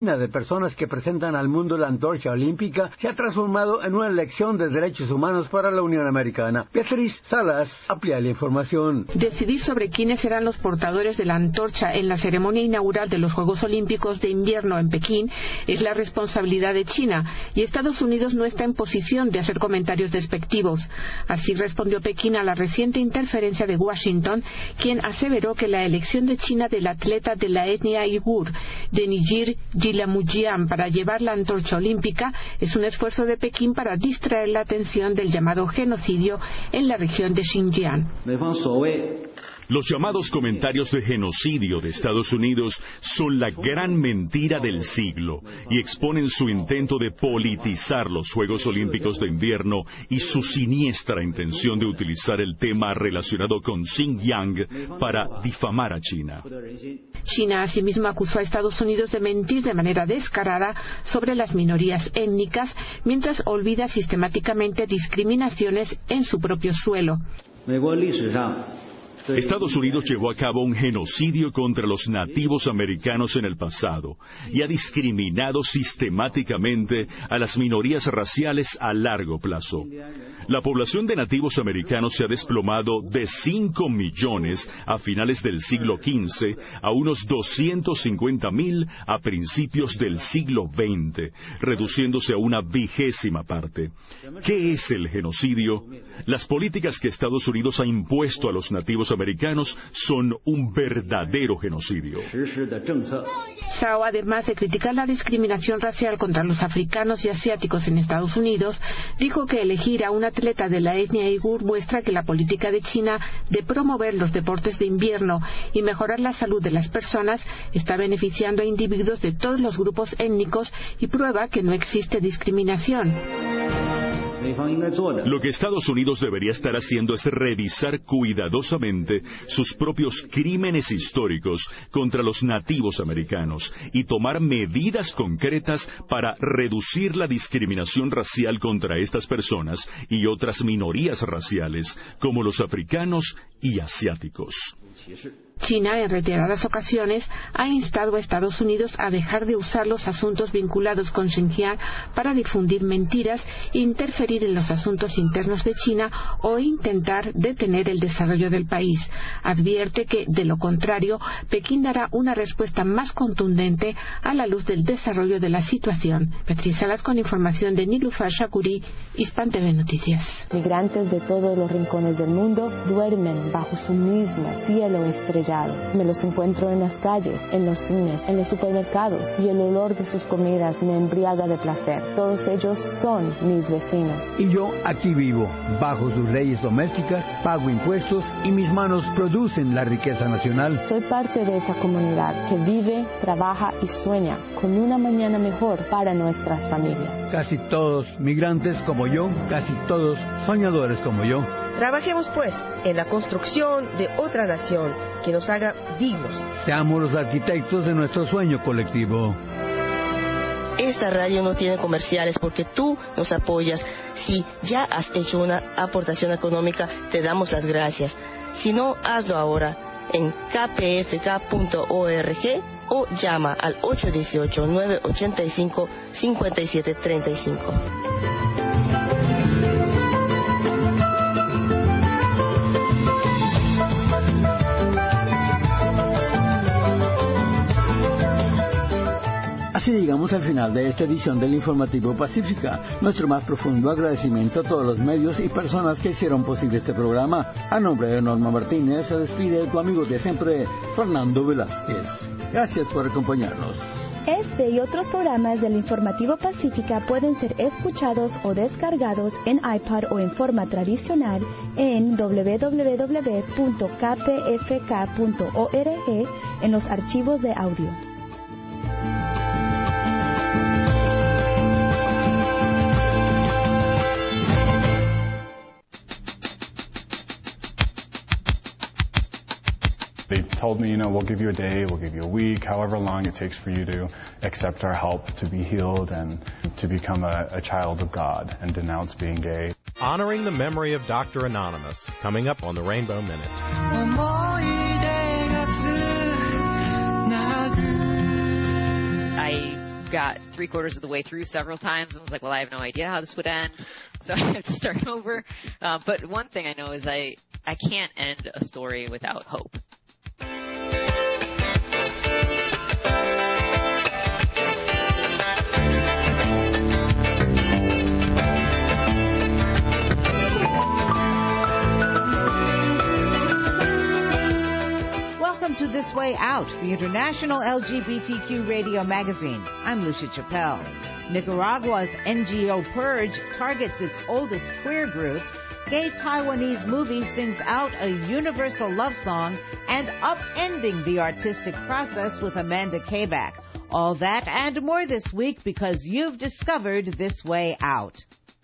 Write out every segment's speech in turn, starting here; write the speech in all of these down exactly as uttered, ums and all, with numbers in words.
La de personas que presentan al mundo la antorcha olímpica se ha transformado en una lección de derechos humanos para la Unión Americana. Beatriz Salas amplía la información. Decidir sobre quiénes serán los portadores de la antorcha en la ceremonia inaugural de los Juegos Olímpicos de Invierno en Pekín es la responsabilidad de China, y Estados Unidos no está en posición de hacer comentarios despectivos. Así respondió Pekín a la reciente interferencia de Washington, quien aseveró que la elección de China del atleta de la etnia uigur, de Nijir Jilamujian, para llevar la antorcha olímpica es un esfuerzo de Pekín para distraer la atención del llamado genocidio en la región de Xinjiang. Los llamados comentarios de genocidio de Estados Unidos son la gran mentira del siglo y exponen su intento de politizar los Juegos Olímpicos de Invierno y su siniestra intención de utilizar el tema relacionado con Xinjiang para difamar a China. China asimismo acusó a Estados Unidos de mentir de manera descarada sobre las minorías étnicas, mientras olvida sistemáticamente discriminaciones en su propio suelo. Estados Unidos llevó a cabo un genocidio contra los nativos americanos en el pasado y ha discriminado sistemáticamente a las minorías raciales a largo plazo. La población de nativos americanos se ha desplomado de cinco millones a finales del siglo quince a unos doscientos cincuenta mil a principios del siglo veinte, reduciéndose a una vigésima parte. ¿Qué es el genocidio? Las políticas que Estados Unidos ha impuesto a los nativos americanos son un verdadero genocidio. Zhao, además de criticar la discriminación racial contra los africanos y asiáticos en Estados Unidos, dijo que elegir a un atleta de la etnia uigur muestra que la política de China de promover los deportes de invierno y mejorar la salud de las personas está beneficiando a individuos de todos los grupos étnicos y prueba que no existe discriminación. Lo que Estados Unidos debería estar haciendo es revisar cuidadosamente sus propios crímenes históricos contra los nativos americanos y tomar medidas concretas para reducir la discriminación racial contra estas personas y otras minorías raciales, como los africanos y asiáticos. China, en reiteradas ocasiones, ha instado a Estados Unidos a dejar de usar los asuntos vinculados con Xinjiang para difundir mentiras, interferir en los asuntos internos de China o intentar detener el desarrollo del país. Advierte que, de lo contrario, Pekín dará una respuesta más contundente a la luz del desarrollo de la situación. Beatriz Salas con información de Nilufar Shakuri, Hispan T V Noticias. Migrantes de todos los rincones del mundo duermen bajo su mismo cielo estrellado. Me los encuentro en las calles, en los cines, en los supermercados, y el olor de sus comidas me embriaga de placer. Todos ellos son mis vecinos. Y yo aquí vivo, bajo sus leyes domésticas, pago impuestos y mis manos producen la riqueza nacional. Soy parte de esa comunidad que vive, trabaja y sueña con una mañana mejor para nuestras familias. Casi todos migrantes como yo, casi todos soñadores como yo. Trabajemos pues en la construcción de otra nación que nos haga dignos. Seamos los arquitectos de nuestro sueño colectivo. Esta radio no tiene comerciales porque tú nos apoyas. Si ya has hecho una aportación económica, te damos las gracias. Si no, hazlo ahora en k p f k punto org o llama al ocho uno ocho, nueve ocho cinco, cinco siete tres cinco. Así llegamos al final de esta edición del Informativo Pacífica. Nuestro más profundo agradecimiento a todos los medios y personas que hicieron posible este programa. A nombre de Norma Martínez se despide tu amigo de siempre, Fernando Velázquez. Gracias por acompañarnos. Este y otros programas del Informativo Pacífica pueden ser escuchados o descargados en iPad o en forma tradicional en doble u doble u doble u punto k p f k punto org en los archivos de audio. They told me, you know, we'll give you a day, we'll give you a week, however long it takes for you to accept our help to be healed and to become a, a child of God and denounce being gay. Honoring the memory of Doctor Anonymous, coming up on the Rainbow Minute. I got three quarters of the way through several times and was like, well, I have no idea how this would end, so I have to start over. Uh, but one thing I know is I, I can't end a story without hope. Welcome to This Way Out, the international L G B T Q radio magazine. I'm Lucia Chappelle. Nicaragua's N G O Purge targets its oldest queer group. Gay Taiwanese movie sings out a universal love song and upending the artistic process with Amanda Kabak. All that and more this week because you've discovered This Way Out.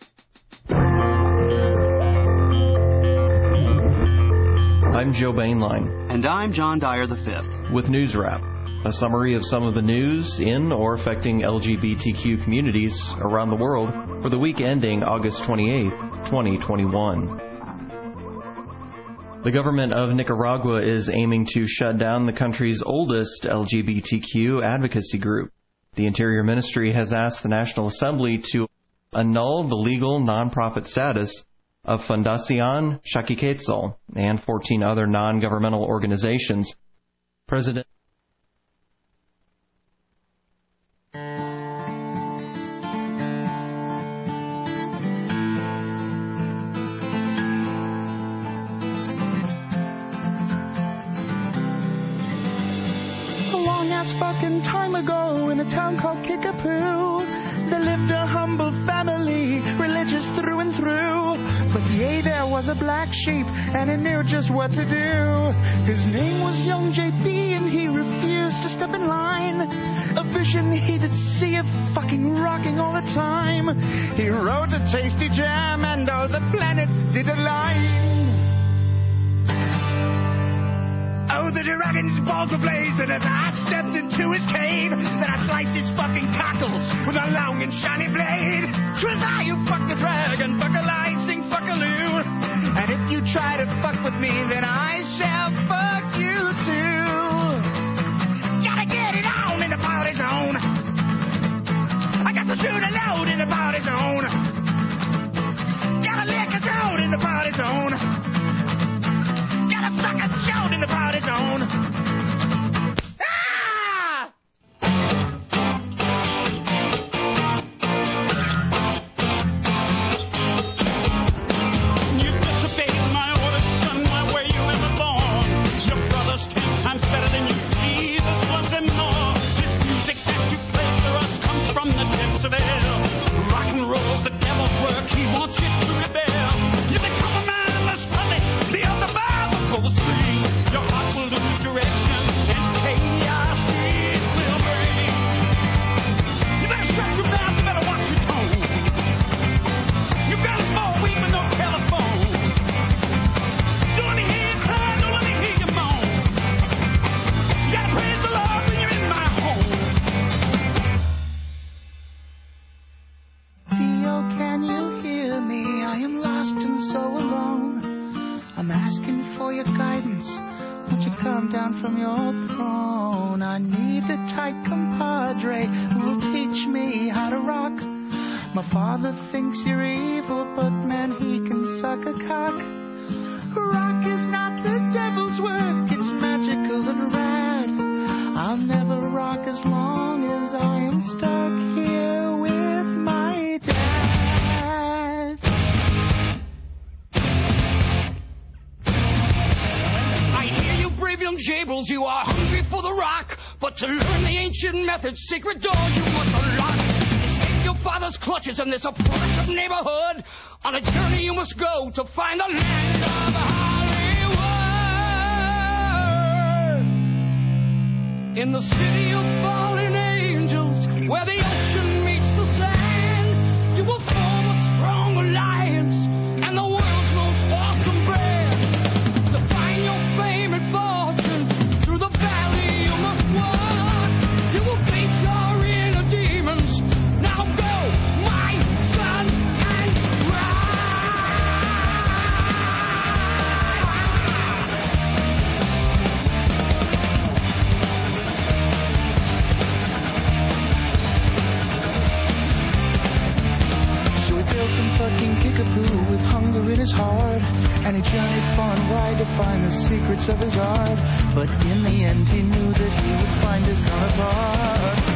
I'm Joe Bainline. And I'm John Dyer the fifth. With News Wrap, a summary of some of the news in or affecting L G B T Q communities around the world for the week ending August twenty-eighth, twenty twenty-one. The government of Nicaragua is aiming to shut down the country's oldest L G B T Q advocacy group. The Interior Ministry has asked the National Assembly to annul the legal nonprofit status of Fundación Xachiquetzal and fourteen other non-governmental organizations. President A long-ass fucking time ago in a town called Kickapoo, there lived a humble family, religious through and through. But yea, there was a black sheep, and he knew just what to do. His name was young J P, and he refused to step in line. A vision he did see of fucking rocking all the time. He wrote a tasty jam, and all the planets did align. Oh, the dragon's balls were blazing as I stepped into his cave. Then I sliced his fucking cockles with a long and shiny blade. 'Twas I who fucked the dragon, fuck-a-licing, fuck-a-loo. And if you try to fuck with me, then I shall fuck you too. Gotta get it on in the party zone. I got to shoot a load in the party zone. Gotta lick a throat in the party zone. Gotta suck a shout in the party zone. Ah! You disobeyed my orders, son, my way you ever born. Your brother's ten times better than you. Jesus loves him more. This music that you play for us comes from the depths of hell. Rock and roll's the devil's work. He wants you to rebel. You become a mindless puppet. The other Bible goes free. Your heart will lose direction and chaos it will bring. You better stretch your mouth, you better watch your tone. You got a phone weak with no telephone. Don't let me hear you cry, don't let me hear you moan. You gotta praise the Lord when you're in my home. Dio, can you hear me? I am lost and so alone. I'm asking for your guidance. Won't you come down from your throne? I need a tight compadre who will teach me how to rock. My father thinks you're evil, but man, he can suck a cock. Rock is not the devil's work, it's magical and rad. I'll never rock as long as I am stuck here with my dad. I hear you, brave young jabrils, you are hungry for the rock. But to learn the ancient methods, secret doors you must unlock. Escape your father's clutches in this oppressive neighborhood. On a journey you must go to find the land of Hollywood. In the city of fallen angels, where the ocean meets the sand, you will form a strong alliance and the world's most awesome brand. To find your fame and fortune, through the valley you must walk. You will face your inner demons. Now go, my son, and ride. find the secrets of his art. But in the end he knew that he would find his counterpart.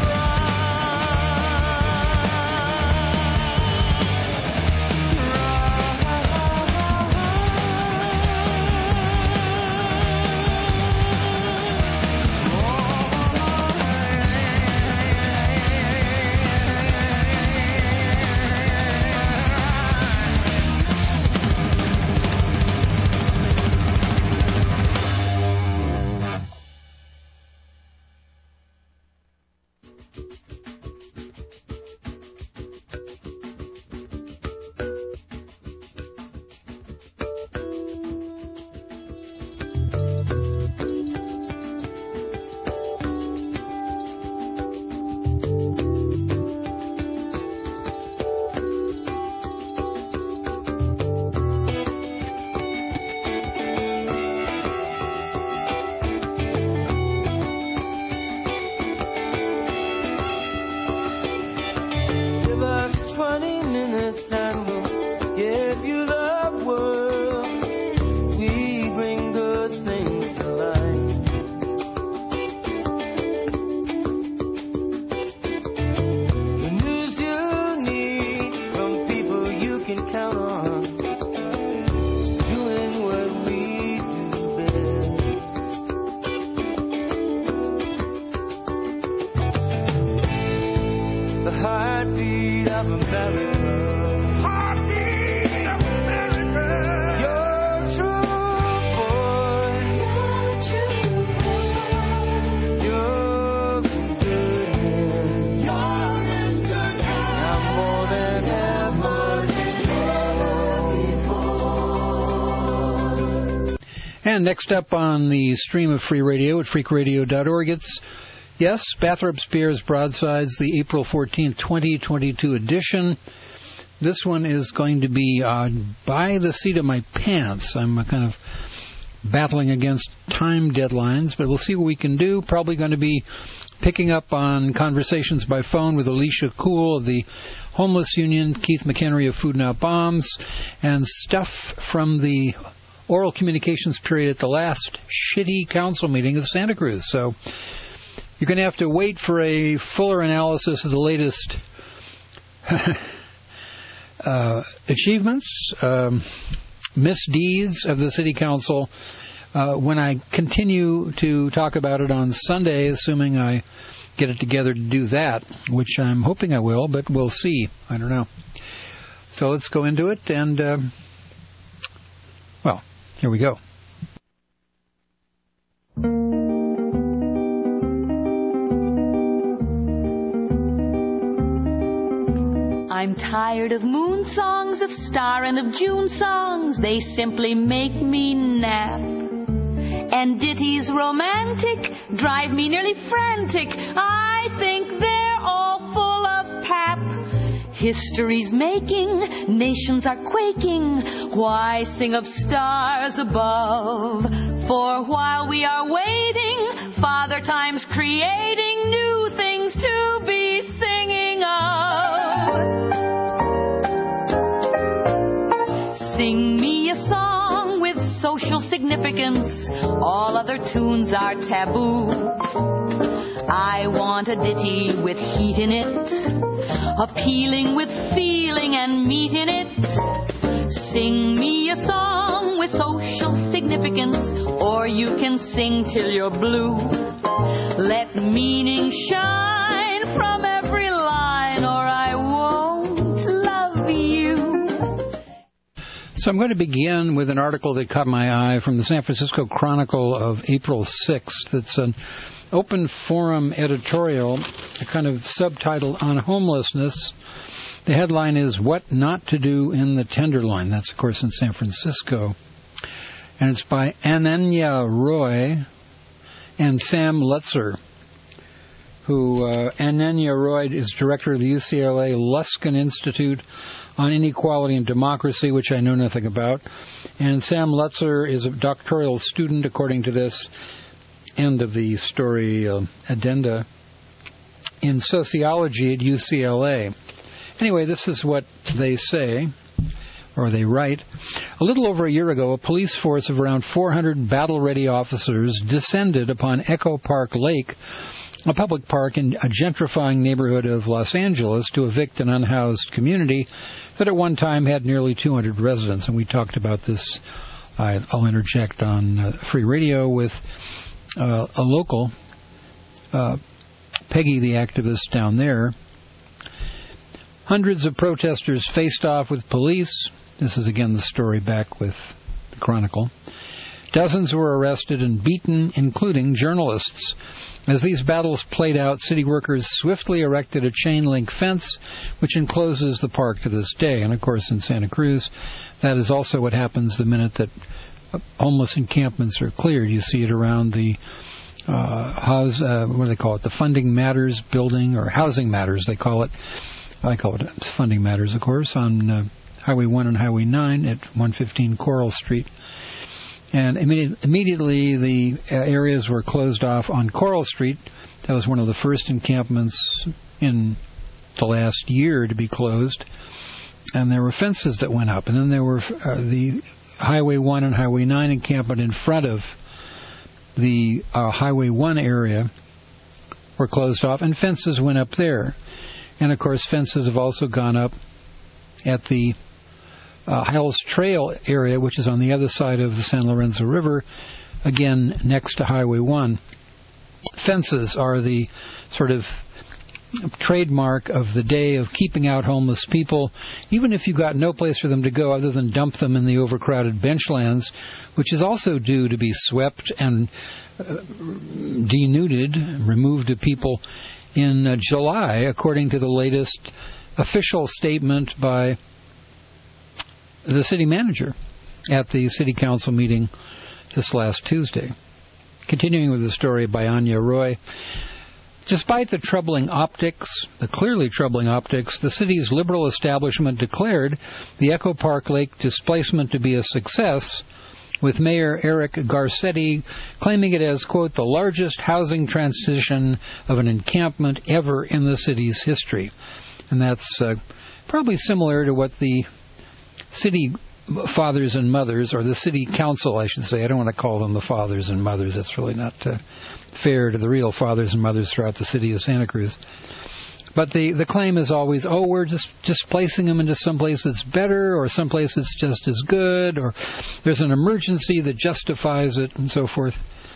And next up on the stream of free radio at freak radio dot org, it's, yes, Bathrop Spears Broadsides, the April fourteenth, twenty twenty-two edition. This one is going to be uh, by the seat of my pants. I'm kind of battling against time deadlines, but we'll see what we can do. Probably going to be picking up on conversations by phone with Alicia Kuhl of the Homeless Union, Keith McHenry of Food Not Bombs, and stuff from the oral communications period at the last shitty council meeting of Santa Cruz. So you're going to have to wait for a fuller analysis of the latest uh, achievements, um, misdeeds of the city council uh, when I continue to talk about it on Sunday, assuming I get it together to do that, which I'm hoping I will, but we'll see. I don't know. So let's go into it, and, uh, well, here we go. I'm tired of moon songs, of star and of June songs. They simply make me nap. And ditties romantic drive me nearly frantic. I think they're all full of pap. History's making, nations are quaking. Why sing of stars above? For while we are waiting, Father Time's creating new things to be singing of. Sing me a song with social significance. All other tunes are taboo. I want a ditty with heat in it, appealing with feeling and meat in it. Sing me a song with social significance, or you can sing till you're blue. Let meaning shine from every line, or I won't love you. So I'm going to begin with an article that caught my eye from the San Francisco Chronicle of April sixth. It's an open forum editorial, a kind of subtitle on homelessness. The headline is What Not to Do in the Tenderloin. That's, of course, in San Francisco. And it's by Ananya Roy and Sam Lutzer, who, uh, Ananya Roy is director of the U C L A Luskin Institute on Inequality and Democracy, which I know nothing about. And Sam Lutzer is a doctoral student, according to this end of the story uh, addenda, in sociology at U C L A. Anyway, this is what they say. or they write. A little over a year ago, a police force of around four hundred battle-ready officers descended upon Echo Park Lake, a public park in a gentrifying neighborhood of Los Angeles, to evict an unhoused community that at one time had nearly two hundred residents. And we talked about this, I'll interject, on uh, Free Radio with uh, a local, uh, Peggy the activist down there. Hundreds of protesters faced off with police. This is again the story back with the Chronicle. Dozens were arrested and beaten, including journalists. As these battles played out, city workers swiftly erected a chain-link fence which encloses the park to this day. And, of course, in Santa Cruz, that is also what happens the minute that homeless encampments are cleared. You see it around the uh, house, uh, what do they call it, the Funding Matters building, or Housing Matters, they call it. I call it Funding Matters, of course, on uh, Highway one and Highway nine at one fifteen Coral Street. And immediate, immediately the uh, areas were closed off on Coral Street. That was one of the first encampments in the last year to be closed. And there were fences that went up. And then there were uh, the Highway one and Highway nine encampment in front of the uh, Highway one area were closed off, and fences went up there. And, of course, fences have also gone up at the Uh, Hell's Trail area, which is on the other side of the San Lorenzo River, again next to Highway one. Fences are the sort of trademark of the day of keeping out homeless people, even if you've got no place for them to go other than dump them in the overcrowded benchlands, which is also due to be swept and uh, denuded, removed of people in uh, July, according to the latest official statement by the city manager at the city council meeting this last Tuesday. Continuing with the story by Anya Roy. Despite the troubling optics, the clearly troubling optics, the city's liberal establishment declared the Echo Park Lake displacement to be a success, with Mayor Eric Garcetti claiming it as, quote, the largest housing transition of an encampment ever in the city's history. And that's uh, probably similar to what the city fathers and mothers, or the city council, I should say. I don't want to call them the fathers and mothers. That's really not uh, fair to the real fathers and mothers throughout the city of Santa Cruz. But the, the claim is always, oh, we're just displacing them into someplace that's better, or someplace that's just as good, or there's an emergency that justifies it, and so forth.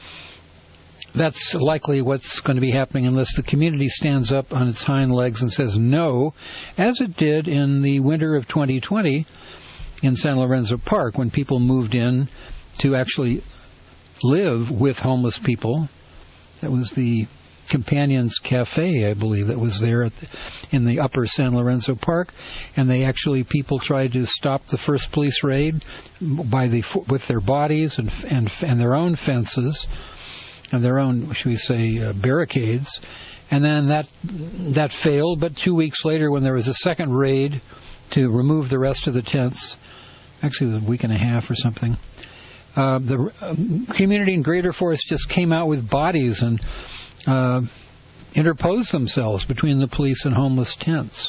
That's likely what's going to be happening unless the community stands up on its hind legs and says no, as it did in the winter of twenty twenty in San Lorenzo Park, when people moved in to actually live with homeless people. That was the Companions Cafe, I believe, that was there at the, in the upper San Lorenzo Park, and they actually, people tried to stop the first police raid by the with their bodies and and, and their own fences and their own, should we say, uh, barricades. And then that that failed, but two weeks later, when there was a second raid to remove the rest of the tents, actually it was a week and a half or something, uh, the uh, community in Greater Forest just came out with bodies and uh, interposed themselves between the police and homeless tents.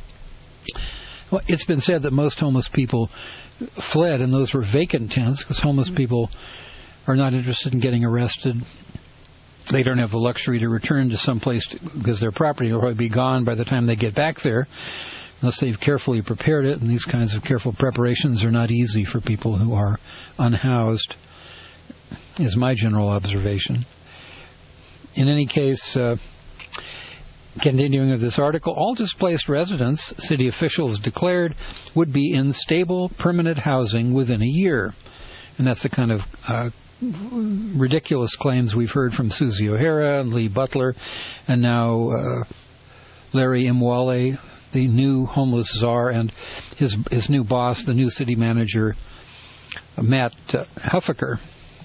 Well, it's been said that most homeless people fled, and those were vacant tents, because homeless people are not interested in getting arrested. They don't have the luxury to return to some place to, because their property will probably be gone by the time they get back there, unless they've carefully prepared it. And these kinds of careful preparations are not easy for people who are unhoused, is my general observation. In any case, uh, continuing with this article, all displaced residents, city officials declared, would be in stable, permanent housing within a year. And that's the kind of uh, ridiculous claims we've heard from Susie O'Hara and Lee Butler, and now uh, Larry Imwale, the new homeless czar, and his his new boss, the new city manager, Matt uh, Huffaker.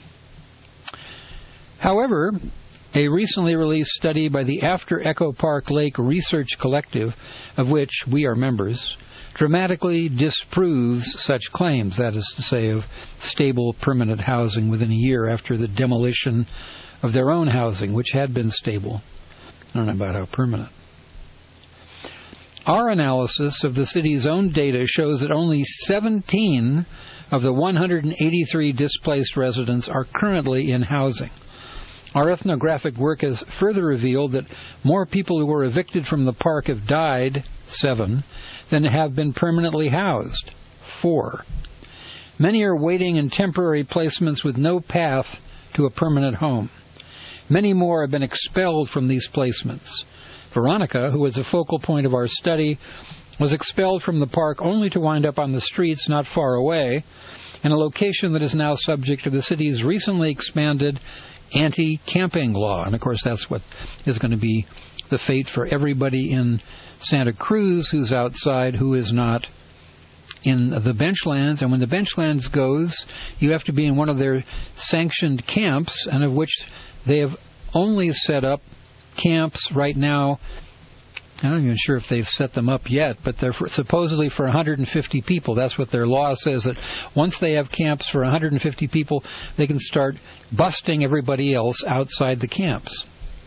However, a recently released study by the After Echo Park Lake Research Collective, of which we are members, dramatically disproves such claims, that is to say, of stable, permanent housing within a year after the demolition of their own housing, which had been stable. I don't know about how permanent. Our analysis of the city's own data shows that only seventeen of the one hundred eighty-three displaced residents are currently in housing. Our ethnographic work has further revealed that more people who were evicted from the park have died, seven, than have been permanently housed, four. Many are waiting in temporary placements with no path to a permanent home. Many more have been expelled from these placements. Veronica, who was a focal point of our study, was expelled from the park only to wind up on the streets not far away, in a location that is now subject to the city's recently expanded anti-camping law. And, of course, that's what is going to be the fate for everybody in Santa Cruz who's outside, who is not in the benchlands. And when the benchlands goes, you have to be in one of their sanctioned camps, and of which they have only set up camps right now. I'm not even sure if they've set them up yet, but they're for, supposedly for one hundred fifty people. That's what their law says, that once they have camps for one hundred fifty people, they can start busting everybody else outside the camps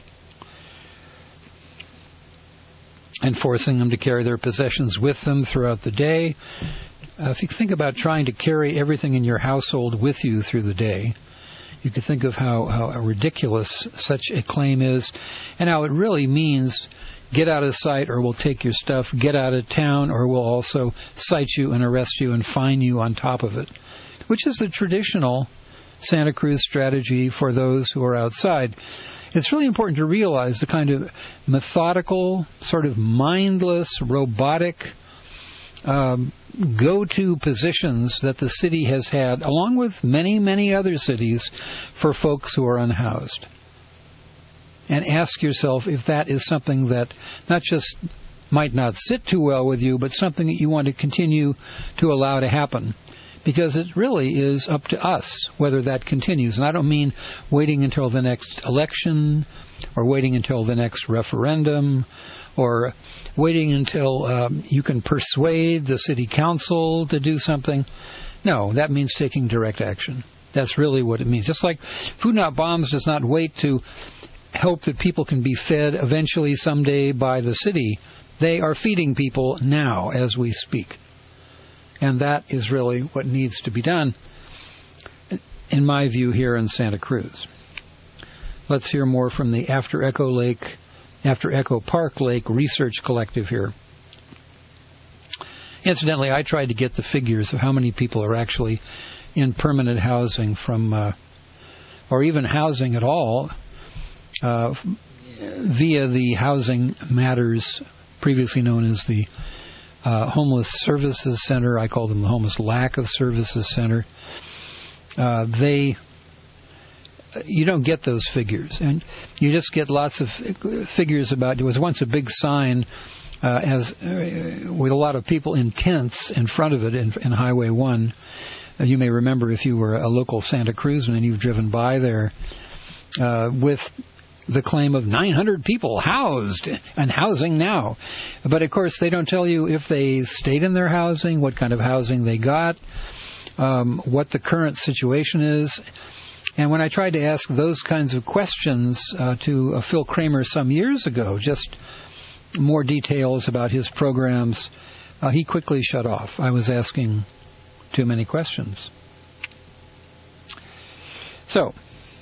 and forcing them to carry their possessions with them throughout the day. Uh, if you think about trying to carry everything in your household with you through the day, you can think of how, how ridiculous such a claim is, and how it really means get out of sight or we'll take your stuff, get out of town or we'll also cite you and arrest you and fine you on top of it, which is the traditional Santa Cruz strategy for those who are outside. It's really important to realize the kind of methodical, sort of mindless, robotic um, go-to positions that the city has had, along with many, many other cities, for folks who are unhoused. And ask yourself if that is something that not just might not sit too well with you, but something that you want to continue to allow to happen. Because it really is up to us whether that continues. And I don't mean waiting until the next election, or waiting until the next referendum, or waiting until um, you can persuade the city council to do something. No, that means taking direct action. That's really what it means. Just like Food Not Bombs does not wait to hope that people can be fed eventually someday by the city. They are feeding people now as we speak. And that is really what needs to be done, in my view, here in Santa Cruz. Let's hear more from the After Echo Lake, After Echo Park Lake Research Collective here. Incidentally, I tried to get the figures of how many people are actually in permanent housing from, uh, or even housing at all, Uh, via the Housing Matters, previously known as the uh, Homeless Services Center. I call them the Homeless Lack of Services Center. Uh, they, you don't get those figures, and you just get lots of figures about. There was once a big sign uh, as uh, with a lot of people in tents in front of it in, in Highway One. Uh, you may remember if you were a local Santa Cruzan and you've driven by there uh, with the claim of nine hundred people housed and housing now. But, of course, they don't tell you if they stayed in their housing, what kind of housing they got, um, what the current situation is. And when I tried to ask those kinds of questions uh, to uh, Phil Kramer some years ago, just more details about his programs, uh, he quickly shut off. I was asking too many questions. So,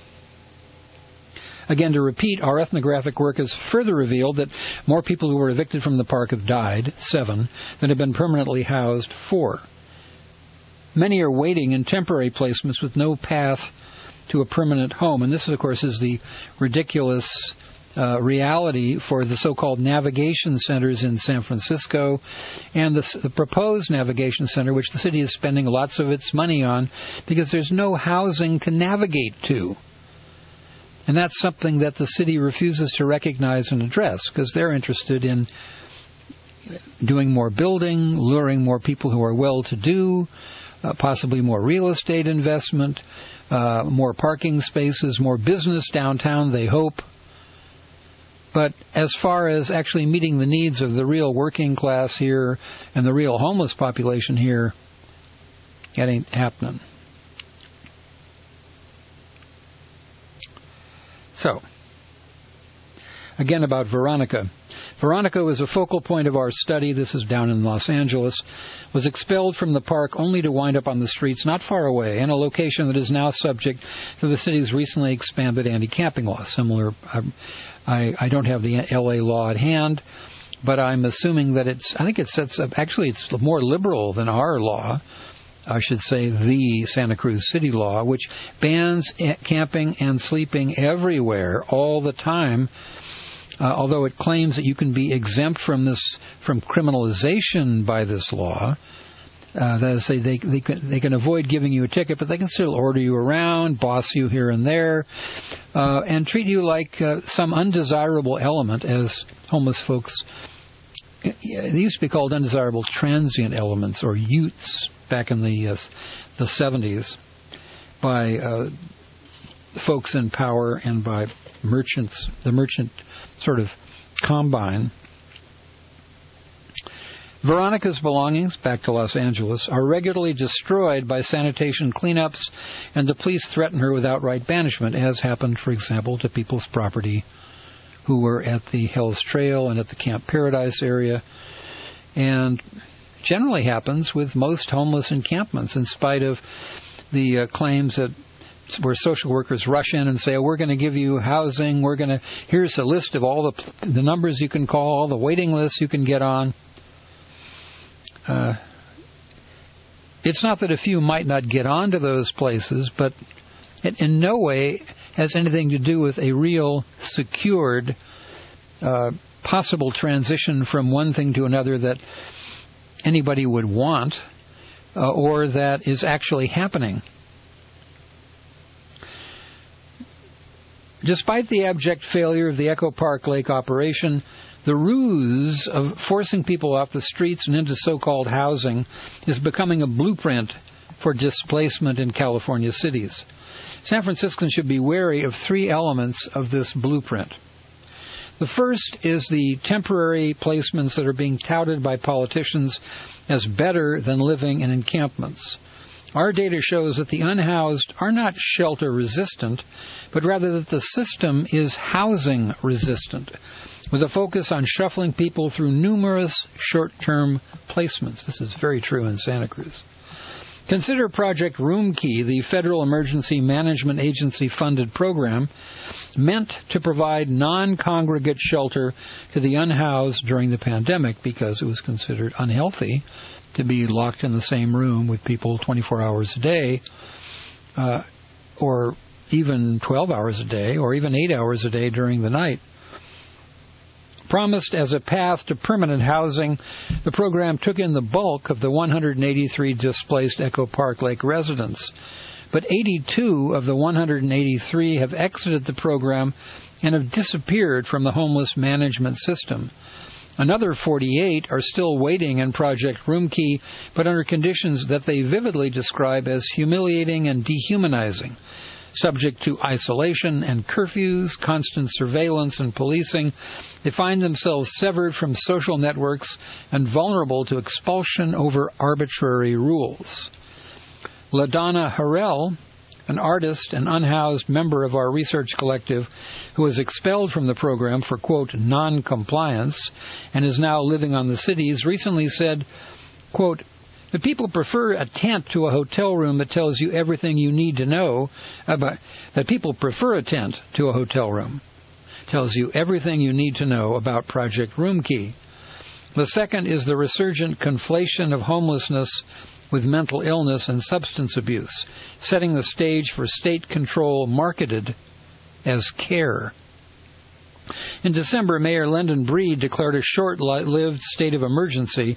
again, to repeat, our ethnographic work has further revealed that more people who were evicted from the park have died, seven, than have been permanently housed, four. Many are waiting in temporary placements with no path to a permanent home. And this, of course, is the ridiculous uh, reality for the so-called navigation centers in San Francisco and the, the proposed navigation center, which the city is spending lots of its money on because there's no housing to navigate to. And that's something that the city refuses to recognize and address because they're interested in doing more building, luring more people who are well-to-do, uh, possibly more real estate investment, uh, more parking spaces, more business downtown, they hope. But as far as actually meeting the needs of the real working class here and the real homeless population here, that ain't happening. So, again about Veronica. Veronica was a focal point of our study. This is down in Los Angeles. Was expelled from the park only to wind up on the streets not far away in a location that is now subject to the city's recently expanded anti-camping law. Similar, I, I, I don't have the L A law at hand, but I'm assuming that it's, I think it sets up, actually it's more liberal than our law. I should say the Santa Cruz City law, which bans camping and sleeping everywhere all the time. Uh, although it claims that you can be exempt from this, from criminalization by this law, uh, that is, say they they can, they can avoid giving you a ticket, but they can still order you around, boss you here and there, uh, and treat you like uh, some undesirable element, as homeless folks. They used to be called undesirable transient elements, or Utes, back in the uh, the seventies, by uh, folks in power and by merchants, the merchant sort of combine. Veronica's belongings, back to Los Angeles, are regularly destroyed by sanitation cleanups, and the police threaten her with outright banishment, as happened, for example, to people's property who were at the Hell's Trail and at the Camp Paradise area, and generally happens with most homeless encampments, in spite of the uh, claims that where social workers rush in and say, oh, we're going to give you housing, we're going to, here's a list of all the the numbers you can call, all the waiting lists you can get on. Uh, it's not that a few might not get onto those places, but it in no way has anything to do with a real, secured, uh, possible transition from one thing to another that anybody would want, uh, or that is actually happening. Despite the abject failure of the Echo Park Lake operation, the ruse of forcing people off the streets and into so-called housing is becoming a blueprint for displacement in California cities. San Franciscans should be wary of three elements of this blueprint. The first is the temporary placements that are being touted by politicians as better than living in encampments. Our data shows that the unhoused are not shelter resistant, but rather that the system is housing resistant, with a focus on shuffling people through numerous short-term placements. This is very true in Santa Cruz. Consider Project Roomkey, the Federal Emergency Management Agency-funded program meant to provide non-congregate shelter to the unhoused during the pandemic because it was considered unhealthy to be locked in the same room with people twenty-four hours a day, uh, or even twelve hours a day, or even eight hours a day during the night. Promised as a path to permanent housing, the program took in the bulk of the one hundred eighty-three displaced Echo Park Lake residents. But eighty-two of the one hundred eighty-three have exited the program and have disappeared from the homeless management system. Another forty-eight are still waiting in Project Roomkey, but under conditions that they vividly describe as humiliating and dehumanizing. Subject to isolation and curfews, constant surveillance and policing, they find themselves severed from social networks and vulnerable to expulsion over arbitrary rules. LaDonna Harrell, an artist and unhoused member of our research collective who was expelled from the program for, quote, non-compliance and is now living on the cities, recently said, quote, the people prefer a tent to a hotel room that tells you everything you need to know about, that people prefer a tent to a hotel room, tells you everything you need to know about Project Roomkey. The second is the resurgent conflation of homelessness with mental illness and substance abuse, setting the stage for state control marketed as care. In December, Mayor Lyndon Breed declared a short-lived state of emergency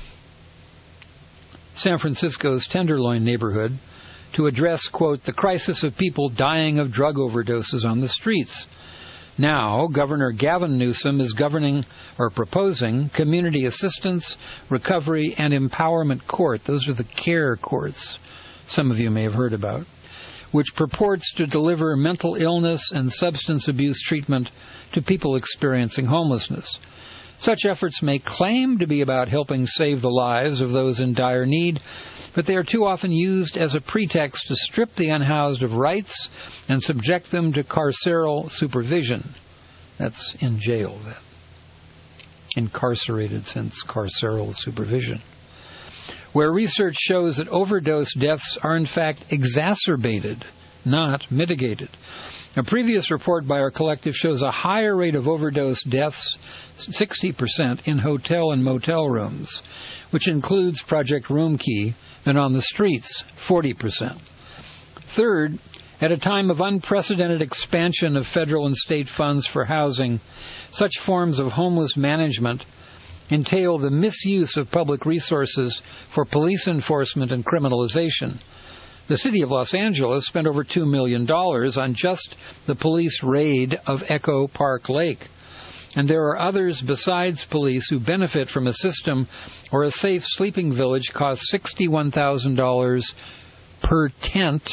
San Francisco's Tenderloin neighborhood to address, quote, the crisis of people dying of drug overdoses on the streets. Now, Governor Gavin Newsom is governing or proposing community assistance, recovery, and empowerment court. Those are the care courts some of you may have heard about, which purports to deliver mental illness and substance abuse treatment to people experiencing homelessness. Such efforts may claim to be about helping save the lives of those in dire need, but they are too often used as a pretext to strip the unhoused of rights and subject them to carceral supervision. That's in jail, then. incarcerated since carceral supervision, where research shows that overdose deaths are in fact exacerbated, not mitigated. A previous report by our collective shows a higher rate of overdose deaths, sixty percent, in hotel and motel rooms, which includes Project Roomkey, than on the streets, forty percent. Third, at a time of unprecedented expansion of federal and state funds for housing, such forms of homeless management entail the misuse of public resources for police enforcement and criminalization. The city of Los Angeles spent over two million dollars on just the police raid of Echo Park Lake. And there are others besides police who benefit from a system where a safe sleeping village costs sixty-one thousand dollars per tent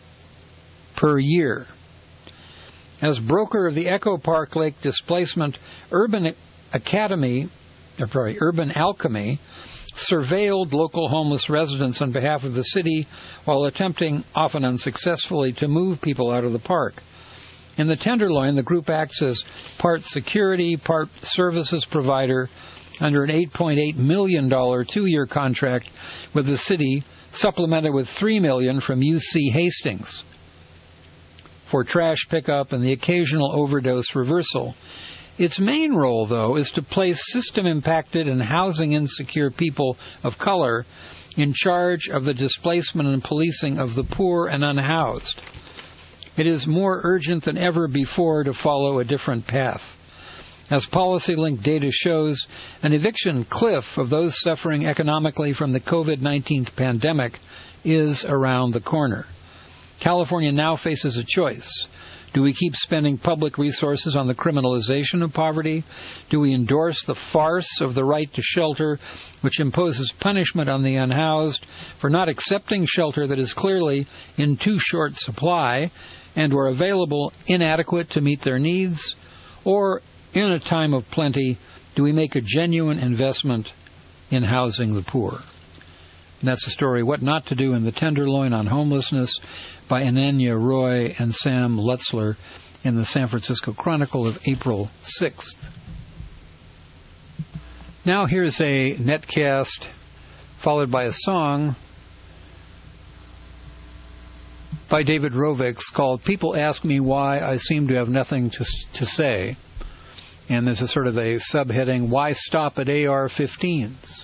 per year. As broker of the Echo Park Lake displacement, Urban Academy, or sorry, Urban Alchemy, surveilled local homeless residents on behalf of the city while attempting, often unsuccessfully, to move people out of the park. In the Tenderloin, the group acts as part security, part services provider under an eight point eight million dollars two-year contract with the city, supplemented with three million dollars from U C Hastings for trash pickup and the occasional overdose reversal. Its main role, though, is to place system-impacted and housing-insecure people of color in charge of the displacement and policing of the poor and unhoused. It is more urgent than ever before to follow a different path. As PolicyLink data shows, an eviction cliff of those suffering economically from the COVID nineteen pandemic is around the corner. California now faces a choice. Do we keep spending public resources on the criminalization of poverty? Do we endorse the farce of the right to shelter, which imposes punishment on the unhoused for not accepting shelter that is clearly in too short supply and were available inadequate to meet their needs? Or, in a time of plenty, do we make a genuine investment in housing the poor? And that's the story, What Not to Do in the Tenderloin on Homelessness, by Ananya Roy and Sam Lutzler in the San Francisco Chronicle of April sixth. Now here's a netcast followed by a song by David Rovics called People Ask Me Why I Seem to Have Nothing to, to Say. And there's a sort of a subheading, Why Stop at A R fifteens?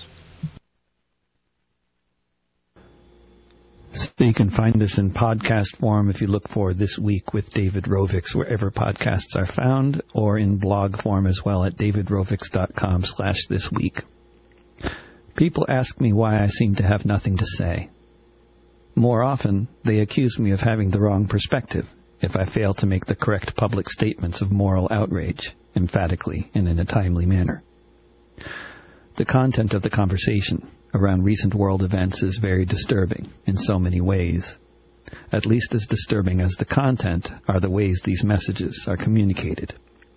So you can find this in podcast form if you look for This Week with David Rovics wherever podcasts are found, or in blog form as well at davidrovics.com slash this week. People ask me why I seem to have nothing to say. More often, they accuse me of having the wrong perspective if I fail to make the correct public statements of moral outrage, emphatically and in a timely manner. The content of the conversation around recent world events is very disturbing in so many ways. At least as disturbing as the content are the ways these messages are communicated.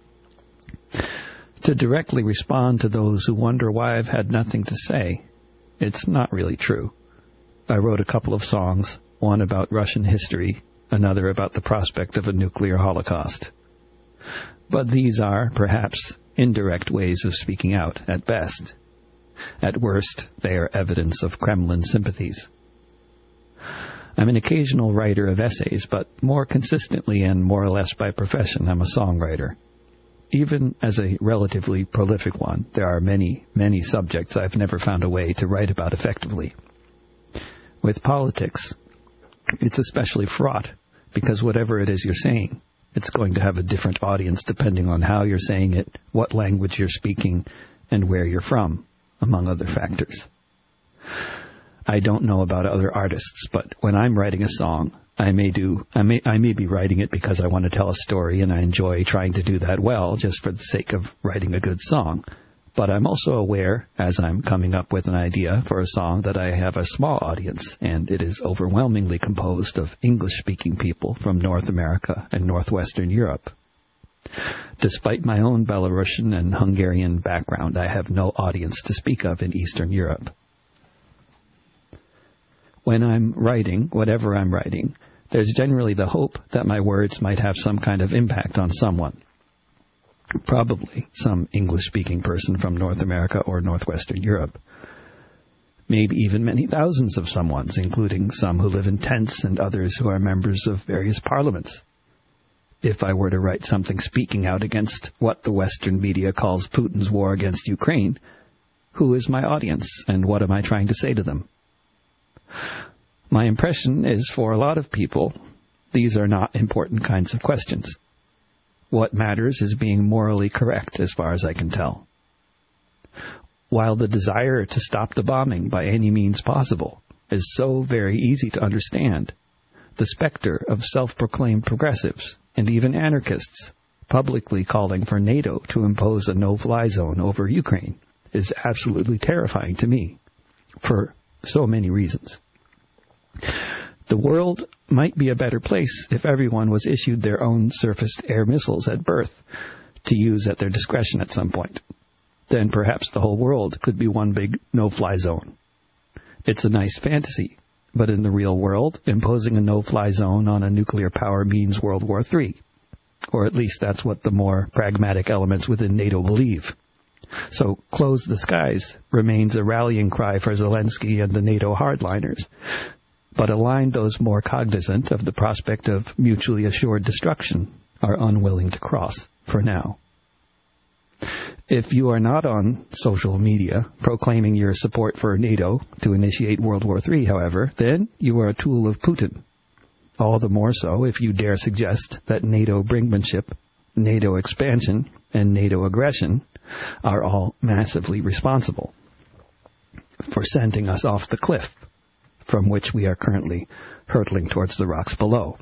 To directly respond to those who wonder why I've had nothing to say, it's not really true. I wrote a couple of songs, one about Russian history, another about the prospect of a nuclear holocaust. But these are, perhaps, indirect ways of speaking out, at best. At worst, they are evidence of Kremlin sympathies. I'm an occasional writer of essays, but more consistently and more or less by profession, I'm a songwriter. Even as a relatively prolific one, there are many, many subjects I've never found a way to write about effectively. With politics, it's especially fraught, because whatever it is you're saying, it's going to have a different audience depending on how you're saying it, what language you're speaking, and where you're from, among other factors. I don't know about other artists, but when I'm writing a song, I may do I may I may be writing it because I want to tell a story and I enjoy trying to do that well just for the sake of writing a good song. But I'm also aware, as I'm coming up with an idea for a song, that I have a small audience, and it is overwhelmingly composed of English-speaking people from North America and Northwestern Europe. Despite my own Belarusian and Hungarian background, I have no audience to speak of in Eastern Europe. When I'm writing, whatever I'm writing, there's generally the hope that my words might have some kind of impact on someone. Probably some English-speaking person from North America or Northwestern Europe. Maybe even many thousands of someones, including some who live in tents and others who are members of various parliaments. If I were to write something speaking out against what the Western media calls Putin's war against Ukraine, who is my audience and what am I trying to say to them? My impression is for a lot of people, these are not important kinds of questions. What matters is being morally correct as far as I can tell. While the desire to stop the bombing by any means possible is so very easy to understand, the specter of self-proclaimed progressives and even anarchists publicly calling for NATO to impose a no-fly zone over Ukraine is absolutely terrifying to me for so many reasons. The world might be a better place if everyone was issued their own surface-to-air missiles at birth to use at their discretion at some point. Then perhaps the whole world could be one big no-fly zone. It's a nice fantasy, but in the real world, imposing a no-fly zone on a nuclear power means World War Three. Or at least that's what the more pragmatic elements within NATO believe. So close the skies remains a rallying cry for Zelensky and the NATO hardliners. But a line those more cognizant of the prospect of mutually assured destruction are unwilling to cross for now. If you are not on social media proclaiming your support for NATO to initiate World War Three, however, then you are a tool of Putin. All the more so if you dare suggest that NATO brinkmanship, NATO expansion, and NATO aggression are all massively responsible for sending us off the cliff from which we are currently hurtling towards the rocks below.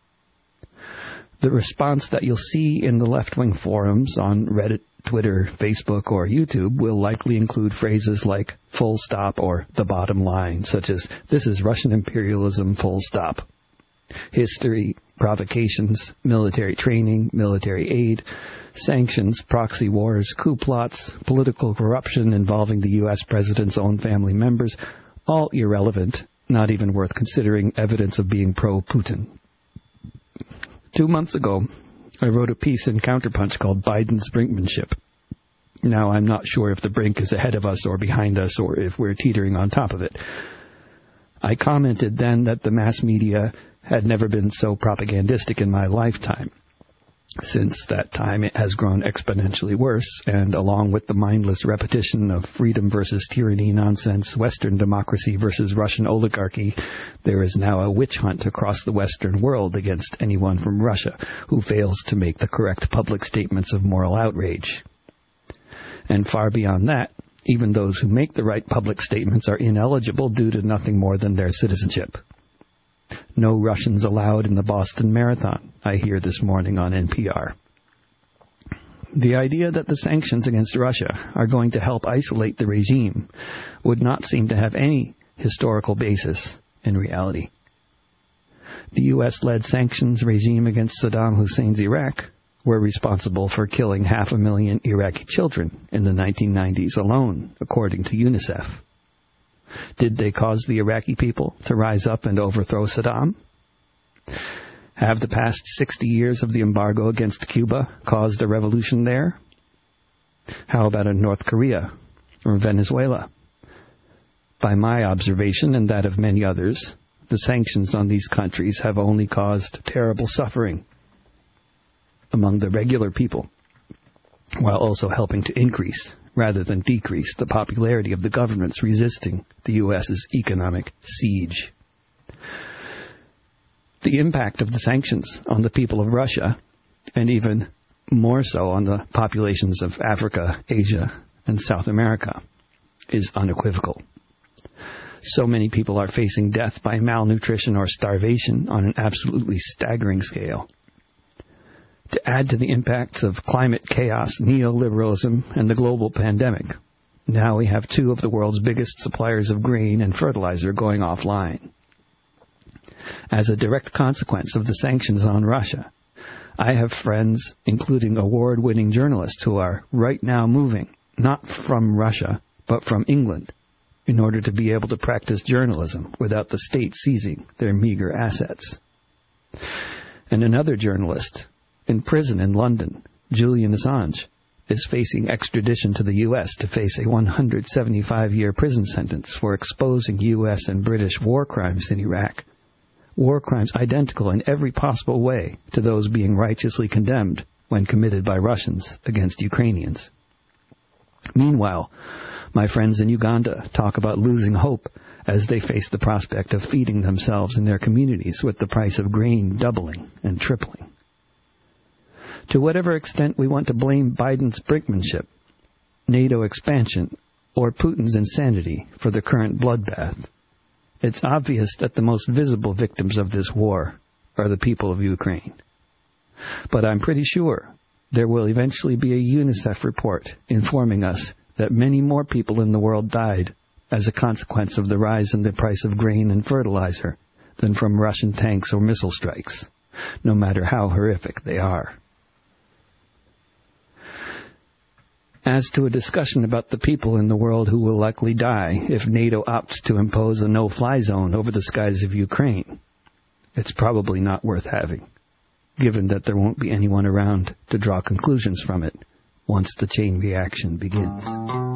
The response that you'll see in the left-wing forums on Reddit, Twitter, Facebook, or YouTube will likely include phrases like full stop or the bottom line, such as, this is Russian imperialism, full stop. History, provocations, military training, military aid, sanctions, proxy wars, coup plots, political corruption involving the U S president's own family members, all irrelevant, not even worth considering evidence of being pro-Putin. Two months ago, I wrote a piece in Counterpunch called Biden's Brinkmanship. Now, I'm not sure if the brink is ahead of us or behind us or if we're teetering on top of it. I commented then that the mass media had never been so propagandistic in my lifetime. Since that time, it has grown exponentially worse, and along with the mindless repetition of freedom versus tyranny nonsense, Western democracy versus Russian oligarchy, there is now a witch hunt across the Western world against anyone from Russia who fails to make the correct public statements of moral outrage. And far beyond that, even those who make the right public statements are ineligible due to nothing more than their citizenship. No Russians allowed in the Boston Marathon, I hear this morning on N P R. The idea that the sanctions against Russia are going to help isolate the regime would not seem to have any historical basis in reality. The U S-led sanctions regime against Saddam Hussein's Iraq were responsible for killing half a million Iraqi children in the nineteen nineties alone, according to UNICEF. Did they cause the Iraqi people to rise up and overthrow Saddam? Have the past sixty years of the embargo against Cuba caused a revolution there? How about in North Korea or Venezuela? By my observation and that of many others, the sanctions on these countries have only caused terrible suffering among the regular people, while also helping to increase rather than decrease the popularity of the governments resisting the U S's economic siege. The impact of the sanctions on the people of Russia, and even more so on the populations of Africa, Asia, and South America, is unequivocal. So many people are facing death by malnutrition or starvation on an absolutely staggering scale. To add to the impacts of climate chaos, neoliberalism, and the global pandemic, now we have two of the world's biggest suppliers of grain and fertilizer going offline. As a direct consequence of the sanctions on Russia, I have friends, including award-winning journalists, who are right now moving, not from Russia, but from England, in order to be able to practice journalism without the state seizing their meager assets. And another journalist in prison in London Julian Assange, is facing extradition to the U S to face a one hundred seventy-five year prison sentence for exposing U S and British war crimes in Iraq. War crimes identical in every possible way to those being righteously condemned when committed by Russians against Ukrainians. Meanwhile, my friends in Uganda talk about losing hope as they face the prospect of feeding themselves and their communities with the price of grain doubling and tripling. To whatever extent we want to blame Biden's brinkmanship, NATO expansion, or Putin's insanity for the current bloodbath, it's obvious that the most visible victims of this war are the people of Ukraine. But I'm pretty sure there will eventually be a UNICEF report informing us that many more people in the world died as a consequence of the rise in the price of grain and fertilizer than from Russian tanks or missile strikes, no matter how horrific they are. As to a discussion about the people in the world who will likely die if NATO opts to impose a no-fly zone over the skies of Ukraine, it's probably not worth having, given that there won't be anyone around to draw conclusions from it once the chain reaction begins.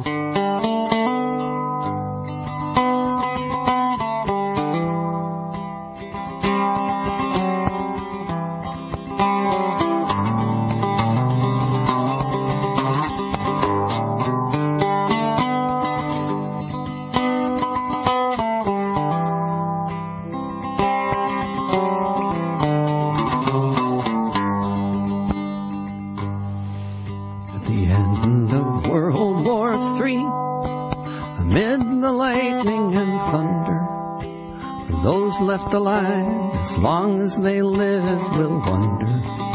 They live will wonder,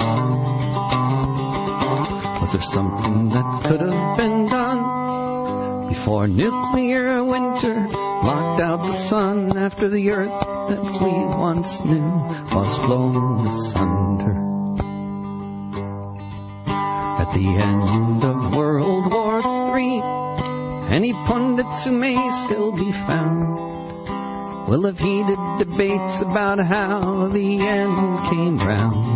was there something that could have been done before nuclear winter locked out the sun after the earth that we once knew was blown asunder? At the end of World War Three, any pundits who may still be found will have heated debates about how the end came round.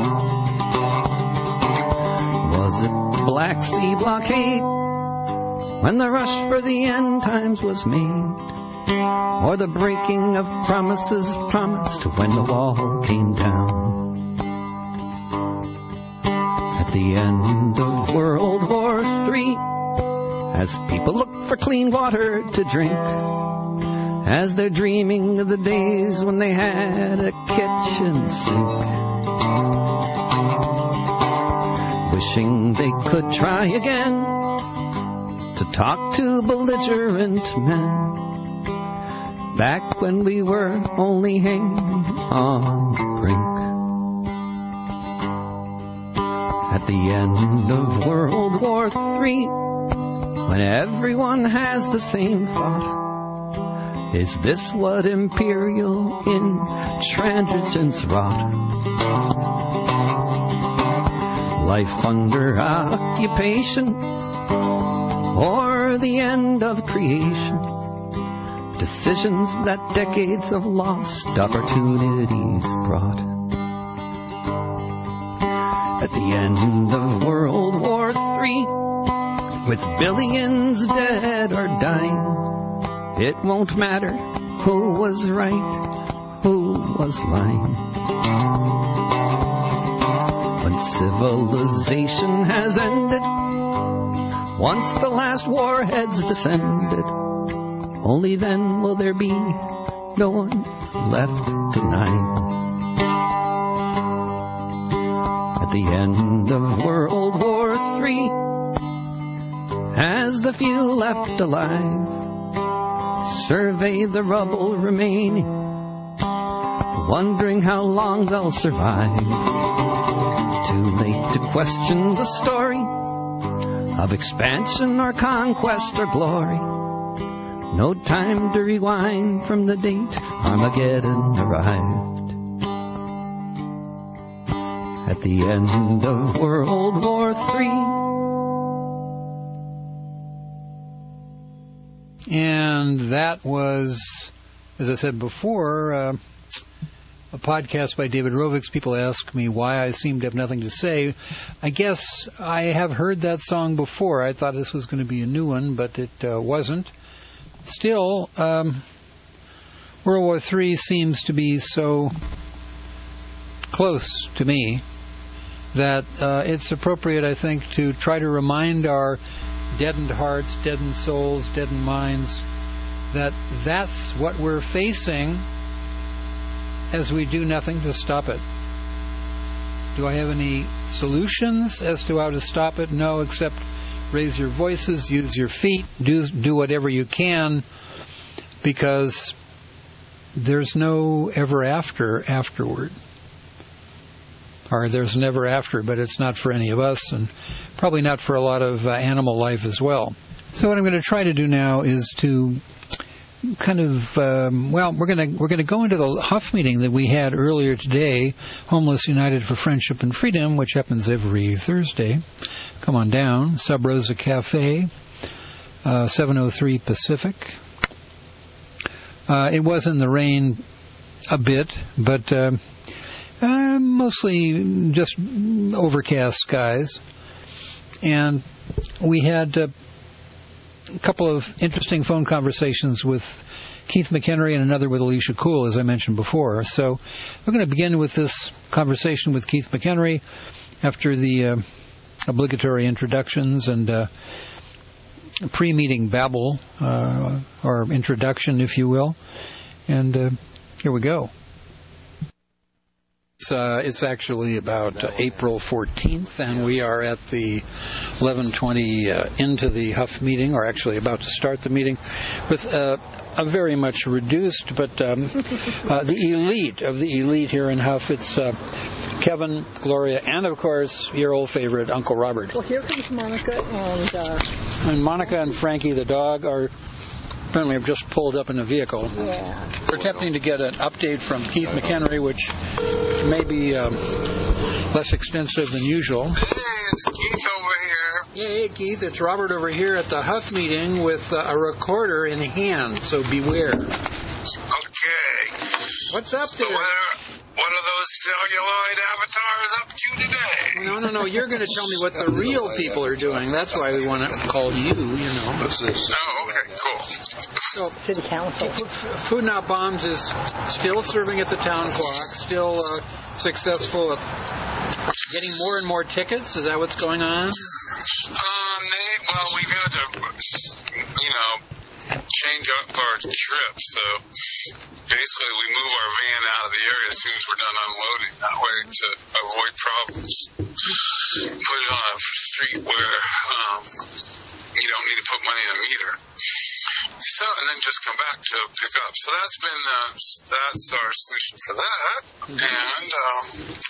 Was it the Black Sea blockade when the rush for the end times was made? Or the breaking of promises promised when the wall came down? At the end of World War Three, as people look for clean water to drink, as they're dreaming of the days when they had a kitchen sink, wishing they could try again to talk to belligerent men, back when we were only hanging on the brink. At the end of World War Three, when everyone has the same thought, is this what imperial intransigence wrought? Life under occupation, or the end of creation? Decisions that decades of lost opportunities brought. At the end of World War Three, with billions dead or dying, it won't matter who was right, who was lying. When civilization has ended, once the last warhead's descended, only then will there be no one left denying. At the end of World War Three, as the few left alive survey the rubble remaining, wondering how long they'll survive, too late to question the story of expansion or conquest or glory. No time to rewind from the date Armageddon arrived. At the end of World War Three. And that was, as I said before, uh, a podcast by David Rovix. People ask me why I seem to have nothing to say. I guess I have heard that song before. I thought this was going to be a new one, but it uh, wasn't. Still, um, World War Three seems to be so close to me that uh, it's appropriate, I think, to try to remind our deadened hearts, deadened souls, deadened minds that that's what we're facing as we do nothing to stop it. Do I have any solutions as to how to stop it? No, except raise your voices, use your feet, do do whatever you can, because there's no ever after afterward. Or there's never after, but it's not for any of us, and probably not for a lot of uh, animal life as well. So what I'm going to try to do now is to kind of, um, well, we're going to we're going to go into the Huff meeting that we had earlier today, Homeless United for Friendship and Freedom, which happens every Thursday. Come on down, Sub Rosa Cafe, uh, seven oh three Pacific. Uh, it was in the rain a bit, but uh, uh, mostly just overcast skies. And we had uh, a couple of interesting phone conversations with Keith McHenry and another with Alicia Cool, as I mentioned before. So we're going to begin with this conversation with Keith McHenry after the uh, obligatory introductions and uh, pre-meeting babble, uh, or introduction, if you will. And uh, here we go. It's, uh, it's actually about uh, April fourteenth, and we are at the eleven twenty uh, into the Huff meeting, or actually about to start the meeting, with uh, a very much reduced, but um, uh, the elite of the elite here in Huff. It's uh, Kevin, Gloria, and of course your old favorite, Uncle Robert. Well, here comes Monica, and uh... and Monica and Frankie the dog are apparently have just pulled up in a vehicle. Yeah. We're attempting to get an update from Keith McHenry, which may be um, less extensive than usual. Hey, it's Keith over here. Hey, Keith, it's Robert over here at the Huff meeting with uh, a recorder in hand, so beware. Okay. What's up so there? What are those celluloid avatars up to today? No, no, no. You're going to tell me what the real people are doing. That's why we want to call you, you know. Oh, okay, cool. So, City Council. Food Not Bombs is still serving at the town clock, still uh, successful at getting more and more tickets. Is that what's going on? Um, they, well, we've had to, you know, change up our trip, so basically we move our van out of the area as soon as we're done unloading, that way to avoid problems. Put it on a street where um, you don't need to put money in a meter. So, and then just come back to pick up. So that's been, uh, that's our solution for that. Mm-hmm. And, um,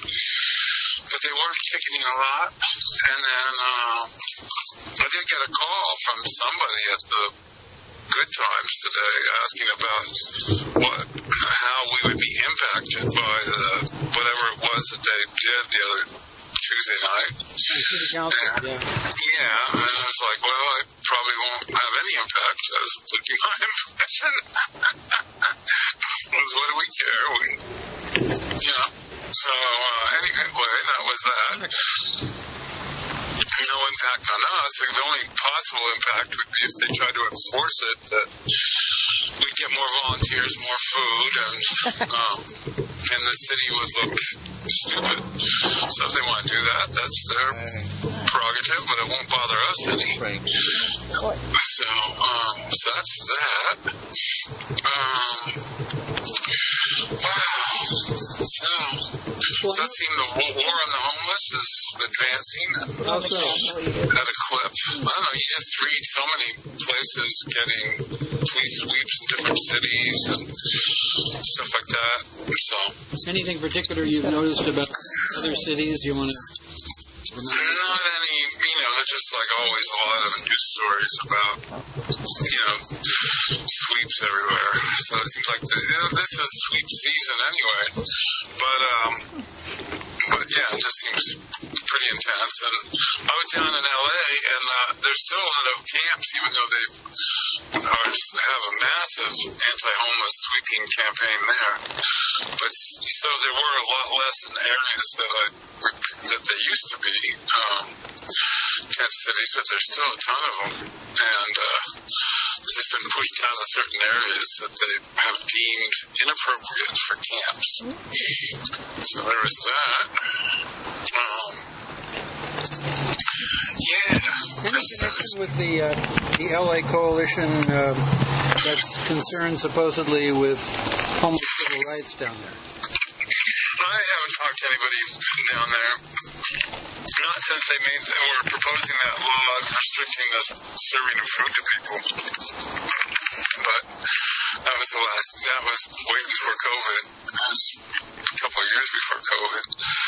but they were ticketing a lot. And then, uh, I did get a call from somebody at the Good Times today asking about what, how we would be impacted by the, whatever it was that they did the other Tuesday night. Council, and, yeah. yeah, and I was like, well, I probably won't have any impact, as would be my impression. What do we care? We, you know. So, uh, anyway, that was that. No impact on us. The only possible impact would be if they try to enforce it, that we'd get more volunteers, more food, and um, and the city would look stupid. So if they want to do that, that's their prerogative, but it won't bother us any. So, um, so that's that. Um, wow. So, it does seem the war on the homeless is advancing. How so? At a clip. I don't know, you just read so many places getting police sweeps in different cities and stuff like that. So, anything particular you've noticed about other cities you want to? Not any, you know, there's just like always a lot of news stories about, you know, sweeps everywhere. So it seems like the, you know, this is sweep season anyway. But, um, but yeah, it just seems pretty intense. And I was down in L A, and uh, there's still a lot of camps, even though they are, have a massive anti-homeless sweeping campaign there. But so there were a lot less in areas that I, that they used to be, um, tent cities, but there's still a ton of them. And uh, they've just been pushed out of certain areas that they have deemed inappropriate for camps. So there was that. Um, yeah. Any connection with the uh, the L A coalition uh, that's concerned supposedly with homeless civil rights down there? I haven't talked to anybody down there. Not since they made they were proposing that law restricting the serving of food to people. But that was the last. That was way before COVID. That was a couple of years before COVID.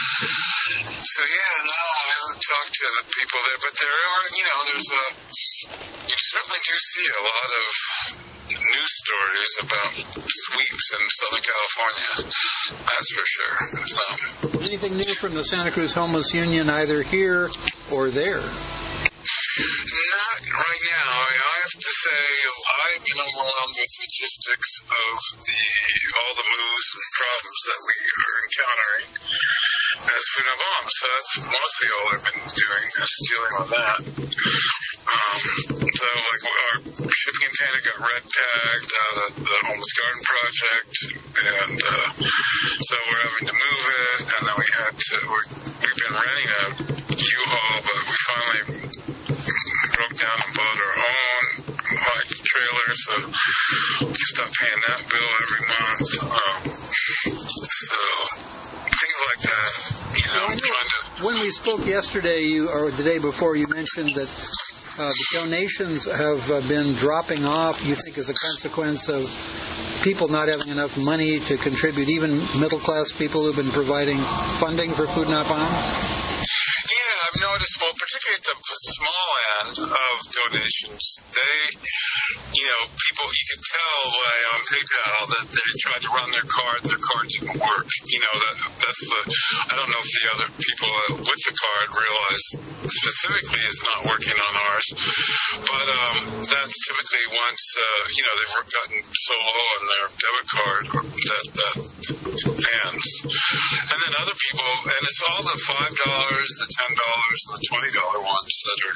So yeah, no, I haven't talked to the people there, but there are, you know, there's a. You certainly do see a lot of news stories about sweeps in Southern California. That's for sure. So, anything new from the Santa Cruz Homeless Union, either here or there? Not right now. I have to say I've been overwhelmed with logistics of the all the moves and problems that we are encountering as Food Not Bombs. So that's mostly all I've been doing, is dealing with that. Um, so like our shipping container got red tagged out of the Homeless Garden Project, and uh, so we're having to move it, and then we had to. We're, we've been renting a U-Haul, but we finally broke down and bought our own like trailer, so we stopped paying that bill every month. Um, so things like that, you know, I'm trying to. When we spoke yesterday, you or the day before, you mentioned that uh, the donations have uh, been dropping off. You think as a consequence of people not having enough money to contribute, even middle class people who've been providing funding for Food Not Bombs? I've noticed, well, particularly at the small end of donations, they, you know, people, you can tell by on PayPal that they tried to run their card, their card didn't work. You know, that that's the, I don't know if the other people with the card realize specifically it's not working on ours, but um, that's typically once, uh, you know, they've gotten so low on their debit card that that ends. And then other people, and it's all the five dollars, the ten dollars, and the twenty dollar ones that are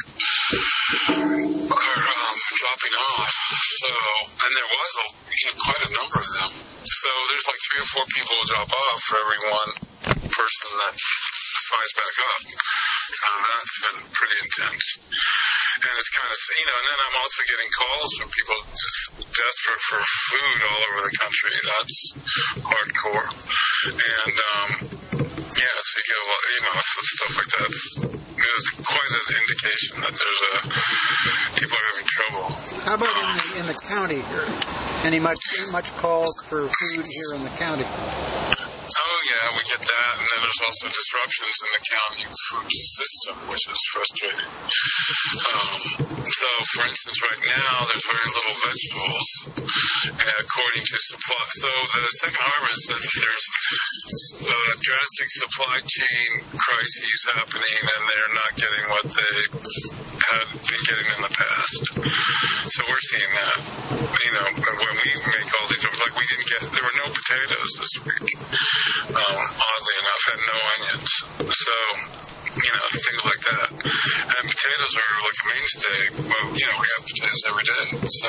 are um, dropping off. So, and there was a, you know, quite a number of them. So there's like three or four people who drop off for every one person that flies back up. So that's been pretty intense. And it's kind of, you know, and then I'm also getting calls from people just desperate for food all over the country. That's hardcore. And, um, yeah, so you get a lot, you know, stuff like that. It's quite an indication that there's a, people are having trouble. How about in the, in the county here? Any much, much calls for food here in the county? Oh, yeah, we get that, and then there's also disruptions in the county food system, which is frustrating. Um, so, for instance, right now, there's very little vegetables, uh, according to supply. So, the Second Harvest says that there's uh, drastic supply chain crises happening, and they're not getting what they had been getting in the past. So, we're seeing that. You know, when we make all these, like, we didn't get, there were no potatoes this week. Um, oddly enough, had no onions. So, you know, things like that. And potatoes are like a mainstay. Well, you know, we have potatoes every day. So,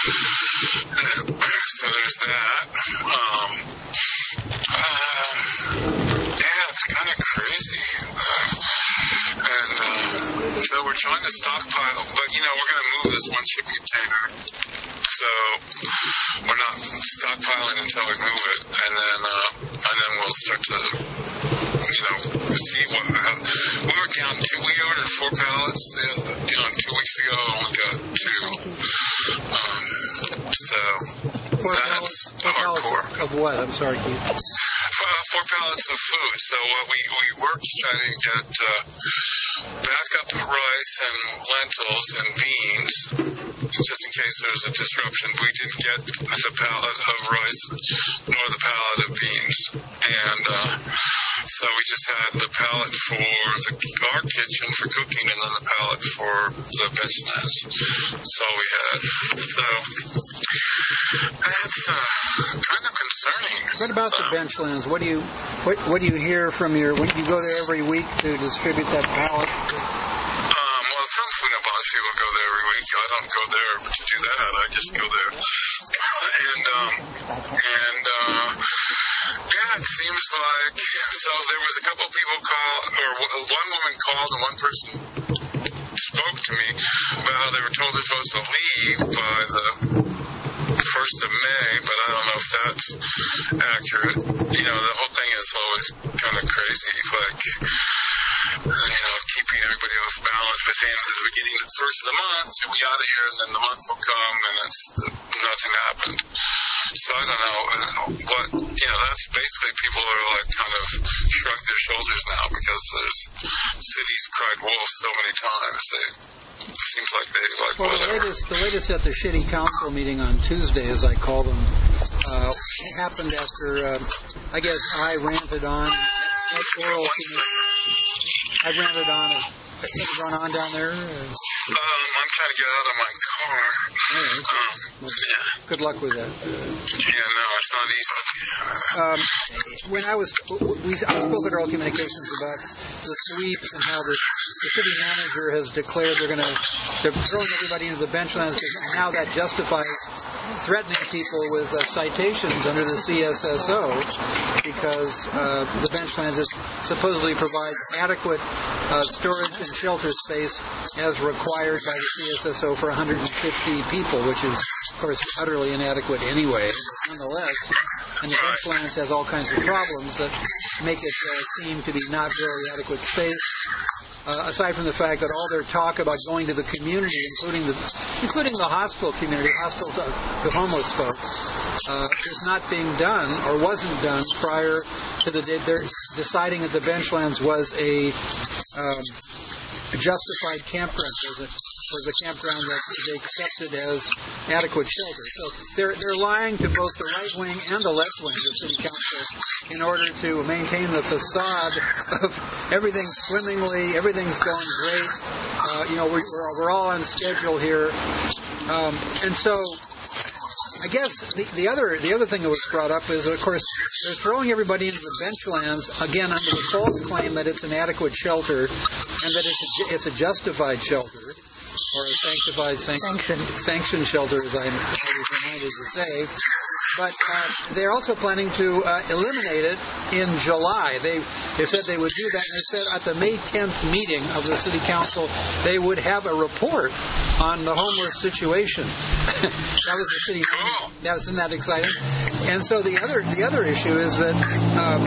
so there's that. Um, uh, yeah, it's kind of crazy. Uh, and uh, so we're trying to stockpile, but, you know, we're going to move this one shipping container. So we're not stockpiling until we move it, and then uh, and then we'll start to, you know, see what. Uh, we were down to. We ordered four pallets, uh, you know, two weeks ago. Only got two. Um, so four that's four hardcore. Of what? I'm sorry, Keith. Uh, four pallets of food. So uh, we we worked trying to get uh, backup rice and lentils and beans, just in case there's a disruption. We didn't get the pallet of rice nor the pallet of beans, and uh, So we just had the pallet for the, our kitchen for cooking, and then the pallet for the benchlands. That's all we had. So that's uh, kind of concerning. What about so, the benchlands? What do you what what do you hear from your when you go there every week to distribute that pallet? Um, well, some food and bonds people go there every week. I don't go there to do that. I just go there, and um, and uh, yeah, it seems like so. There was a couple people call, or one woman called, and one person spoke to me about how they were told they're supposed to leave by the first of May, but I don't know if that's accurate. You know, the whole thing is always kind of crazy, like, you know, keeping everybody off balance, but saying at the beginning of the first of the month, you'll be out of here, and then the month will come, and it's, nothing happened. So I don't know, but, you know, that's basically people are like kind of shrug their shoulders now because there's cities cried wolf so many times. They seems like they like well, whatever. the latest, the latest at the City Council meeting on Tuesday, as I call them, uh, happened after uh, I guess I ranted on. Oral I ranted on it. What's going on down there? Um, I'm trying to get out of my car. Right. Um, yeah. Good luck with that. Yeah, no, it's not easy. Um, when I was, we, I spoke at Oral Communications about the sweep and how the, the city manager has declared they're going to, they're throwing everybody into the benchlands, and how that justifies threatening people with uh, citations under the C S S O because uh, the benchlands is supposedly provides adequate uh, storage and shelter space as required by the C S S O for one hundred fifty people, which is, of course, utterly inadequate anyway. Nonetheless, and the benchlands has all kinds of problems that make it uh, seem to be not very adequate space. Uh, aside from the fact that all their talk about going to the community, including the including the hospital community, hospital to, to homeless folks, uh, is not being done or wasn't done prior to the day they're deciding that the benchlands was a um, justified campground. Was a, was a campground that they accepted as adequate shelter. So they're they're lying to both the right wing and the left wing of the city council in order to maintain the facade of everything's swimmingly, everything's going great. Uh, you know, we're we're all on schedule here, um, and so. I guess the, the other the other thing that was brought up is, of course, they're throwing everybody into the benchlands, again, under the false claim that it's an adequate shelter and that it's a, it's a justified shelter, or a sanctified sanction, sanctioned shelter, as I'm always reminded to say. But uh, they're also planning to uh, eliminate it in July. They they said they would do that, and they said at the May tenth meeting of the City Council, they would have a report on the homeless situation. That was the city. That was, isn't that exciting? And so the other the other issue is that um,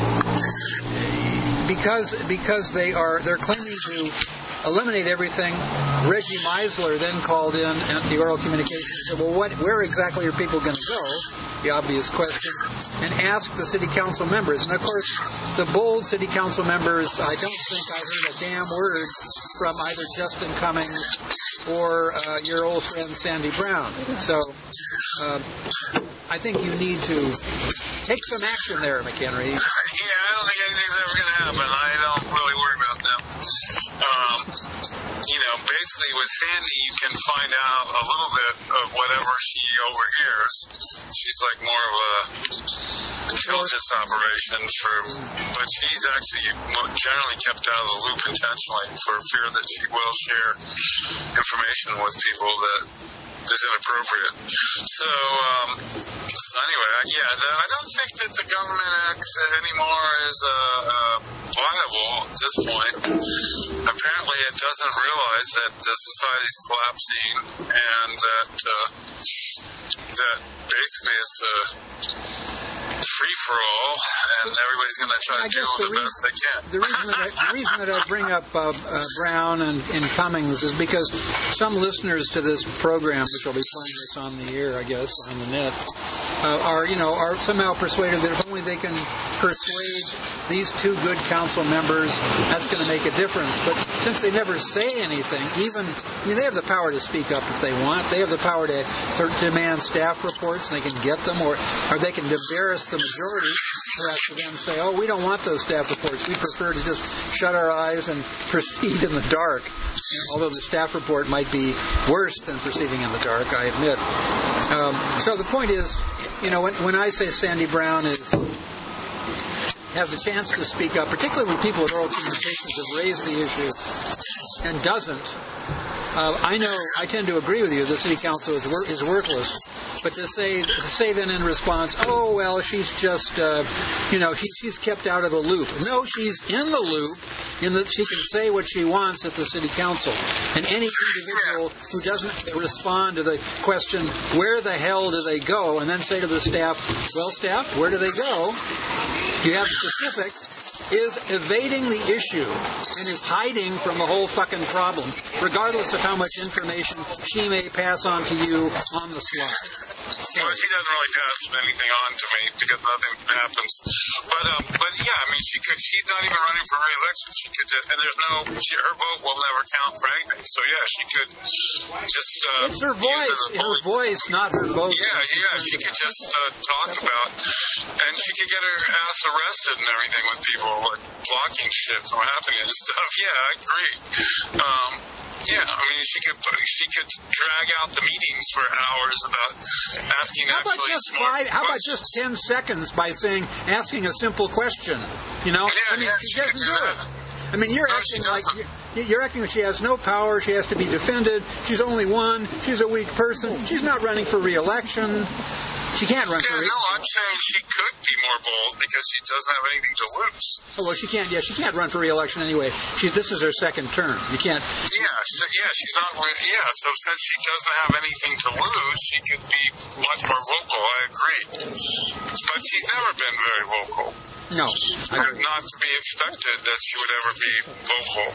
because because they are they're claiming to eliminate everything. Reggie Meisler then called in at the Oral Communications and said, well, what, where exactly are people going to go? The obvious question. And asked the city council members. And, of course, the bold city council members, I don't think I heard a damn word from either Justin Cummings or uh, your old friend Sandy Brown. So uh, I think you need to take some action there, McHenry. Yeah, I don't think anything's ever going to happen. I don't really worry about them. Um, you know, basically with Sandy, you can find out a little bit of whatever she overhears. She's like more of a intelligence operation for, but she's actually generally kept out of the loop intentionally for fear that she will share information with people that is inappropriate. So, um, so anyway, yeah, the, I don't think that the government acts anymore is uh, uh, viable at this point. Apparently, it doesn't realize that the society's collapsing and that uh, that basically it's a free for all, and everybody's going to try to do the, the best they can. The reason that I, the reason that I bring up uh, uh, Brown and, and Cummings is because some listeners to this program, which will be playing this on the air, I guess, on the net, uh, are you know are somehow persuaded that if only they can persuade these two good council members, that's going to make a difference. But since they never say anything, even, I mean, they have the power to speak up if they want. They have the power to, to demand staff reports, and they can get them, or, or they can embarrass the majority, perhaps to them say, oh, we don't want those staff reports. We prefer to just shut our eyes and proceed in the dark. Although the staff report might be worse than proceeding in the dark, I admit. Um, so the point is, you know, when, when I say Sandy Brown is has a chance to speak up, particularly when people at Oral Communications have raised the issue and doesn't, uh, I know, I tend to agree with you, the city council is, wor- is worthless. But to say, to say then in response, oh, well, she's just, uh, you know, she, she's kept out of the loop. No, she's in the loop in that she can say what she wants at the city council. And any individual who doesn't respond to the question, where the hell do they go, and then say to the staff, well, staff, where do they go? You have specifics, is evading the issue and is hiding from the whole fucking problem, regardless of how much information she may pass on to you on the slide. Well, she doesn't really pass anything on to me because nothing happens. But um, but yeah, I mean, she could. She's not even running for re-election. She could, just, and there's no. She, her vote will never count for anything. So yeah, she could just. Uh, it's her voice. Her, her voice, not her vote. Yeah, yeah. She could just uh, talk about, and she could get her ass arrested and everything with people like blocking shit from happening and stuff. Yeah, I agree. Um. Yeah, I mean, she could she could drag out the meetings for hours about asking how actually about just five, How about just ten seconds by saying, asking a simple question? You know, yeah, I mean, yeah, she, she doesn't do do that. it. I mean, you're no, acting like you're, you're acting like she has no power. She has to be defended. She's only one. She's a weak person. She's not running for re-election. She can't run yeah, for re-election. No, I'm saying she could be more bold because she doesn't have anything to lose. Oh, well, she can't. Yeah, she can't run for re-election anyway. She's this is her second term. You can't. Yeah, so, yeah, she's not. Yeah, so since she doesn't have anything to lose, she could be much more vocal. I agree, but she's never been very vocal. No, I agree. Not to be expected that she would ever be vocal.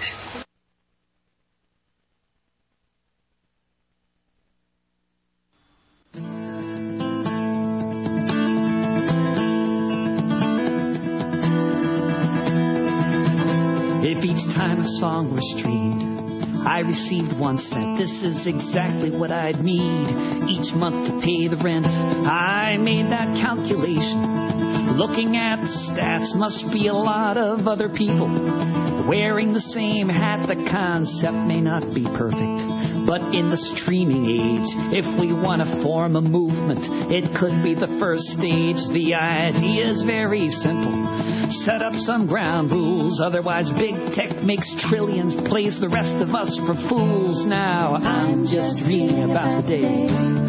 If each time a song were streamed, I received one cent, this is exactly what I'd need each month to pay the rent. I made that calculation. Looking at the stats, must be a lot of other people wearing the same hat. The concept may not be perfect, but in the streaming age, if we want to form a movement, it could be the first stage. The idea is very simple. Set up some ground rules, otherwise big tech makes trillions, plays the rest of us for fools. Now I'm just dreaming about the day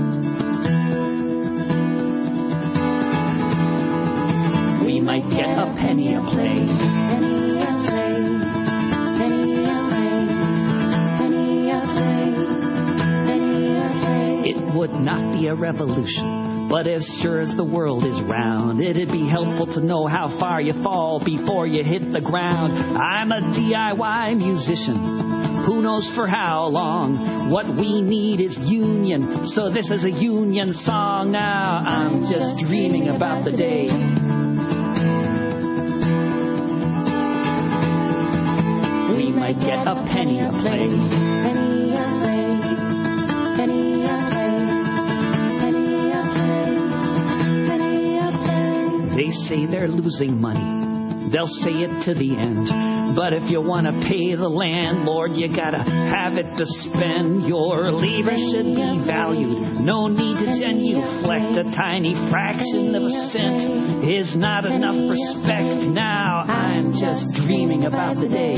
we might get a penny a play. Penny a play, penny a play, penny a play, penny a play. It would not be a revolution, but as sure as the world is round, it'd be helpful to know how far you fall before you hit the ground. I'm a D I Y musician, who knows for how long. What we need is union, so this is a union song. Now I'm just dreaming about the day we might get a penny a play. Penny a play, penny a play, penny a play, penny a play. They say they're losing money, they'll say it to the end. But if you want to pay the landlord, you gotta have it to spend. Your labor should be valued, no need to genuflect. A tiny fraction of a cent is not enough respect. Now I'm just dreaming about the day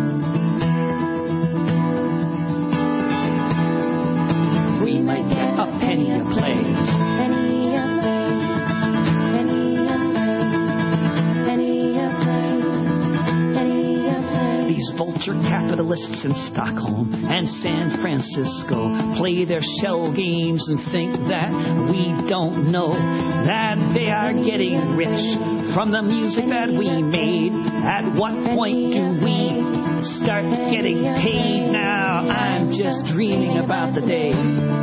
we might get a penny a play. Penny a play, penny a play, penny a play, penny a play. These vulture capitalists in Stockholm and San Francisco play their shell games and think that we don't know that they are getting rich from the music that we made. At what point do we start getting paid? Now I'm just dreaming about the day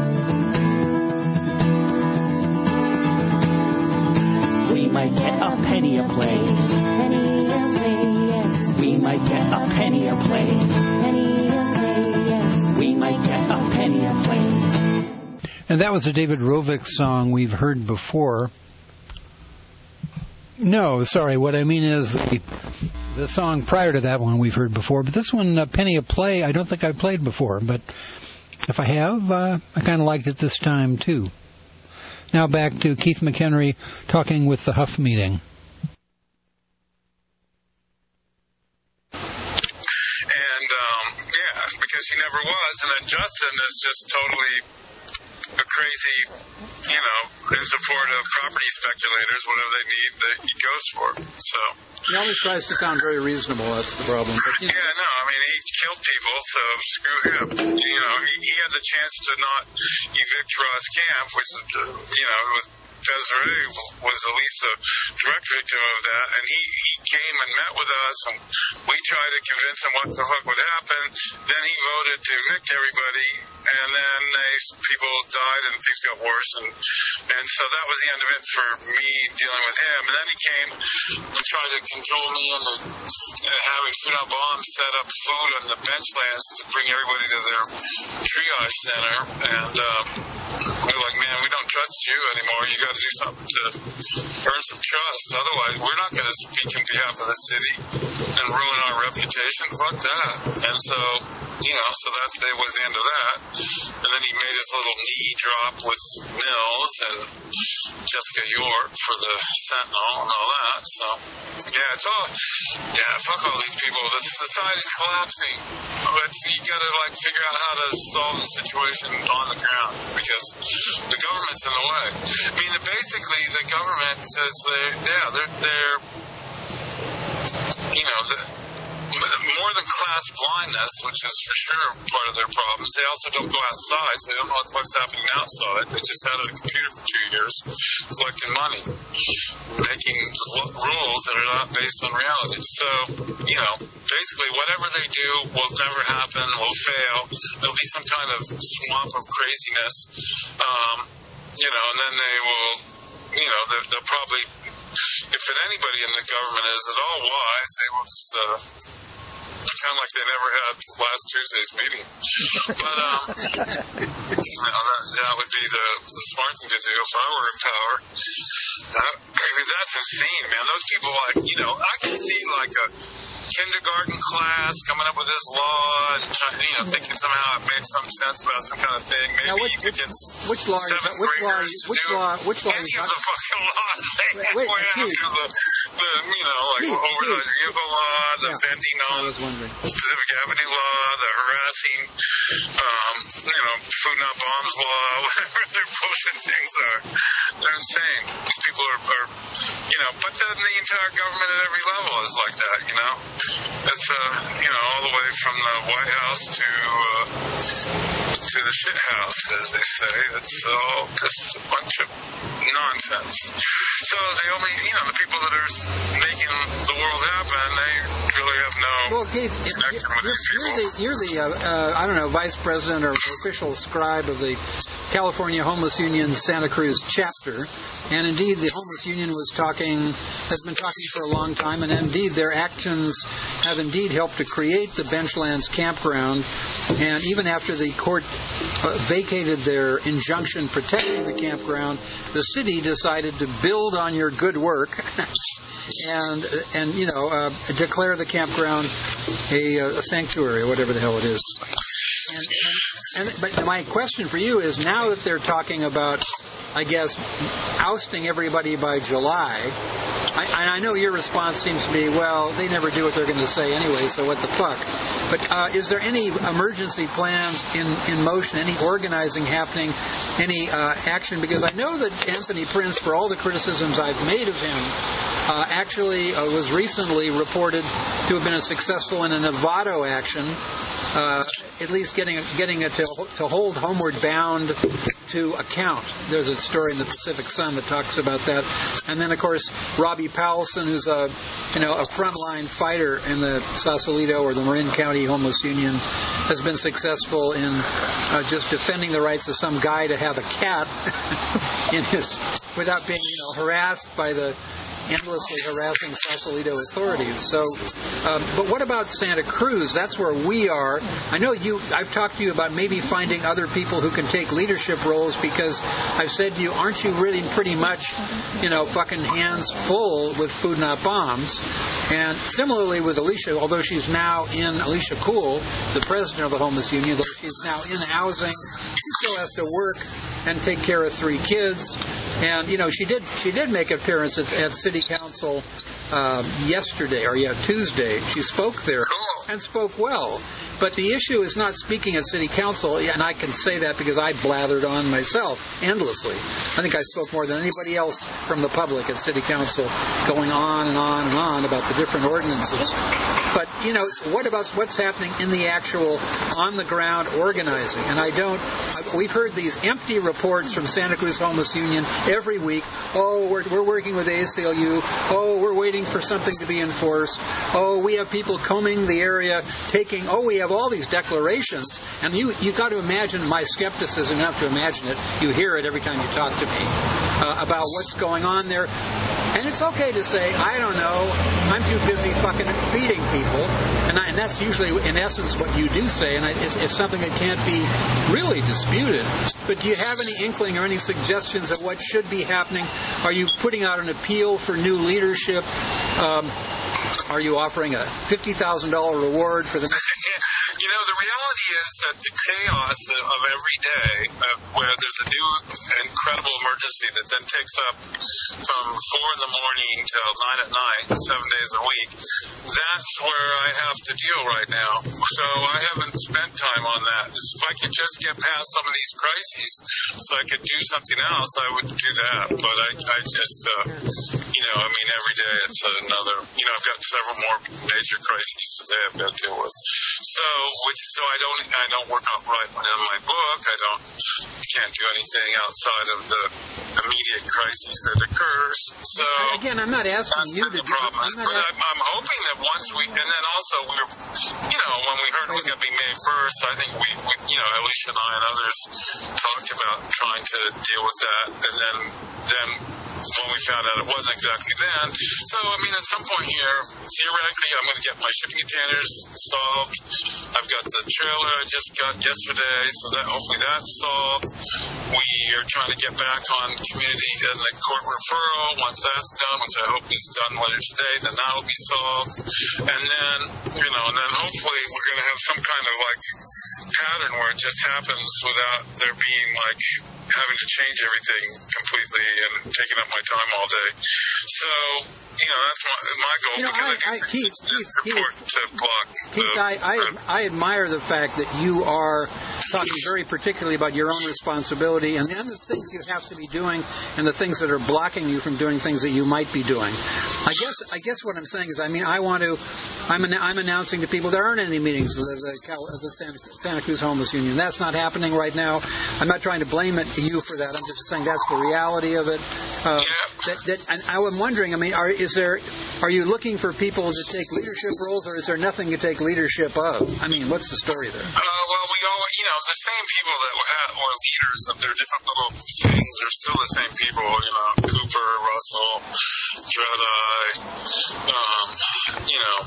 we might get a penny a play. Penny a play, yes. We might get a penny a play. Penny we might get a penny a play. And that was a David Rovick song we've heard before. No, sorry, what I mean is the, the song prior to that one we've heard before. But this one, uh, Penny a Play, I don't think I've played before. But if I have, uh, I kind of liked it this time, too. Now back to Keith McHenry talking with the Huff meeting. And, um, yeah, because he never was. And then Justin is just totally a crazy, you know, in support of property speculators, whatever they need, that he goes for. So he always tries to sound very reasonable. That's the problem. But, you know. Yeah, no, I mean, he killed people, so screw him. You know, he, he had the chance to not evict Ross Camp, which, you know, was Desiree was at least a direct victim of that, and he, he came and met with us, and we tried to convince him what the fuck would happen. Then he voted to evict everybody, and then they, people died and things got worse, and and so that was the end of it for me dealing with him. And then he came and tried to control me into having Food Not Bombs set up food on the bench lands to bring everybody to their triage center, and um, we were like, man, we don't trust you anymore. You got to do something to earn some trust. Otherwise, we're not going to speak on behalf of the city and ruin our reputation. Fuck that. And so, you know, so that's that was the end of that. And then he made his little knee drop with Mills and Jessica York for the Sentinel and all that. So, yeah, it's all, yeah, fuck all these people. The society's collapsing. But you got to, like, figure out how to solve the situation on the ground because the government's in the way. I mean, basically, the government says they, yeah, they're, they're, you know, the, more than class blindness, which is for sure part of their problems. They also don't go outside, so they don't know what the fuck's happening outside. They just sat at a computer for two years collecting money, making l- rules that are not based on reality. So, you know, basically whatever they do will never happen, will fail. There'll be some kind of swamp of craziness, um, you know, and then they will, you know, they'll, they'll probably, if anybody in the government is at all wise, they will just uh, pretend like they never had last Tuesday's meeting. But um, you know, that, that would be the, the smart thing to do if I were in power. Uh, that's insane, man. Those people, like, you know, I can see like a kindergarten class coming up with this law and trying, you know, thinking somehow it made some sense about some kind of thing. Maybe now, which, you could get which law? Is that, which law? Which law? Which law? Any of the fucking laws they wait, wait, after the, the, you know, like Keith, over Keith. the vehicle law, the yeah. vending on Pacific Avenue law, the harassing, um, you know, Food Not Bombs law, whatever their bullshit things are. They're insane. These people are, are you know, but then the entire government at every level is like that, you know. It's, uh, you know, all the way from the White House to uh, to the shit house, as they say. It's all just a bunch of nonsense. So the only, you know, the people that are making the world happen, they really have no well, Keith, connection with these people. You're the, you're the uh, uh, I don't know, vice president or official scribe of the California Homeless Union Santa Cruz chapter. And indeed, the Homeless Union was talking, has been talking for a long time, and indeed their actions have indeed helped to create the Benchlands campground. And even after the court uh, vacated their injunction protecting the campground, the city decided to build on your good work and, and you know, uh, declare the campground a, a sanctuary, or whatever the hell it is. And, and, and but my question for you is, now that they're talking about, I guess, ousting everybody by July, I, and I know your response seems to be, well, they never do what they're going to say anyway, so what the fuck? But uh, is there any emergency plans in, in motion, any organizing happening, any uh, action? Because I know that Anthony Prince, for all the criticisms I've made of him, uh, actually uh, was recently reported to have been a successful in a Novato action, uh, at least getting getting it to, to hold Homeward Bound to account. There's a story in the Pacific Sun that talks about that. And then, of course, Robbie Powelson, who's a you know a frontline fighter in the Sausalito or the Marin County Homeless Union, has been successful in uh, just defending the rights of some guy to have a cat in his without being you know harassed by the endlessly harassing Sausalito authorities. So, um, but what about Santa Cruz? That's where we are. I know you. I've talked to you about maybe finding other people who can take leadership roles, because I've said to you, aren't you really pretty much, you know, fucking hands full with Food Not Bombs? And similarly with Alicia, although she's now in, Alicia Kuhl, the president of the Homeless Union, though she's now in housing, she still has to work and take care of three kids. And, you know, she did she did make an appearance at, at City Council um, yesterday, or yeah, Tuesday. She spoke there and spoke well. But the issue is not speaking at City Council, and I can say that because I blathered on myself endlessly. I think I spoke more than anybody else from the public at City Council, going on and on and on about the different ordinances. But, you know, what about what's happening in the actual on-the-ground organizing? And I don't, we've heard these empty reports from Santa Cruz Homeless Union every week. Oh, we're, we're working with A C L U. Oh, we're waiting for something to be enforced. Oh, we have people combing the area, taking, oh, we have all these declarations. And you you got to imagine my skepticism. You have to imagine it. You hear it every time you talk to me uh, about what's going on there. And it's okay to say, I don't know, I'm too busy fucking feeding people. And, I, and that's usually, in essence, what you do say. And I, it's, it's something that can't be really disputed. But do you have any inkling or any suggestions of what should be happening? Are you putting out an appeal for new leadership? Um, are you offering a fifty thousand dollars reward for the... You know, the reality is that the chaos of every day, uh, where there's a new incredible emergency that then takes up from four in the morning till nine at night, seven days a week, that's where I have to deal right now. So I haven't spent time on that. If I could just get past some of these crises so I could do something else, I would do that. But I, I just, uh, you know, I mean, every day it's another, you know, I've got several more major crises today I've got to deal with. So, which, so I don't, I don't work out right in my book. I don't, can't do anything outside of the immediate crisis that occurs. So again, I'm not asking you to do. I'm but I'm, I'm hoping that once we, and then also we're, you know, when we heard it was going to be May first, I think we, we, you know, Alicia and I and others talked about trying to deal with that, and then, then. when we found out it wasn't exactly then. So, I mean, at some point here, theoretically, I'm going to get my shipping containers solved. I've got the trailer I just got yesterday, so that hopefully that's solved. We are trying to get back on community and the court referral. Once that's done, which I hope is done later today, then that will be solved. And then, you know, and then hopefully we're going to have some kind of, like, pattern where it just happens without there being, like, having to change everything completely and taking up my time all day. So, you know, that's my, my goal, you know, because I, I, I think Keith, it's, Keith, it's important Keith, to block Keith, the, I, I, I admire the fact that you are talking very particularly about your own responsibility and the other things you have to be doing and the things that are blocking you from doing things that you might be doing. I guess I guess what I'm saying is, I mean, I want to, I'm, an, I'm announcing to people there aren't any meetings of the, the, the Santa, Santa Cruz Homeless Union. That's not happening right now. I'm not trying to blame it you for that. I'm just saying that's the reality of it. Uh, yeah. that, that, and I'm wondering, I mean, are, is there, are you looking for people to take leadership roles, or is there nothing to take leadership of? I mean, what's the story there? Uh, well, we all, you know, the same people that were, at, were leaders of their different little things are still the same people, you know, Cooper, Russell, Dreadeye, um, you know,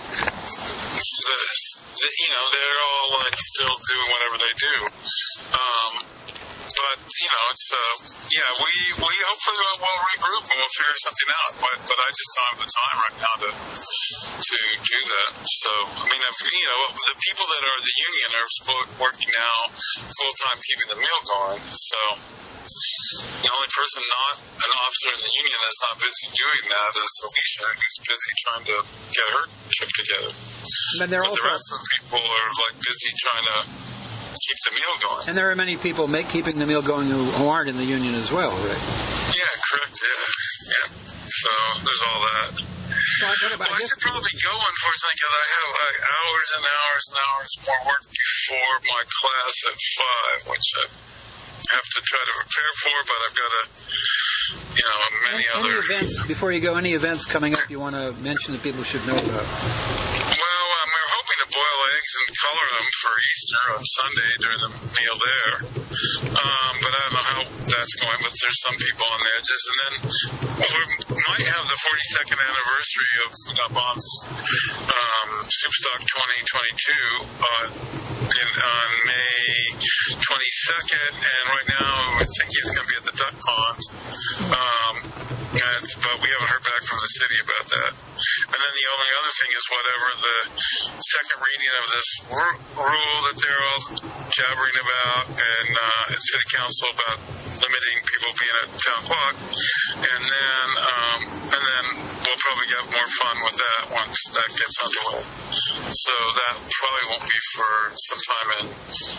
the, the, you know, they're all, like, still doing whatever they do. Um, But, you know, it's, uh, yeah, we, we hopefully will regroup and we'll figure something out. But, but I just don't have the time right now to, to do that. So, I mean, if, you know, the people that are the union are working now full-time keeping the mill going. So, the only person not an officer in the union that's not busy doing that is Alicia, who's busy trying to get her ship together. But, they're but also... the rest of the people are, like, busy trying to keep the meal going. And there are many people make, keeping the meal going who, who aren't in the union as well, right? Yeah, correct, yeah. yeah. So there's all that. Well, I, well, I should probably go, unfortunately, because I have like hours and hours and hours more work before my class at five, which I have to try to prepare for, but I've got a, you know, many any, other... Any events, before you go, any events coming up you want to mention that people should know about? Well, um, we're hoping to boil eggs can color them for Easter on Sunday during the meal there. Um, but I don't know how that's going, but there's some people on the edges. And then we might have the forty-second anniversary of Gabon's um, Soupstock twenty twenty-two on, in, on May twenty-second, and right now I think he's going to be at the duck pond. Um, and, but we haven't heard back from the city about that. And then the only other thing is whatever the second reading of this r- rule that they're all jabbering about and uh, at City Council about limiting people being at town clock. And then, um, and then we'll probably have more fun with that once that gets underway. So that probably won't be for some time in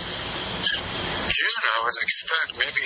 June, I would expect. Maybe,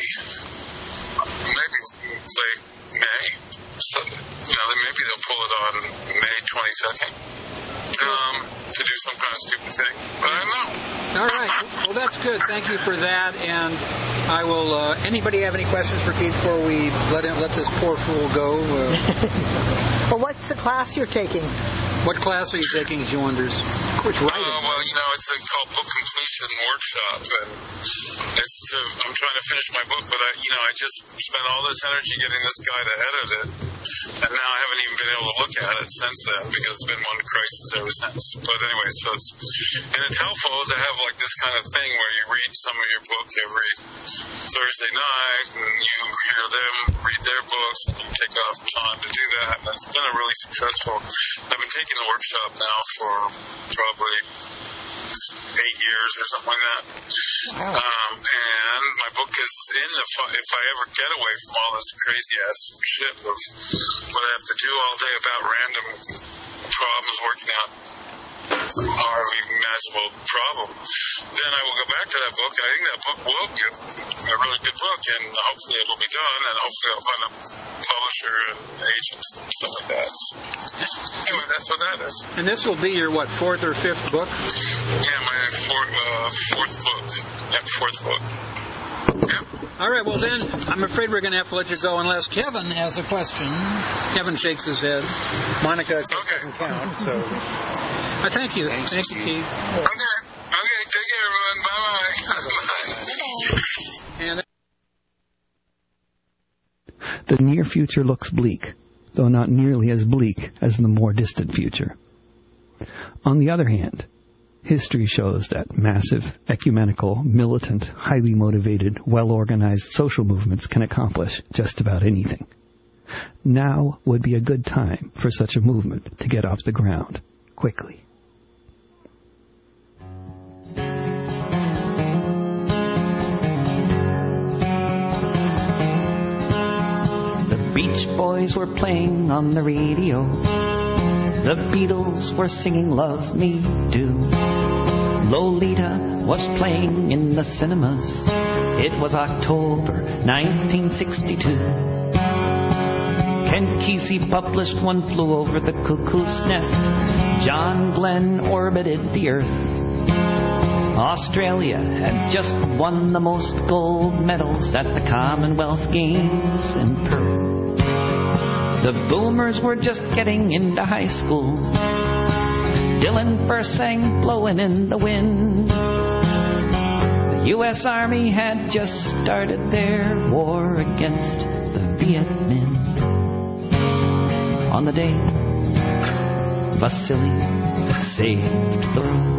maybe late May. So, you know, maybe they'll pull it on May twenty-second um, to do some kind of stupid thing. But I don't know. All right. Well, that's good. Thank you for that. And I will. Uh, anybody have any questions for Keith before we let him, let this poor fool go? Uh, well, what's the class you're taking? What class are you taking, she wonders? Which writing? Uh, well, you know, it's a, called Book Completion Workshop, and it's to, I'm trying to finish my book, but I, you know, I just spent all this energy getting this guy to edit it, and now I haven't even been able to look at it since then because it's been one crisis ever since. But anyway, so it's and it's helpful to have like this kind of thing where you read some of your book every Thursday night, and you hear them read their books, and you take off time to do that, and it's been a really successful. I've been taking the workshop now for probably eight years or something like that. Wow. Um, and my book is in the, if I ever get away from all this crazy ass shit of what I have to do all day about random problems working out hardly imaginable problem, then I will go back to that book, and I think that book will be a, a really good book, and hopefully it will be done, and hopefully I'll find a publisher and agents and stuff like that. Anyway, that's what that is. And this will be your, what, fourth or fifth book? Yeah, my four, uh, fourth book. Yeah, fourth book. Yeah. All right, well then, I'm afraid we're going to have to let you go unless Kevin has a question. Kevin shakes his head. Monica okay. doesn't count, so... Uh, thank you. Thanks, thank you, Keith. Okay. Okay, take care, everyone. Bye-bye. And the near future looks bleak, though not nearly as bleak as the more distant future. On the other hand, history shows that massive, ecumenical, militant, highly motivated, well-organized social movements can accomplish just about anything. Now would be a good time for such a movement to get off the ground quickly. Beach Boys were playing on the radio. The Beatles were singing Love Me Do. Lolita was playing in the cinemas. It was October nineteen sixty-two. Ken Kesey published One Flew Over the Cuckoo's Nest. John Glenn orbited the Earth. Australia had just won the most gold medals at the Commonwealth Games in Perth. The boomers were just getting into high school. Dylan first sang Blowin' in the Wind. The U S Army had just started their war against the Viet Minh. On the day Vasily saved the world.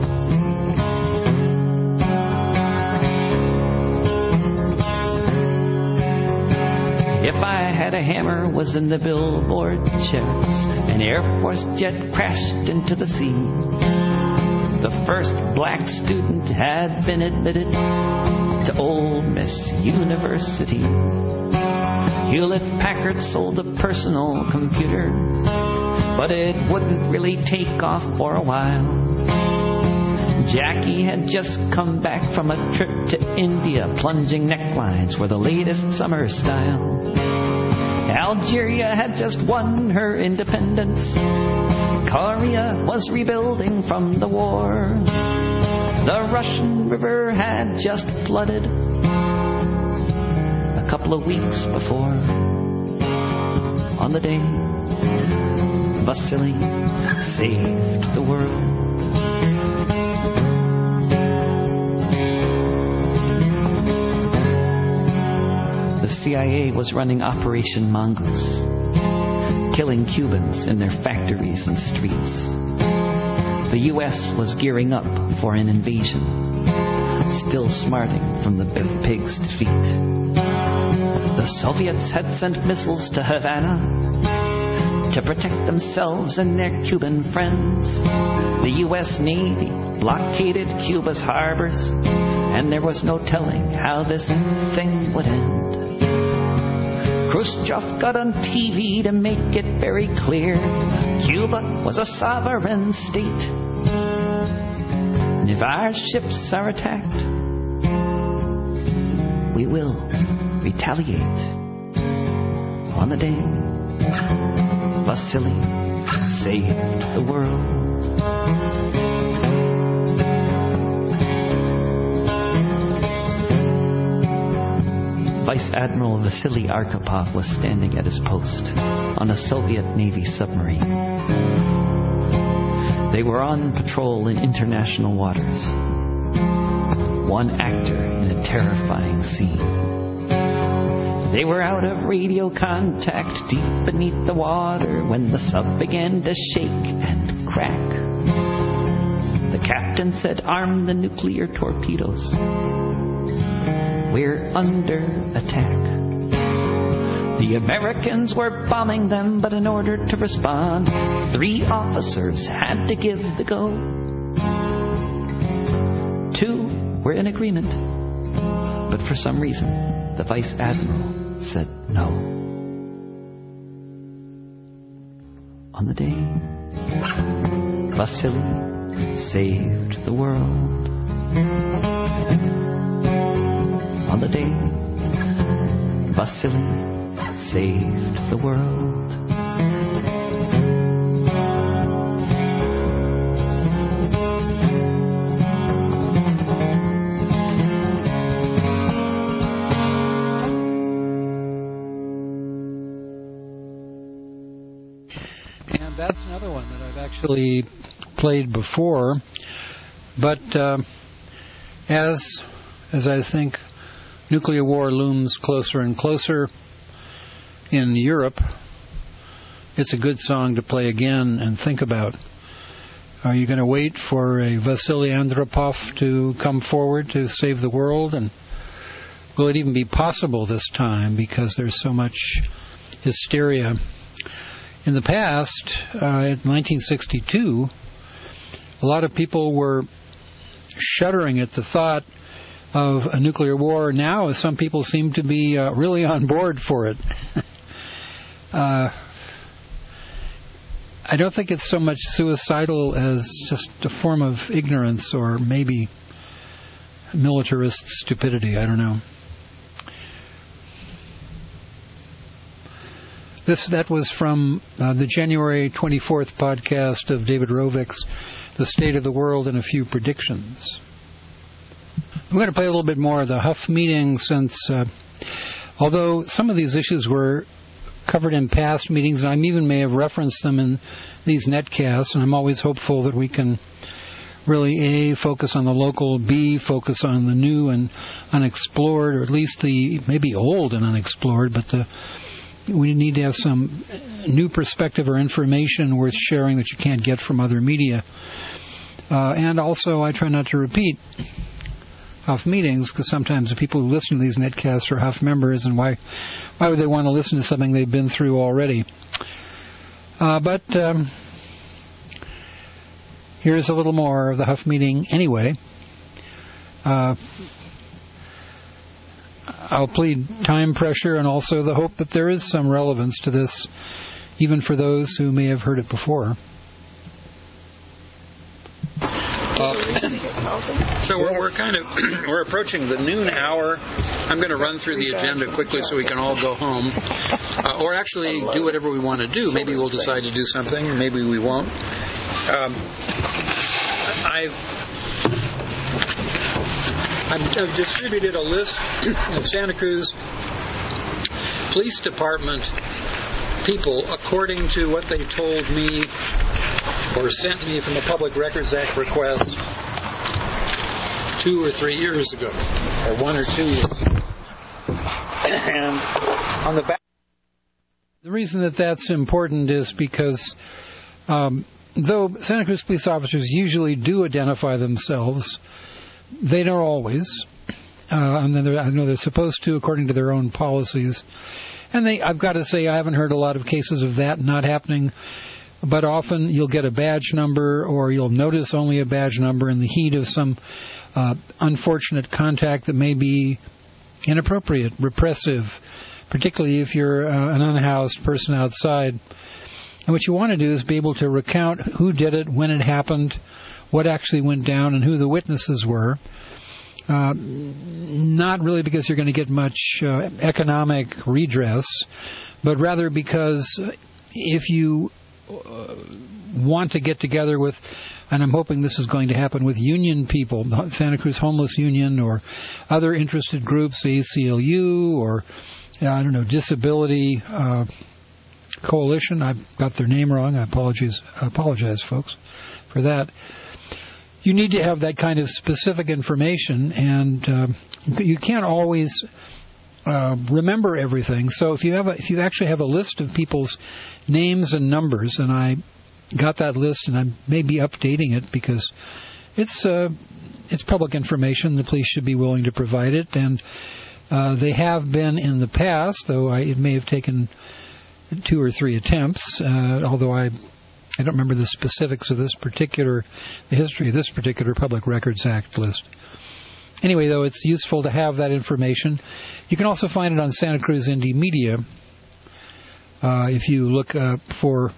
If I Had a Hammer was in the billboard charts. An Air Force jet crashed into the sea. The first black student had been admitted to Ole Miss University. Hewlett-Packard sold a personal computer, but it wouldn't really take off for a while. Jackie had just come back from a trip to India. Plunging necklines were the latest summer style. Algeria had just won her independence. Korea was rebuilding from the war. The Russian River had just flooded a couple of weeks before. On the day Vasily saved the world. C I A was running Operation Mongoose, killing Cubans in their factories and streets. The U S was gearing up for an invasion, still smarting from the Biff Pigs' defeat. The Soviets had sent missiles to Havana to protect themselves and their Cuban friends. The U S Navy blockaded Cuba's harbors, and there was no telling how this thing would end. Khrushchev got on T V to make it very clear Cuba was a sovereign state. And if our ships are attacked, we will retaliate. On the day Vasily saved the world. Vice Admiral Vasily Arkhipov was standing at his post on a Soviet Navy submarine. They were on patrol in international waters. One actor in a terrifying scene. They were out of radio contact deep beneath the water when the sub began to shake and crack. The captain said, "Arm the nuclear torpedoes. We're under attack." The Americans were bombing them, but in order to respond, three officers had to give the go. Two were in agreement, but for some reason, the Vice Admiral said no. On the day Vasily saved the world. On the day Vasily saved the world. And that's another one that I've actually played before, but uh, as as I think nuclear war looms closer and closer in Europe, it's a good song to play again and think about. Are you going to wait for a Vasily Andropov to come forward to save the world? And will it even be possible this time because there's so much hysteria? In the past, uh, in nineteen sixty-two, a lot of people were shuddering at the thought of a nuclear war. Now, some people seem to be uh, really on board for it. uh, I don't think it's so much suicidal as just a form of ignorance or maybe militarist stupidity. I don't know. This that was from uh, the January twenty-fourth podcast of David Rovick's The State of the World and a Few Predictions. I'm going to play a little bit more of the Huff meeting since, uh, although some of these issues were covered in past meetings, and I even may have referenced them in these netcasts, and I'm always hopeful that we can really, A, focus on the local, B, focus on the new and unexplored, or at least the maybe old and unexplored, but the we need to have some new perspective or information worth sharing that you can't get from other media. Uh, and also, I try not to repeat Huff meetings, because sometimes the people who listen to these netcasts are Huff members, and why why would they want to listen to something they've been through already? Uh, but um, here's a little more of the Huff meeting anyway. Uh, I'll plead time pressure and also the hope that there is some relevance to this, even for those who may have heard it before. Uh, so we're, we're kind of we're approaching the noon hour. I'm going to run through the agenda quickly so we can all go home, uh, or actually do whatever we want to do. Maybe we'll decide to do something. Maybe we won't. Um, I've I've distributed a list of Santa Cruz Police Department people according to what they told me or sent me from the Public Records Act request two or three years ago, or one or two years ago. And on the back, the reason that that's important is because um, though Santa Cruz police officers usually do identify themselves, they don't always. Uh, and then I know they're supposed to, according to their own policies. And they, I've got to say, I haven't heard a lot of cases of that not happening. But often you'll get a badge number, or you'll notice only a badge number in the heat of some uh, unfortunate contact that may be inappropriate, repressive, particularly if you're uh, an unhoused person outside. And what you want to do is be able to recount who did it, when it happened, what actually went down, and who the witnesses were. Uh, not really because you're going to get much uh, economic redress, but rather because if you uh, want to get together with, and I'm hoping this is going to happen with union people, the Santa Cruz Homeless Union or other interested groups, the A C L U or, uh, I don't know, Disability uh, Coalition. I've got their name wrong. I apologize, I apologize, folks, for that. You need to have that kind of specific information, and uh, you can't always uh, remember everything. So if you have a, if you actually have a list of people's names and numbers, and I got that list, and I may be updating it because it's uh, it's public information. The police should be willing to provide it, and uh, they have been in the past, though I, it may have taken two or three attempts, uh, although I. I don't remember the specifics of this particular, the history of this particular Public Records Act list. Anyway, though, it's useful to have that information. You can also find it on Santa Cruz Indie Media. Uh, if you look uh, for,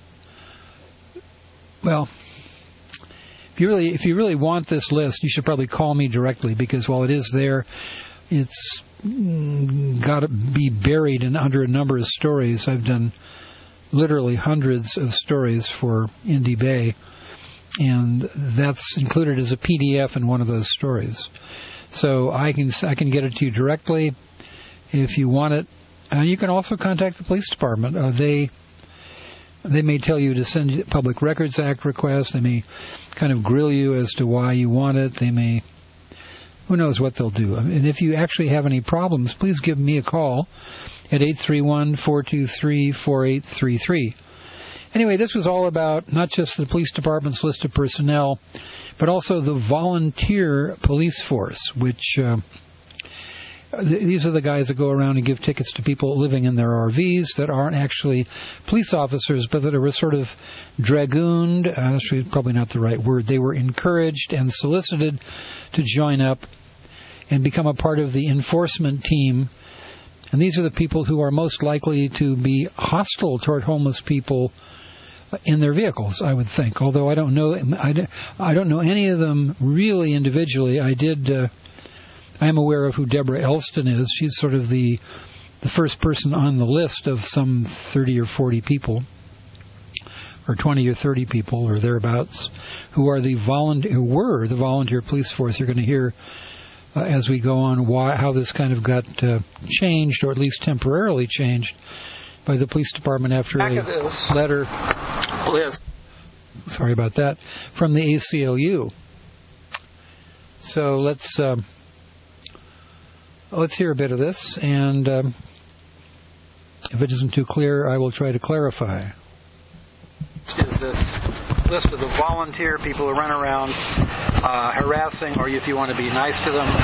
well, if you really if you really want this list, you should probably call me directly, because while it is there, it's got to be buried in under a number of stories. I've done literally hundreds of stories for Indie Bay, and that's included as a P D F in one of those stories. So I can I can get it to you directly if you want it. Uh, you can also contact the police department. Uh, they they may tell you to send you Public Records Act requests. They may kind of grill you as to why you want it. They may, who knows what they'll do. And if you actually have any problems, please give me a call at eight three one, four two three, four eight three three. Anyway, this was all about not just the police department's list of personnel, but also the volunteer police force, which uh, th- these are the guys that go around and give tickets to people living in their R Vs that aren't actually police officers, but that are sort of dragooned. Uh, that's probably not the right word. They were encouraged and solicited to join up and become a part of the enforcement team. And these are the people who are most likely to be hostile toward homeless people in their vehicles, I would think. Although I don't know, I don't know any of them really individually. I did. Uh, I am aware of who Deborah Elston is. She's sort of the the first person on the list of some thirty or forty people, or twenty or thirty people, or thereabouts, who are the volunteer, who were the volunteer police force. You're going to hear. Uh, as we go on, why, how this kind of got uh, changed, or at least temporarily changed, by the police department after Back a letter. Liz. Sorry about that, from the A C L U. So let's um, let's hear a bit of this, and um, if it isn't too clear, I will try to clarify. Is this list of the volunteer people who run around uh, harassing, or if you want to be nice to them,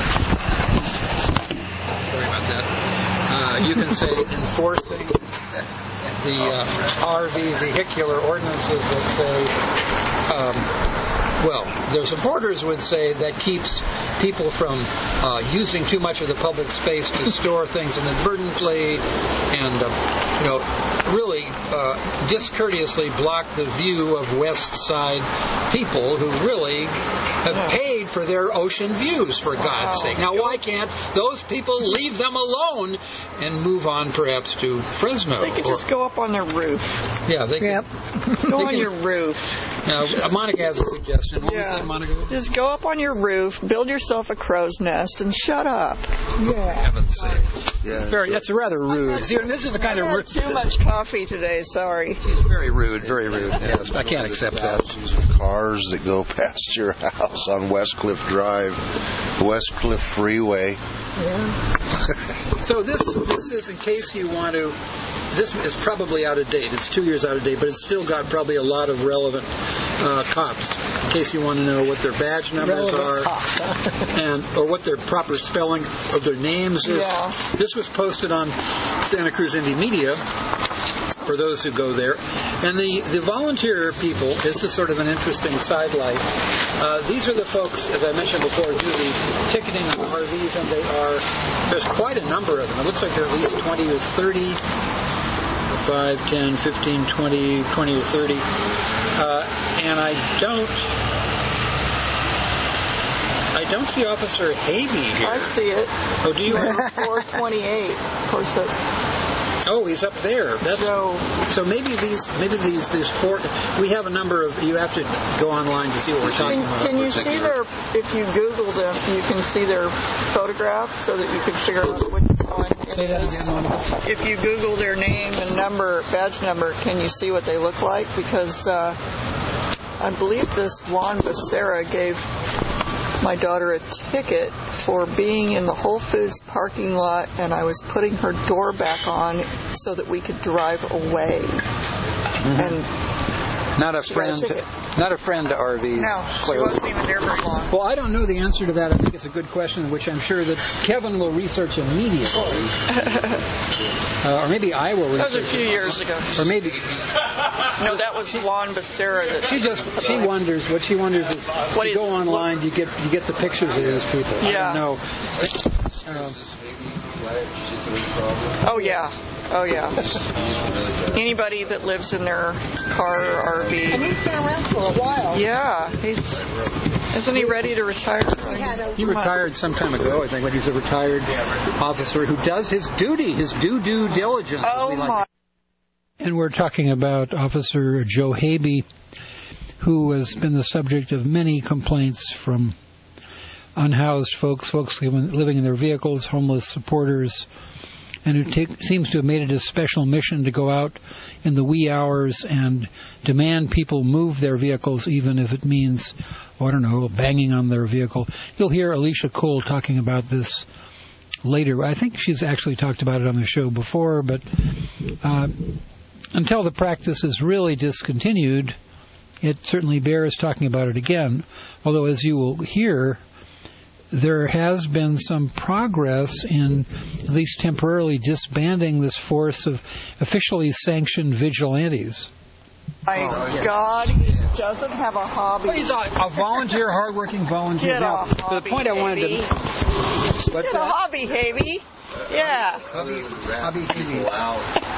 sorry about that, uh, you can say enforcing the uh, R V vehicular ordinances that say, um, well, their supporters would say that keeps people from uh, using too much of the public space to store things inadvertently, and, uh, you know, really uh, discourteously block the view of West Side people who really have paid for their ocean views, for God's wow. sake. Now, why can't those people leave them alone and move on perhaps to Fresno? They could or, just go up on their roof. Yeah, they yep. could. Go they on can, your roof. Now, Monica has a suggestion. What yeah. was that, Monica? Just go up on your roof, build yourself a crow's nest, and shut up. Yeah. Heaven's sake. Yeah. Very, that's rather rude. See, this is the kind I of had too much coffee today. Sorry. She's very rude. Very rude. Yes, I can't accept that. Cars that go past your house on West Cliff Drive, West Cliff Freeway. Yeah. So this this is in case you want to. This is probably out of date. It's two years out of date, but it's still got probably a lot of relevant uh, cops. In case you want to know what their badge numbers Relevant are, and or what their proper spelling of their names is. Yeah. This was posted on Santa Cruz Indie Media for those who go there. And the, the volunteer people, this is sort of an interesting sidelight. Uh, these are the folks, as I mentioned before, who do the ticketing on R Vs, and they are, there's quite a number of them. It looks like there are at least twenty or thirty, five, ten, fifteen, twenty, twenty or thirty. Uh, and I don't, I don't see Officer Havey here. I see it. Oh, do you? four twenty-eight. Of course, it, Oh, he's up there. That's so, so maybe these maybe these these four. We have a number of. You have to go online to see what we're talking can, about. can you see their? If you Google them, you can see their photograph, so that you can figure out which one. Say that again. If you Google their name and number, badge number, can you see what they look like? Because uh, I believe this Juan Becerra gave my daughter a ticket for being in the Whole Foods parking lot, and I was putting her door back on so that we could drive away. Mm-hmm. And not a friend, a not a friend to R Vs. No, she wasn't even there very long. Well, I don't know the answer to that. I think it's a good question, which I'm sure that Kevin will research immediately, uh, or maybe I will. That was research a few years ago. Or maybe. No, that was Juan Becerra. That she just she wonders. What she wonders is, what you is, go online, you get you get the pictures of these people. Yeah. I don't know. Um, oh yeah. Oh yeah. Anybody that lives in their car or R V. And he's been around for a while. Yeah. He's isn't he ready to retire? He retired some time ago, I think, but he's a retired officer who does his duty, his due due diligence. Oh my. And we're talking about Officer Joe Habe, who has been the subject of many complaints from unhoused folks, folks living in their vehicles, homeless supporters, and who take, seems to have made it a special mission to go out in the wee hours and demand people move their vehicles, even if it means, oh, I don't know, banging on their vehicle. You'll hear Alicia Cole talking about this later. I think she's actually talked about it on the show before, but uh, until the practice is really discontinued, it certainly bears talking about it again. Although, as you will hear, there has been some progress in at least temporarily disbanding this force of officially sanctioned vigilantes. My oh, God, he doesn't have a hobby. Well, he's a, a volunteer, hardworking volunteer. Get now, a hobby, the point I wanted Havey. to... What's Get that? a hobby, Havey. Yeah. Hobby, hobby, Havey. Wow.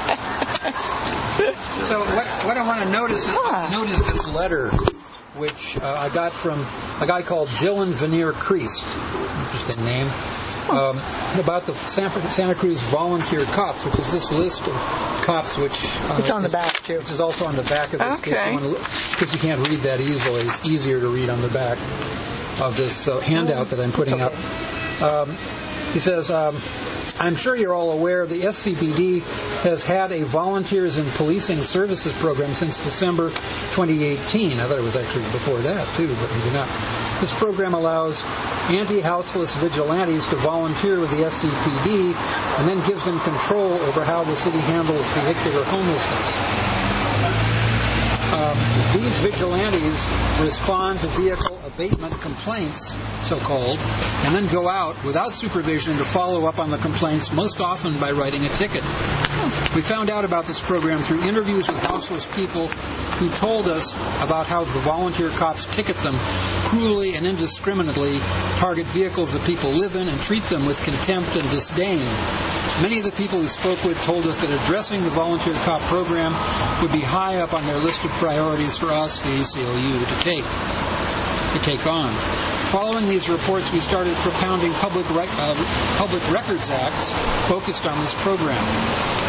So what, what I want to notice is, huh. notice this letter, which uh, I got from a guy called Dylan Veneer Creast, interesting name, um, about the Santa Cruz volunteer cops, which is this list of cops, which uh, it's on the is, back too, which is also on the back of this. Okay. Because you, you can't read that easily, it's easier to read on the back of this uh, handout that I'm putting up. Um, he says. Um, I'm sure you're all aware the S C B D has had a Volunteers in Policing Services program since December twenty eighteen. I thought it was actually before that, too, but maybe not. This program allows anti-houseless vigilantes to volunteer with the S C P D and then gives them control over how the city handles vehicular homelessness. Um, these vigilantes respond to vehicle abatement complaints, so-called, and then go out without supervision to follow up on the complaints, most often by writing a ticket. We found out about this program through interviews with houseless people who told us about how the volunteer cops ticket them cruelly and indiscriminately, target vehicles that people live in, and treat them with contempt and disdain. Many of the people who spoke with told us that addressing the volunteer cop program would be high up on their list of priorities for us, the A C L U, to take. to take on. Following these reports, we started propounding public, rec- uh, public records acts focused on this program.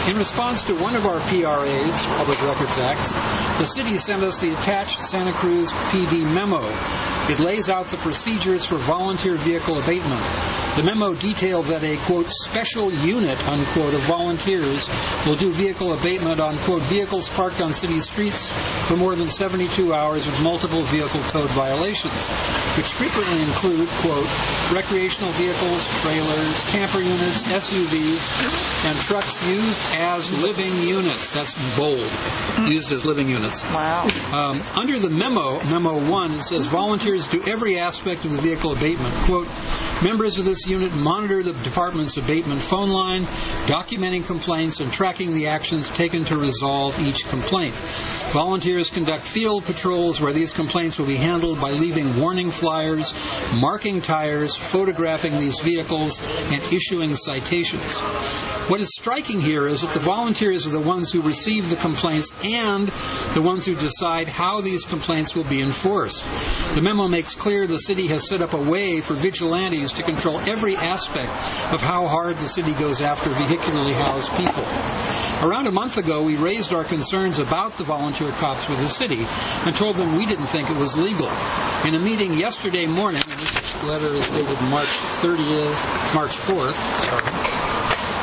In response to one of our P R As, Public Records Acts, the city sent us the attached Santa Cruz P D memo. It lays out the procedures for volunteer vehicle abatement. The memo detailed that a, quote, special unit, unquote, of volunteers will do vehicle abatement on, quote, vehicles parked on city streets for more than seventy-two hours with multiple vehicle code violations, which frequently include, quote, recreational vehicles, trailers, camper units, S U Vs, and trucks used as living units. That's bold. Used as living units. Wow. Um, under the memo, Memo one, it says volunteers do every aspect of the vehicle abatement. Quote, members of this unit monitor the department's abatement phone line, documenting complaints and tracking the actions taken to resolve each complaint. Volunteers conduct field patrols where these complaints will be handled by leaving warning flyers, marking tires, photographing these vehicles, and issuing citations. What is striking here is that the volunteers are the ones who receive the complaints and the ones who decide how these complaints will be enforced. The memo makes clear the city has set up a way for vigilantes to control every aspect of how hard the city goes after vehicularly housed people. Around a month ago, we raised our concerns about the volunteer cops with the city and told them we didn't think it was legal. In a meeting yesterday morning, and this letter is dated March thirtieth, March fourth, sorry,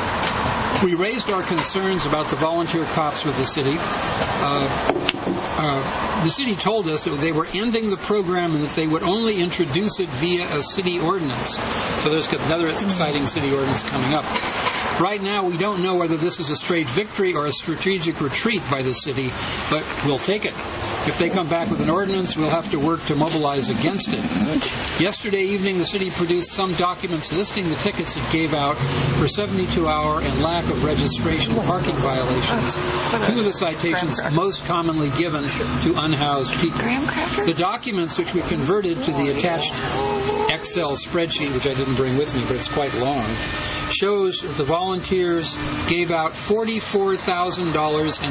we raised our concerns about the volunteer cops with the city. Uh, uh, the city told us that they were ending the program and that they would only introduce it via a city ordinance. So there's another exciting city ordinance coming up. Right now, we don't know whether this is a straight victory or a strategic retreat by the city, but we'll take it. If they come back with an ordinance, we'll have to work to mobilize against it. Yesterday evening, the city produced some documents listing the tickets it gave out for seventy-two hour and lack of registration parking violations. Two of the citations most commonly given to unhoused people. The documents, which we converted to the attached Excel spreadsheet, which I didn't bring with me, but it's quite long, shows that the volunteers gave out forty-four thousand twelve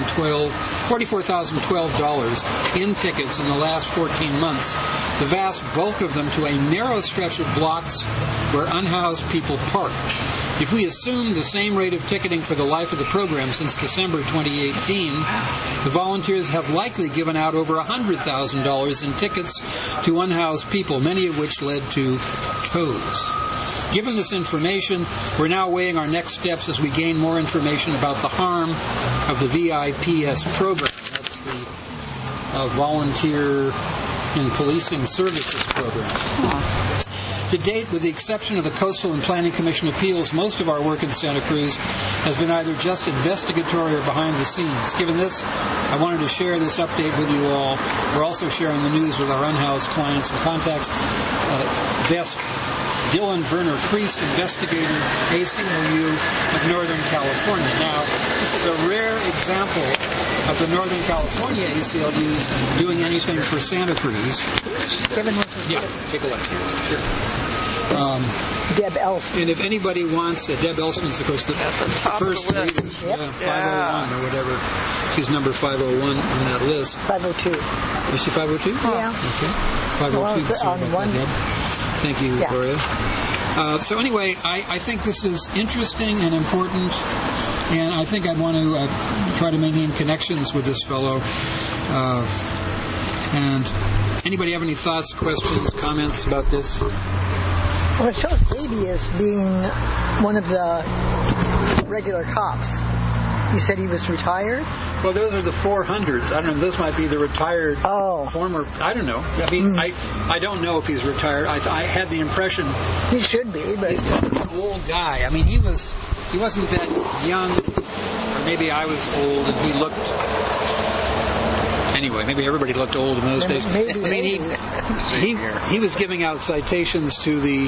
dollars in tickets in the last fourteen months, the vast bulk of them to a narrow stretch of blocks where unhoused people park. If we assume the same rate of ticketing for the life of the program since December twenty eighteen, the volunteers have likely given out over one hundred thousand dollars in tickets to unhoused people, many of which led to tows. Given this information, we're now weighing our next steps as we gain more information about the harm of the V I P S program. That's the uh, Volunteer in Policing Services program. To date, with the exception of the Coastal and Planning Commission appeals, most of our work in Santa Cruz has been either just investigatory or behind the scenes. Given this, I wanted to share this update with you all. We're also sharing the news with our unhoused clients and contacts. Uh, best Dylan Werner Priest, investigator, A C L U of Northern California. Now, this is a rare example of the Northern California A C L Us doing anything for Santa Cruz. Yeah, take a look. Sure. Um, Deb Elston. And if anybody wants, uh, Deb Elston's, of course, the, the, the first lady, yep. yeah, five oh one or whatever. She's number five oh one on that list. five oh two. Is she five oh two? Yeah. Okay. five oh two. Well, on one. Thank you, yeah. Gloria. Uh, so anyway, I, I think this is interesting and important, and I think I want to uh, try to maintain connections with this fellow. Uh, and anybody have any thoughts, questions, comments about this? Well, it shows Davey as being one of the regular cops. You said he was retired? Well, those are the four hundreds. I don't know. This might be the retired oh. former. I don't know. I mean, mm. I I don't know if he's retired. I I had the impression he should be, but he's an old guy. I mean, he was he wasn't that young, or maybe I was old and he looked. Anyway, maybe everybody looked old in those days. Maybe, I mean, he, he he was giving out citations to the.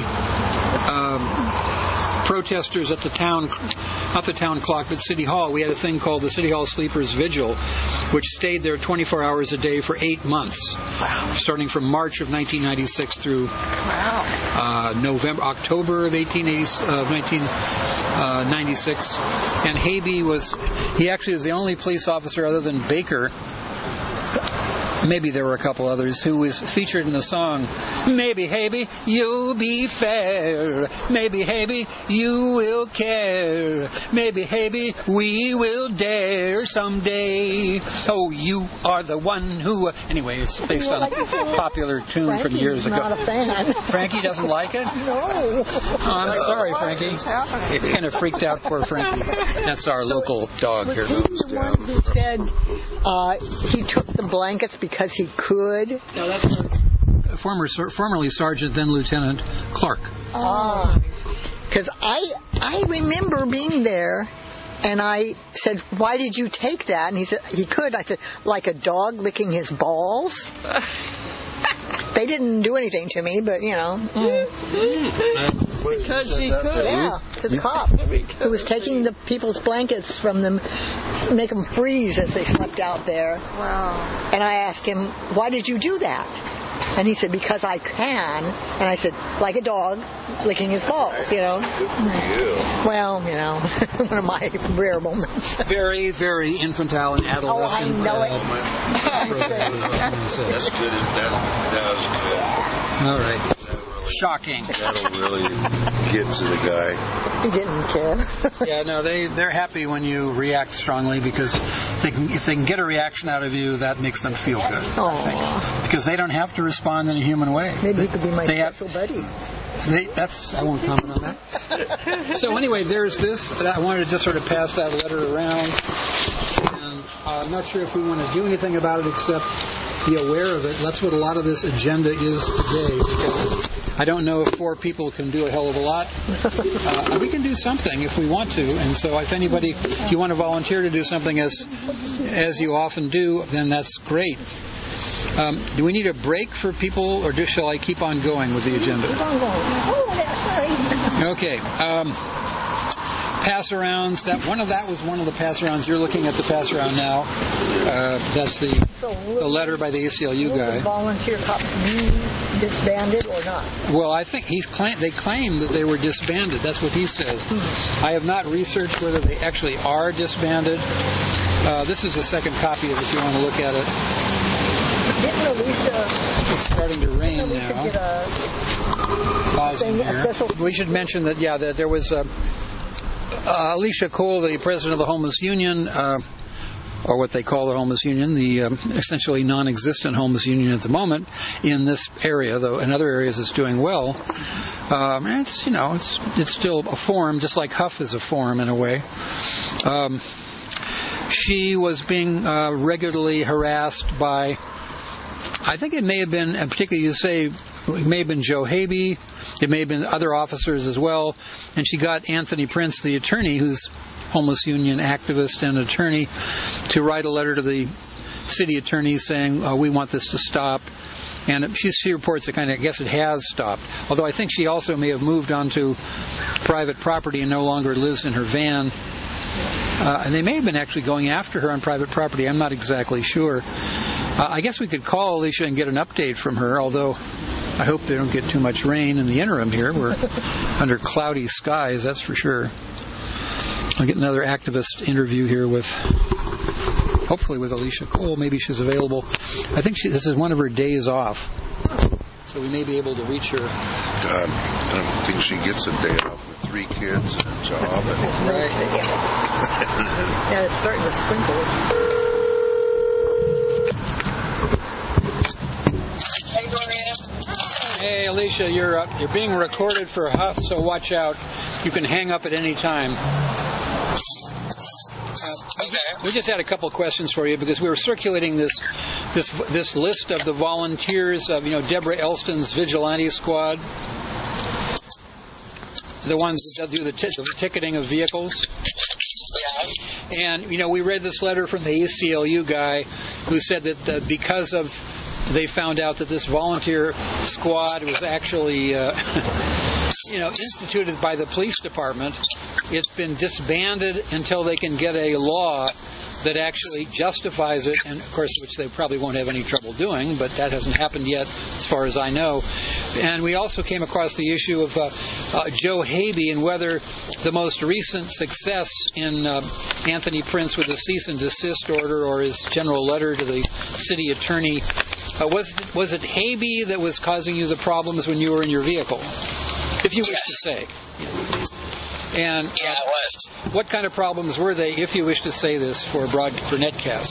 Um, protesters at the town, not the town clock, but City Hall. We had a thing called the City Hall Sleepers Vigil, which stayed there twenty-four hours a day for eight months, wow. starting from March of nineteen ninety-six through wow. uh, November, October of eighteen eighty, uh, nineteen ninety-six. And Habe was, he actually was the only police officer other than Baker maybe there were a couple others, who was featured in the song, Maybe, Haby, you'll be fair. Maybe, Haby, you will care. Maybe, Haby, we will dare someday. Oh, you are the one who... Anyway, it's based on a popular tune Frankie's from years ago. not a fan. Frankie doesn't like it? No. Oh, I'm sorry, Frankie. Kind of freaked out poor Frankie. That's our local dog Was here. he the one who said uh, he took the blankets because he could? No, that's former, formerly Sergeant, then Lieutenant Clark. Because I, I remember being there, and I said, why did you take that? And he said, he could. I said, like a dog licking his balls? They didn't do anything to me, but, you know. Mm. Because she could. Yeah, to the cop who was taking the people's blankets from them, make them freeze as they slept out there. Wow. And I asked him, why did you do that? And he said, because I can. And I said, like a dog licking his balls, you know. Well, you know, one of my rare moments. Very, very infantile and adolescent. Oh, I know it. That's good. That, that was good. All right. Shocking. That'll really get to the guy. He didn't care. Yeah, no, they, they're happy when you react strongly because they can, if they can get a reaction out of you, that makes them feel good. I think. Because they don't have to respond in a human way. Maybe he could be my they special have, buddy. They, that's I won't comment on that. So anyway, there's this. I wanted to just sort of pass that letter around. And uh, I'm not sure if we want to do anything about it except be aware of it. That's what a lot of this agenda is today. Because I don't know if four people can do a hell of a lot. Uh, we can do something if we want to. And so if anybody, if you want to volunteer to do something as as you often do, then that's great. Um, do we need a break for people, or do, shall I keep on going with the agenda? Keep on going. Oh, sorry. Okay. Um, pass-arounds. That one of that was one of the pass-arounds. You're looking at the pass-around now. Uh, that's the the letter by the A C L U guy. Will the volunteer cops be disbanded or not? Well, I think he's claim, they claim that they were disbanded. That's what he says. I have not researched whether they actually are disbanded. Uh, this is the second copy of it if you want to look at it. Didn't Alicia... It's starting to rain didn't Alicia now. Get a Pausing thing, a here. special... We should mention that, yeah, that there was uh, uh, Alicia Cole, the president of the Homeless Union, uh, or what they call the Homeless Union, the um, essentially non-existent Homeless Union at the moment in this area, though in other areas it's doing well. Um, and it's, you know, it's it's still a forum, just like Huff is a forum in a way. Um, she was being uh, regularly harassed by, I think it may have been, and particularly you say, it may have been Joe Haby, it may have been other officers as well, and she got Anthony Prince, the attorney, who's homeless union activist and attorney, to write a letter to the city attorney saying, oh, we want this to stop. And she, she reports that kind of, I guess it has stopped. Although I think she also may have moved onto private property and no longer lives in her van. Uh, and they may have been actually going after her on private property. I'm not exactly sure. Uh, I guess we could call Alicia and get an update from her, although I hope they don't get too much rain in the interim here. We're under cloudy skies, that's for sure. I'll get another activist interview here with, hopefully with Alicia Cole. Maybe she's available. I think she, this is one of her days off, so we may be able to reach her. God, I don't think she gets a day off with three kids and a job. And right. Yeah, it's starting to sprinkle. Hey, Alicia, you're uh, you're being recorded for Huff, so watch out. You can hang up at any time. Uh, we just had a couple of questions for you because we were circulating this this this list of the volunteers of, you know, Deborah Elston's Vigilante Squad, the ones that do the, t- the ticketing of vehicles. And, you know, we read this letter from the A C L U guy who said that uh, because of they found out that this volunteer squad was actually, uh, you know, instituted by the police department. It's been disbanded until they can get a law that actually justifies it, and of course, which they probably won't have any trouble doing, but that hasn't happened yet, as far as I know. And we also came across the issue of uh, uh, Joe Habe and whether the most recent success in uh, Anthony Prince with the cease and desist order or his general letter to the city attorney, uh, was was it Habe that was causing you the problems when you were in your vehicle, if you wish to say? And uh, yeah, it was. What kind of problems were they, if you wish to say this for broad for Netcast?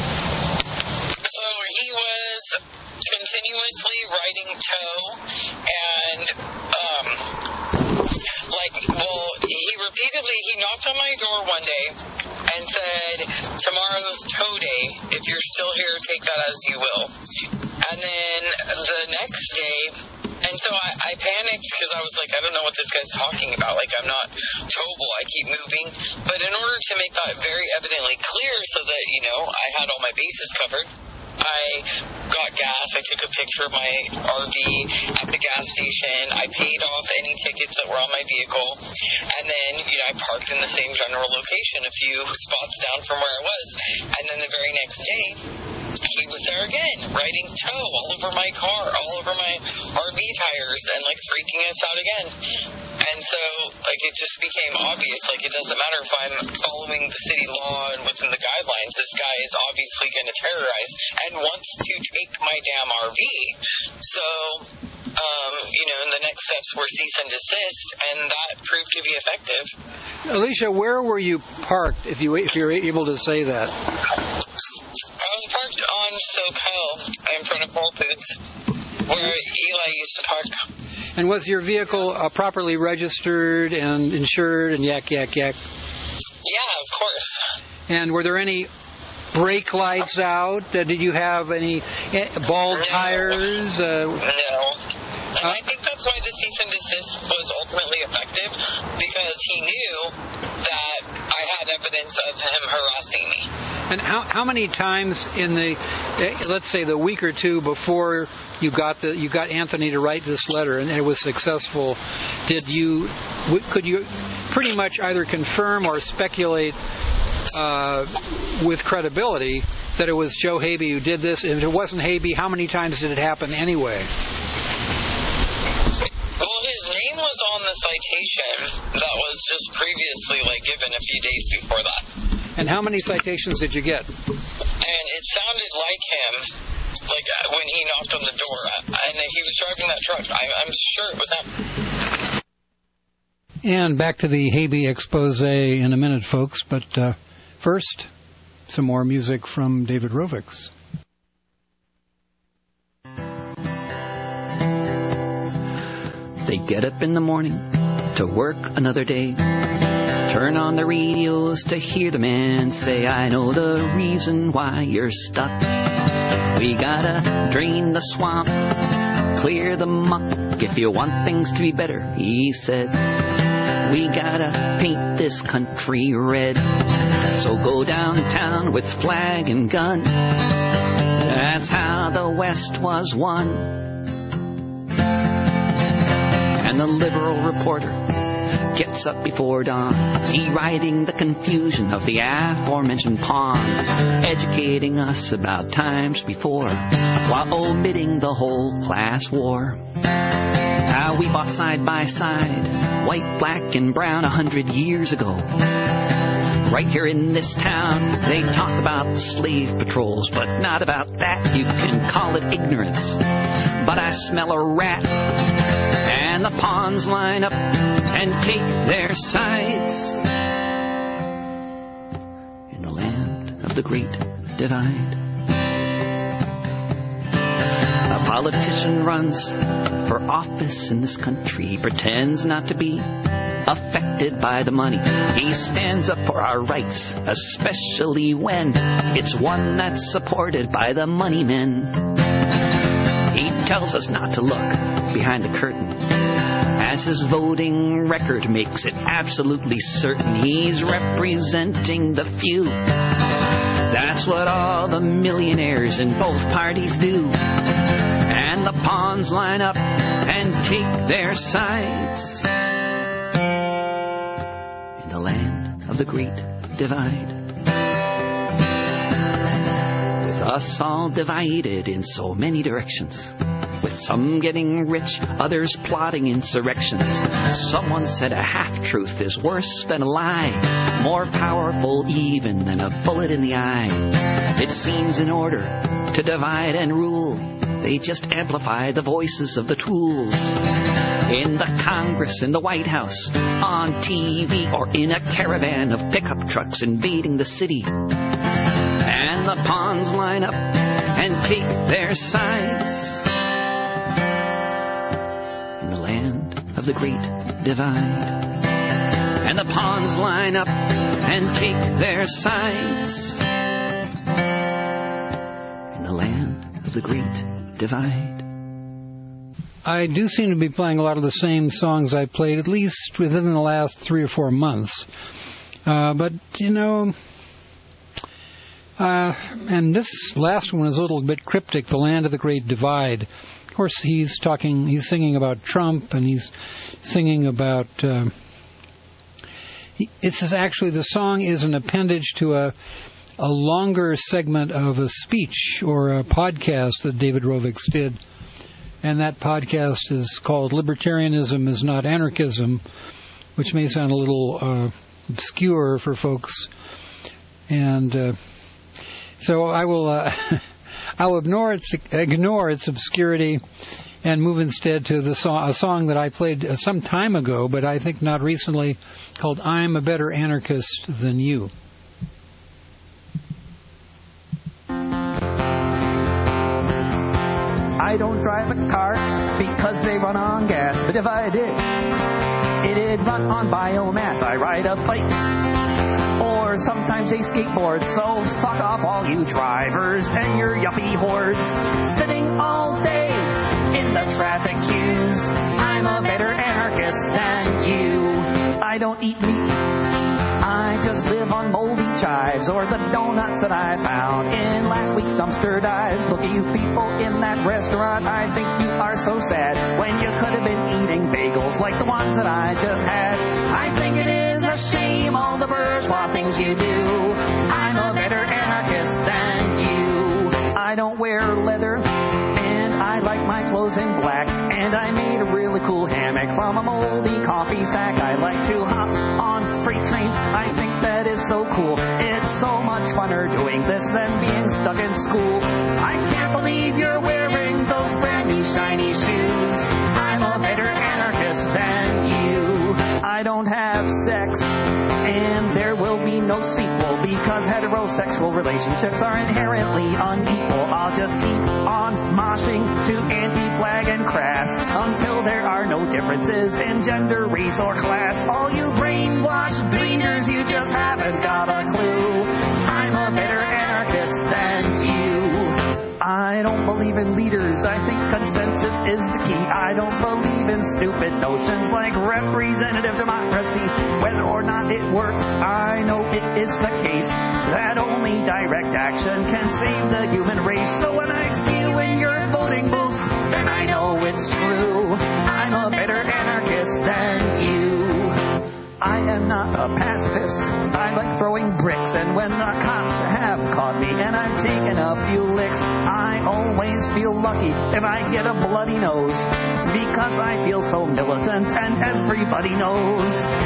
So he was continuously writing tow, and um, like, well, he repeatedly he knocked on my door one day and said, "Tomorrow's tow day. If you're still here, take that as you will." And then the next day. And so I, I panicked because I was like, I don't know what this guy's talking about. Like, I'm not towable. I keep moving. But in order to make that very evidently clear so that, you know, I had all my bases covered, I got gas. I took a picture of my R V at the gas station. I paid off any tickets that were on my vehicle. And then, you know, I parked in the same general location a few spots down from where I was. And then the very next day, he was there again, writing tow all over my car, all over my R V tires, and, like, freaking us out again. And so, like, it just became obvious, like, it doesn't matter if I'm following the city law and within the guidelines, this guy is obviously going to terrorize and wants to take my damn R V. So, um, you know, and the next steps were cease and desist, and that proved to be effective. Alicia, where were you parked, if you if you're able to say that? I was parked on SoCal in front of Whole Foods, where Eli used to park. And was your vehicle uh, properly registered and insured and yak, yak, yak? Yeah, of course. And were there any brake lights out? Uh, did you have any bald no. tires? Uh, no. And I think that's why the cease and desist was ultimately effective, because he knew that I had evidence of him harassing me. And how how many times in the, uh, let's say, the week or two before you got the you got Anthony to write this letter and it was successful, did you could you pretty much either confirm or speculate uh, with credibility that it was Joe Habe who did this? If it wasn't Habe, how many times did it happen anyway? Well, his name was on the citation that was just previously, like, given a few days before that. And how many citations did you get? And it sounded like him, like, when he knocked on the door, and he was driving that truck. I, I'm sure it was him. And back to the Habe expose in a minute, folks. But uh, first, some more music from David Rovics. They get up in the morning to work another day. Turn on the radios to hear the man say, I know the reason why you're stuck. We gotta drain the swamp, clear the muck. If you want things to be better, he said, we gotta paint this country red. So go downtown with flag and gun. That's how the West was won. And the liberal reporter gets up before dawn, deriding the confusion of the aforementioned pawn, educating us about times before, while omitting the whole class war. How we fought side by side, white, black, and brown a hundred years ago. Right here in this town, they talk about the slave patrols, but not about that. You can call it ignorance, but I smell a rat. And the pawns line up and take their sides in the land of the Great Divide. A politician runs for office in this country. He pretends not to be affected by the money. He stands up for our rights, especially when it's one that's supported by the money men. He tells us not to look behind the curtain, as his voting record makes it absolutely certain he's representing the few. That's what all the millionaires in both parties do. And the pawns line up and take their sides in the land of the Great Divide. us all divided in so many directions, with some getting rich, others plotting insurrections. Someone said a half-truth is worse than a lie, more powerful even than a bullet in the eye. It seems in order to divide and rule, they just amplify the voices of the tools. In the Congress, in the White House, on T V, or in a caravan of pickup trucks invading the city. And the pawns line up and take their sides in the land of the Great Divide. And the pawns line up and take their sides in the land of the Great Divide. I do seem to be playing a lot of the same songs I played, at least within the last three or four months. Uh, but, you know, uh, and this last one is a little bit cryptic, The Land of the Great Divide. Of course, he's talking, he's singing about Trump, and he's singing about... Uh, he, it's actually, the song is an appendage to a, a longer segment of a speech or a podcast that David Rovics did. And that podcast is called Libertarianism is Not Anarchism, which may sound a little uh, obscure for folks. And uh, so I will uh, I'll ignore its, ignore its obscurity and move instead to the song, a song that I played some time ago, but I think not recently, called I'm a Better Anarchist Than You. I don't drive a car because they run on gas, but if I did, it'd run on biomass. I ride a bike or sometimes a skateboard, so fuck off all you drivers and your yuppie hordes sitting all day in the traffic queues. I'm a better anarchist than you. I don't eat meat, I just live on moldy chives or the donuts that I found in last week's dumpster dives. Look at you people in that restaurant, I think you are so sad when you could have been eating bagels like the ones that I just had. I think it is a shame all the bourgeois things you do. I'm a better anarchist than you. I don't wear leather and I like my clothes in black, and I made a really cool hammock from a moldy coffee sack. I like to hop on freight trains, I think that is so cool. It's so much funner doing this than being stuck in school. I can't believe you're wearing those brand new shiny shoes. I'm a better anarchist than you. I don't have sex, and there will be no sequel because heterosexual relationships are inherently unequal. I'll just keep on moshing to Anti-Flag and Crass until there are no differences in gender, race, or class. All you brainwashed beaners, you just haven't got a clue. I'm a better anarchist than you. I don't believe in leaders, I think consensus is the key. I don't believe in stupid notions like representative democracy. Whether or not it works, I know it is the case that only direct action can save the human race. So when I see you in your voting booth, then I know it's true. I'm a better anarchist than you. I am not a pacifist, I like throwing bricks, and when the cops have caught me and I've taken a few licks, I always feel lucky if I get a bloody nose, because I feel so militant and everybody knows.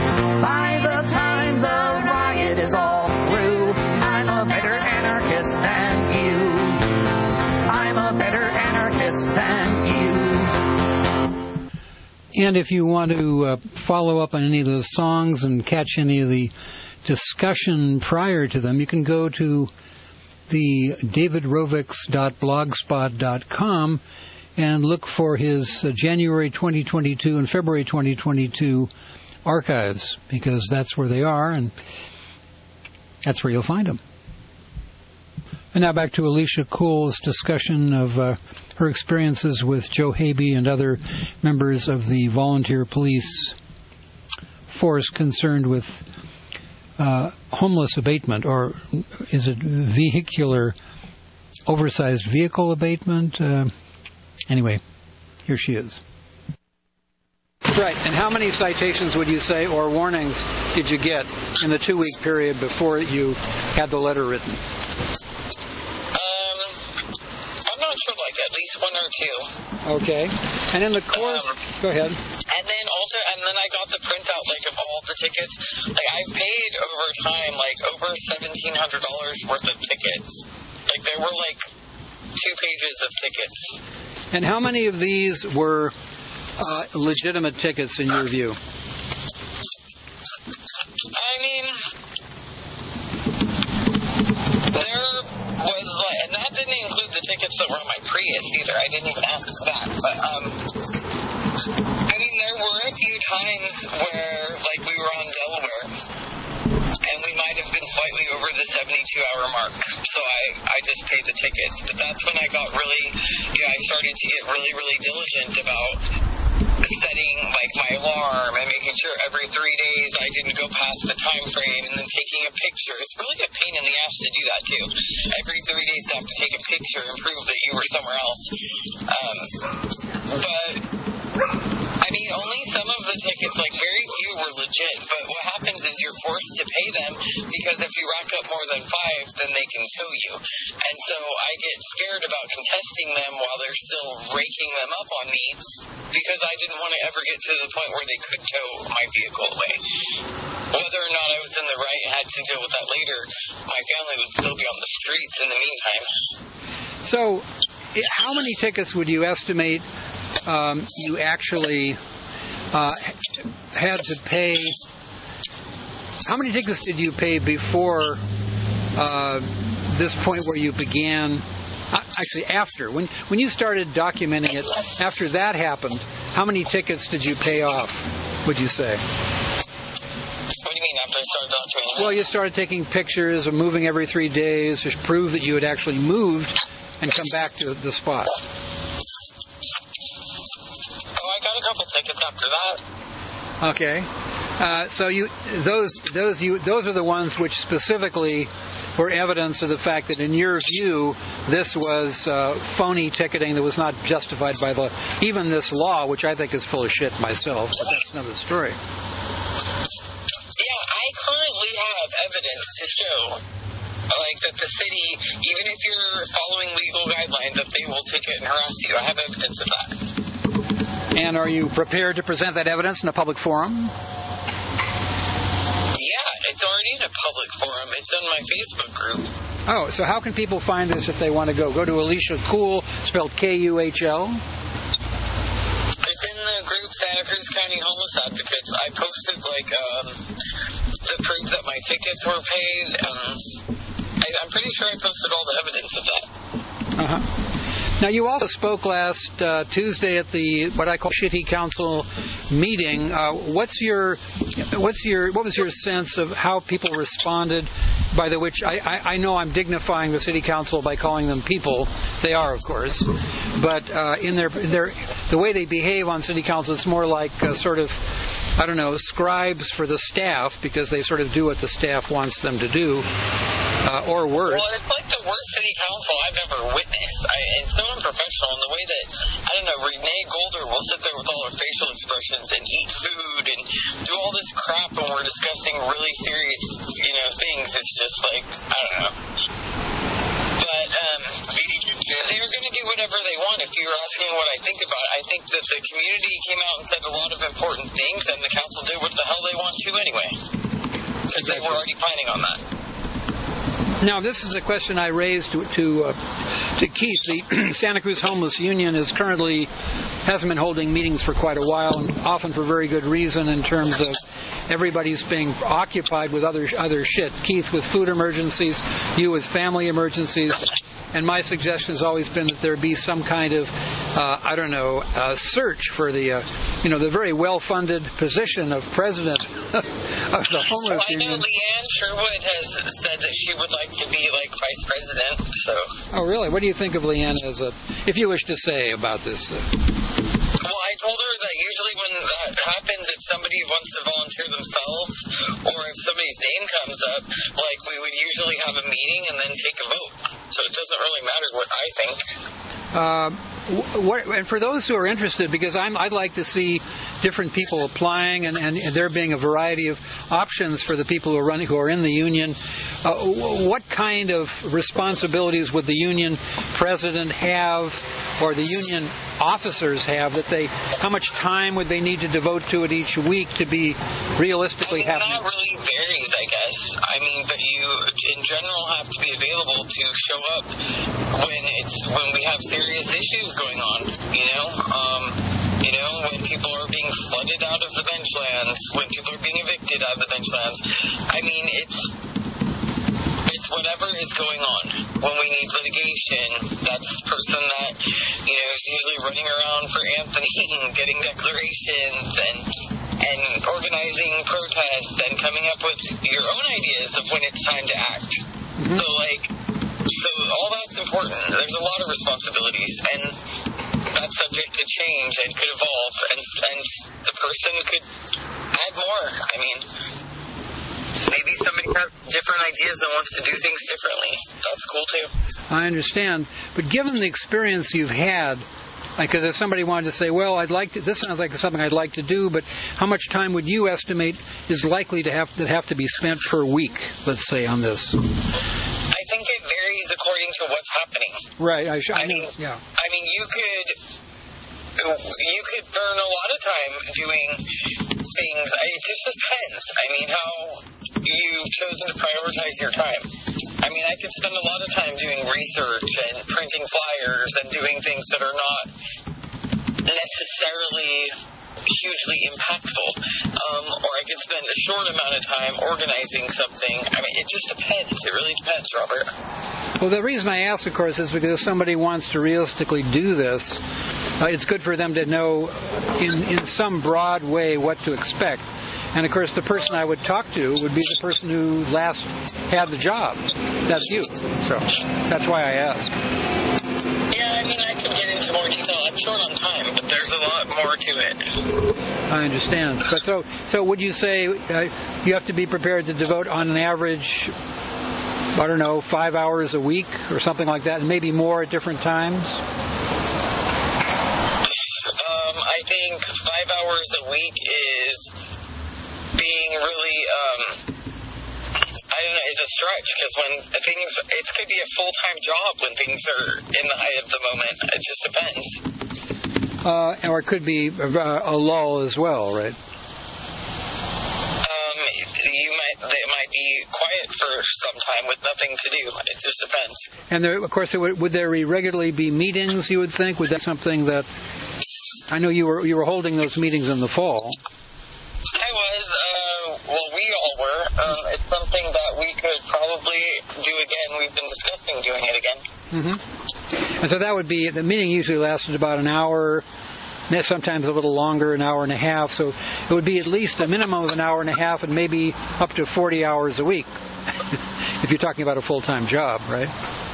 By the time the riot is all through, I'm a better anarchist than you. I'm a better anarchist than you. And if you want to uh, follow up on any of those songs and catch any of the discussion prior to them, you can go to the david rovics dot blogspot dot com and look for his uh, January twenty twenty-two and February twenty twenty-two archives, because that's where they are, and that's where you'll find them. And now back to Alicia Coole's discussion of uh, her experiences with Joe Habe and other members of the volunteer police force concerned with uh, homeless abatement, or is it vehicular, oversized vehicle abatement? Uh, anyway, here she is. Right, and how many citations would you say, or warnings, did you get in the two-week period before you had the letter written? Um, for like at least one or two. Okay. And in the course, Um, go ahead. And then also, and then I got the printout like of all the tickets. Like I've paid over time like over seventeen hundred dollars worth of tickets. Like there were like two pages of tickets. And how many of these were uh, legitimate tickets in your view? I mean, there was like, and that didn't include the tickets that were on my Prius either. I didn't even ask for that. But um, I mean, there were a few times where like we were on Delaware, and we might have been slightly over the seventy-two hour mark. So I, I just paid the tickets. But that's when I got really, you know, I started to get really, really diligent about setting like my alarm and making sure every three days I didn't go past the time frame, and then taking a picture. It's really a pain in the ass to do that too. Every three days to have to take a picture and prove that you were somewhere else. Um, but I mean, only some of the tickets, like very few, were legit. But what happens is you're forced to pay them because if you rack up more than five, then they can tow you. And so I get scared about contesting them while they're still raking them up on me because I didn't want to ever get to the point where they could tow my vehicle away. Whether or not I was in the right and had to deal with that later, my family would still be on the streets in the meantime. So, how many tickets would you estimate um, you actually uh, had to pay? How many tickets did you pay before uh, this point where you began? Uh, actually, after when when you started documenting it, after that happened, how many tickets did you pay off? Would you say? What do you mean after I started documenting? Well, you started taking pictures of moving every three days to prove that you had actually moved and come back to the spot. Oh, I got a couple tickets after that. Okay. Uh, so you those those you those are the ones which specifically were evidence of the fact that in your view this was uh, phony ticketing that was not justified by the even this law, which I think is full of shit myself, but that's another story. Yeah, I currently have evidence to show like that the city, even if you're following legal guidelines, that they will ticket and harass you. I have evidence of that. And are you prepared to present that evidence in a public forum? Yeah, it's already in a public forum. It's on my Facebook group. Oh, so how can people find this if they want to go? Go to Alicia Kuhl, spelled K U H L. It's in the group Santa Cruz County Homeless Advocates. I posted like um, the proof that my tickets were paid. Um, I, I'm pretty sure I posted all the evidence of that. Uh-huh. Now, you also spoke last uh, Tuesday at the what I call Shitty Council meeting. Uh, what's your, what's your, what was your sense of how people responded? By the which I, I, I know I'm dignifying the City Council by calling them people. They are, of course, but uh, in their their the way they behave on City Council, it's more like uh, sort of, I don't know, scribes for the staff because they sort of do what the staff wants them to do, uh, or worse. Well, it's like the worst City Council I've ever witnessed. I, it's so unprofessional in the way that, I don't know, Renee Golder will sit there with all her facial expressions and eat food and do all this crap when we're discussing really serious, you know, things. It's just like, I don't know. But um, they're going to do whatever they want. If you're asking what I think about it, I think that the community came out and said a lot of important things, and the council did what the hell they want to anyway, because they were already planning on that. Now, this is a question I raised to to, uh, to Keith. The Santa Cruz Homeless Union is currently hasn't been holding meetings for quite a while, and often for very good reason in terms of everybody's being occupied with other other shit. Keith with food emergencies, you with family emergencies. And my suggestion has always been that there be some kind of, uh, I don't know, uh, search for the, uh, you know, the very well-funded position of president of the homeless well, I union. know Leanne Sherwood has said that she would like to be like vice president. So. Oh, really? What do you think of Leanne as a, if you wish to say about this? Uh... Well, I told her that usually when that happens, if somebody wants to volunteer themselves, or if somebody's name comes up, like we would usually have a meeting and then take a vote. So it doesn't really matter what I think. Uh, what, and for those who are interested, because I'm, I'd like to see different people applying, and, and there being a variety of options for the people who are running, who are in the union. Uh, what kind of responsibilities would the union president have, or the union officers have? That they, how much time would they need to devote to it each week to be realistically I mean, happening? that really varies, I guess. I mean, but you, in general, have to be available to show up when it's when we have serious issues going on. You know, um, you know, when people are being flooded out of the bench lands, when people are being evicted out of the bench lands. I mean, it's it's whatever is going on. When we need litigation, that's the person that, you know, is usually running around for Anthony and getting declarations and and organizing protests and coming up with your own ideas of when it's time to act. Mm-hmm. So, like, so all that's important. There's a lot of responsibilities, and that's subject to change and could evolve, and, and the person could add more. I mean, maybe somebody has different ideas and wants to do things differently. That's cool, too. I understand. But given the experience you've had, because if somebody wanted to say, well, I'd like to, this sounds like something I'd like to do, but how much time would you estimate is likely to have to have to be spent per week, let's say, on this? I think it varies according to what's happening. Right. I, sh- I, I mean, yeah. I mean, you could you could burn a lot of time doing things. I, it just depends. I mean, how you've chosen to prioritize your time. I mean, I could spend a lot of time doing research and printing flyers and doing things that are not necessarily hugely impactful. Um, or I could spend a short amount of time organizing something. I mean, it just depends. It really depends, Robert. Well, the reason I ask, of course, is because if somebody wants to realistically do this, uh, it's good for them to know in, in some broad way what to expect. And, of course, the person I would talk to would be the person who last had the job. That's you. So that's why I asked. Yeah, I mean, I could get into more detail. I'm short on time, but there's a lot more to it. I understand. But so, so would you say uh, you have to be prepared to devote on an average, I don't know, five hours a week or something like that, and maybe more at different times? Um, I think five hours a week is being really, um, I don't know, is a stretch, because when things, it could be a full-time job when things are in the height of the moment. It just depends. Uh, or it could be a, a lull as well, right? Um, you might, it might be quiet for some time with nothing to do. It just depends. And there, of course, would, would there regularly be meetings, you would think? Would that be something that, I know you were you were holding those meetings in the fall. I was, uh, well, we all were. Um, it's something that we could probably do again. We've been discussing doing it again. Mm-hmm. And so that would be, the meeting usually lasted about an hour, sometimes a little longer, an hour and a half. So it would be at least a minimum of an hour and a half and maybe up to forty hours a week, if you're talking about a full-time job, right?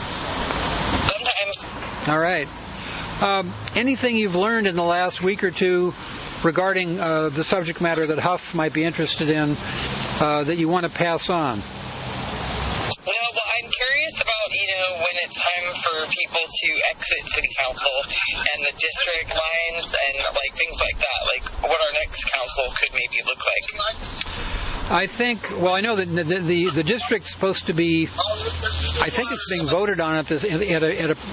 Sometimes. All right. Um, anything you've learned in the last week or two regarding uh, the subject matter that Huff might be interested in uh, that you want to pass on? No, well, I'm curious about, you know, when it's time for people to exit City Council and the district lines and, like, things like that. Like, what our next council could maybe look like. I think, well, I know that the, the, the district's supposed to be, I think it's being voted on at, this, at, a, at a,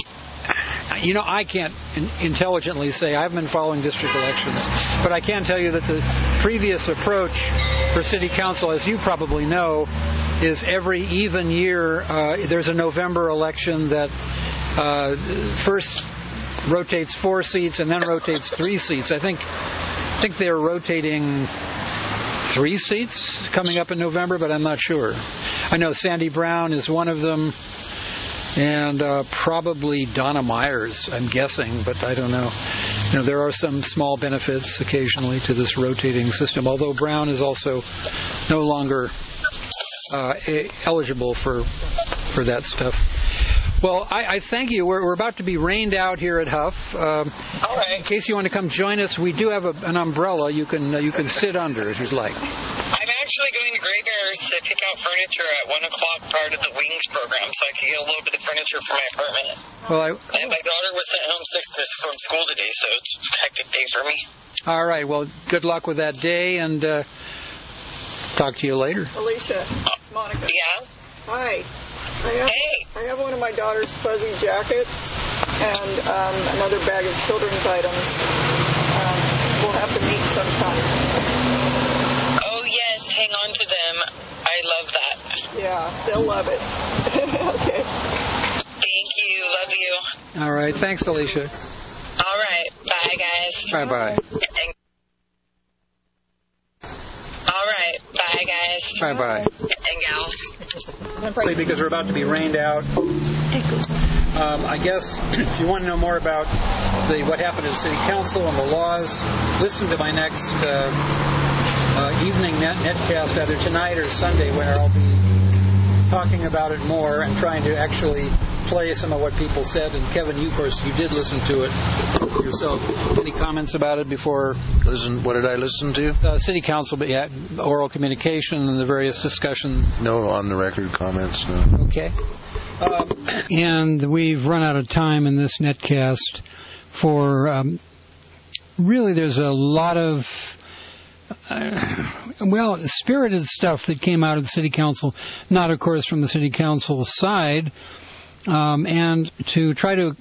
you know, I can't in, intelligently say, I haven't been following district elections, but I can tell you that the previous approach for City Council, as you probably know, is every even year uh, there's a November election that uh, first rotates four seats and then rotates three seats. I think I think they're rotating three seats coming up in November, but I'm not sure. I know Sandy Brown is one of them, and uh, probably Donna Myers, I'm guessing, but I don't know. You know, there are some small benefits occasionally to this rotating system, although Brown is also no longer uh, eligible for for that stuff. Well, I, I thank you. We're, we're about to be rained out here at Huff. Um, All right. In case you want to come join us, we do have a, an umbrella you can uh, you can sit under if you'd like. I'm actually actually going to Gray Bears to pick out furniture at one o'clock prior to the Wings program, so I could get a little bit of furniture for my apartment. Well, I... And my daughter was sent home sick from school today, so it's a hectic day for me. All right. Well, good luck with that day, and uh, talk to you later. Alicia, it's Monica. Yeah? Hi. I have, hey. I have one of my daughter's fuzzy jackets and um, another bag of children's items. Um, we'll have to meet sometime. Oh, yes. Hang on to them. I love that. Yeah, they'll love it. Okay. Thank you. Love you. All right. Thanks, Alicia. All right. Bye, guys. Bye-bye. All right. Bye, guys. Bye-bye. And gals. Because we're about to be rained out. Um, I guess if you want to know more about the what happened to the city council and the laws, listen to my next uh, uh, evening net netcast, either tonight or Sunday, where I'll be talking about it more and trying to actually play some of what people said. And Kevin, you, of course, you did listen to it yourself. Any comments about it before? Listen, what did I listen to? Uh, city council, but yeah, oral communication and the various discussions. No on the record comments. No. Okay. Um, and we've run out of time in this netcast for. Um, really, there's a lot of. Uh, well, spirited stuff that came out of the city council, not, of course, from the city council side. Um, and to try to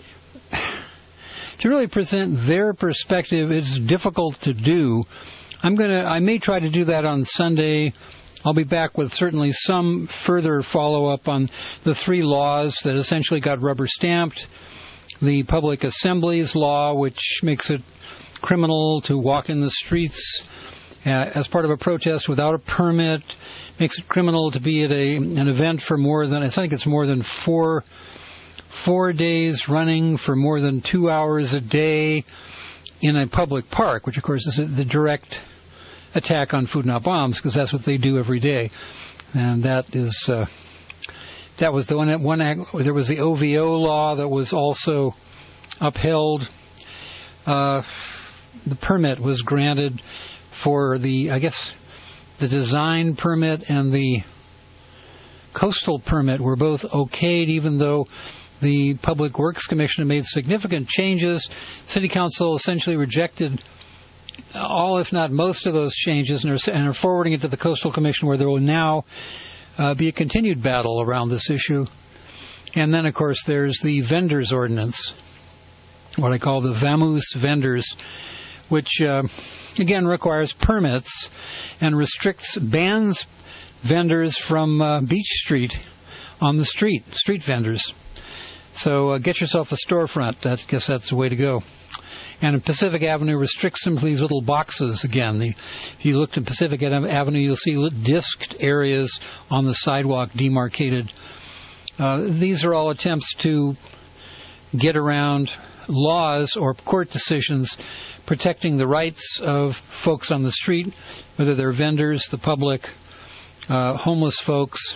to really present their perspective is difficult to do. I'm gonna I may try to do that on Sunday. I'll be back with certainly some further follow-up on the three laws that essentially got rubber stamped. The Public Assemblies Law, which makes it criminal to walk in the streets uh, as part of a protest without a permit. Makes it criminal to be at a an event for more than, I think it's more than four four days running for more than two hours a day in a public park, which of course is the direct attack on Food Not Bombs, because that's what they do every day. And that is uh, that was the one. One there was the O V O law that was also upheld. Uh, the permit was granted for the, I guess, the design permit and the coastal permit were both okayed, even though the Public Works Commission made significant changes. City Council essentially rejected all, if not most, of those changes and are, and are forwarding it to the Coastal Commission, where there will now uh, be a continued battle around this issue. And then, of course, there's the vendors ordinance, what I call the vamoose vendors, which, uh, again, requires permits and restricts, bans vendors from uh, Beach Street on the street, street vendors. So uh, get yourself a storefront. I guess that's the way to go. And Pacific Avenue restricts them to these little boxes again. The, if you look at Pacific Avenue, you'll see disked areas on the sidewalk demarcated. Uh, these are all attempts to get around laws or court decisions protecting the rights of folks on the street, whether they're vendors, the public, uh, homeless folks,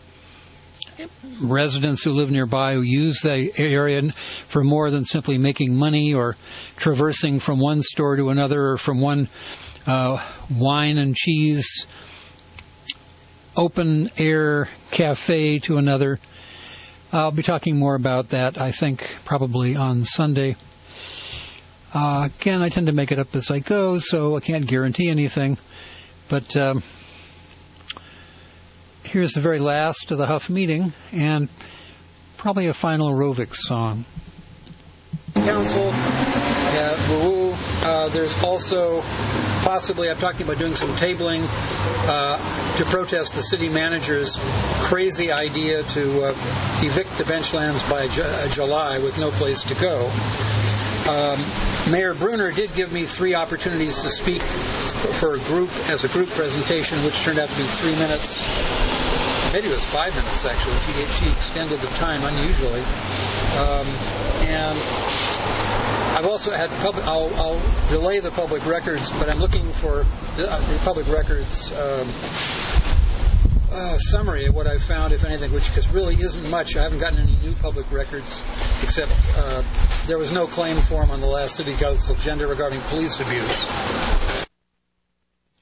residents who live nearby who use the area for more than simply making money or traversing from one store to another or from one uh, wine and cheese open air cafe to another. I'll be talking more about that, I think, probably on Sunday. Uh, again, I tend to make it up as I go, so I can't guarantee anything. But um, here's the very last of the Huff meeting, and probably a final aerobics song. Council, uh, woo-woo. Uh, there's also possibly, I'm talking about doing some tabling uh, to protest the city manager's crazy idea to uh, evict the benchlands by Ju- uh, July with no place to go. Um, Mayor Brunner did give me three opportunities to speak for a group, as a group presentation, which turned out to be three minutes. Maybe it was five minutes, actually. She, she extended the time unusually. Um, and I've also had public, I'll, I'll delay the public records, but I'm looking for the, uh, the public records um, uh, summary of what I've found, if anything, which because really isn't much. I haven't gotten any new public records, except uh, there was no claim form on the last City Council agenda regarding police abuse.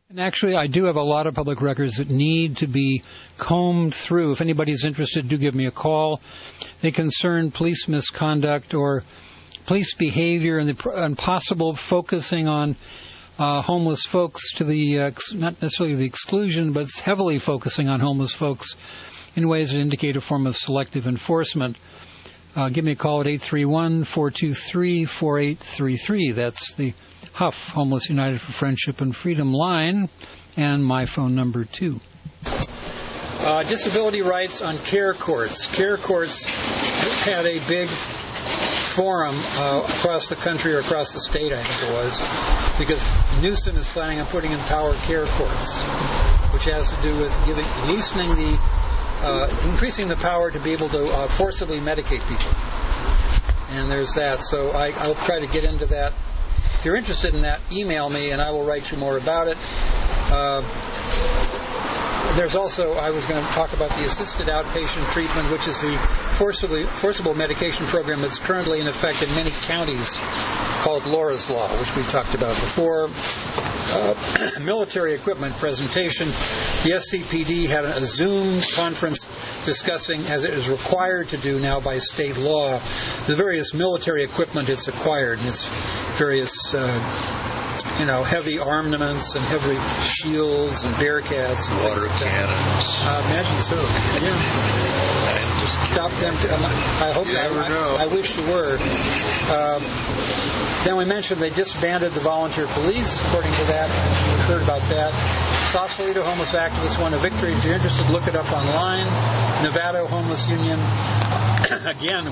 And actually, I do have a lot of public records that need to be combed through. If anybody's interested, do give me a call. They concern police misconduct or police behavior and, the, and possible focusing on uh, homeless folks to the, uh, not necessarily the exclusion, but heavily focusing on homeless folks in ways that indicate a form of selective enforcement. Uh, give me a call at eight three one, four two three, four eight three three. That's the Huff, Homeless United for Friendship and Freedom line, and my phone number, too. Uh, disability rights on care courts. Care courts had a big forum uh, across the country or across the state, I think it was, because Newsom is planning on putting in power care courts, which has to do with giving, loosening the, uh, increasing the power to be able to uh, forcibly medicate people. And there's that. So I, I'll try to get into that. If you're interested in that, email me and I will write you more about it. Uh, there's also, I was going to talk about the assisted outpatient treatment, which is the forcibly, forcible medication program that's currently in effect in many counties called Laura's Law, which we've talked about before. Uh, military equipment presentation. The S C P D had a Zoom conference discussing, as it is required to do now by state law, the various military equipment it's acquired, and its various, uh, you know, heavy armaments and heavy shields and Bearcats. And water like cannons. I uh, imagine so. Yeah. Stop them. To, um, I hope. You I, never know. I, I wish you were. Um, Then we mentioned they disbanded the volunteer police. According to that, we heard about that. Sausalito homeless activists won a victory. If you're interested, look it up online. Nevada Homeless Union, again,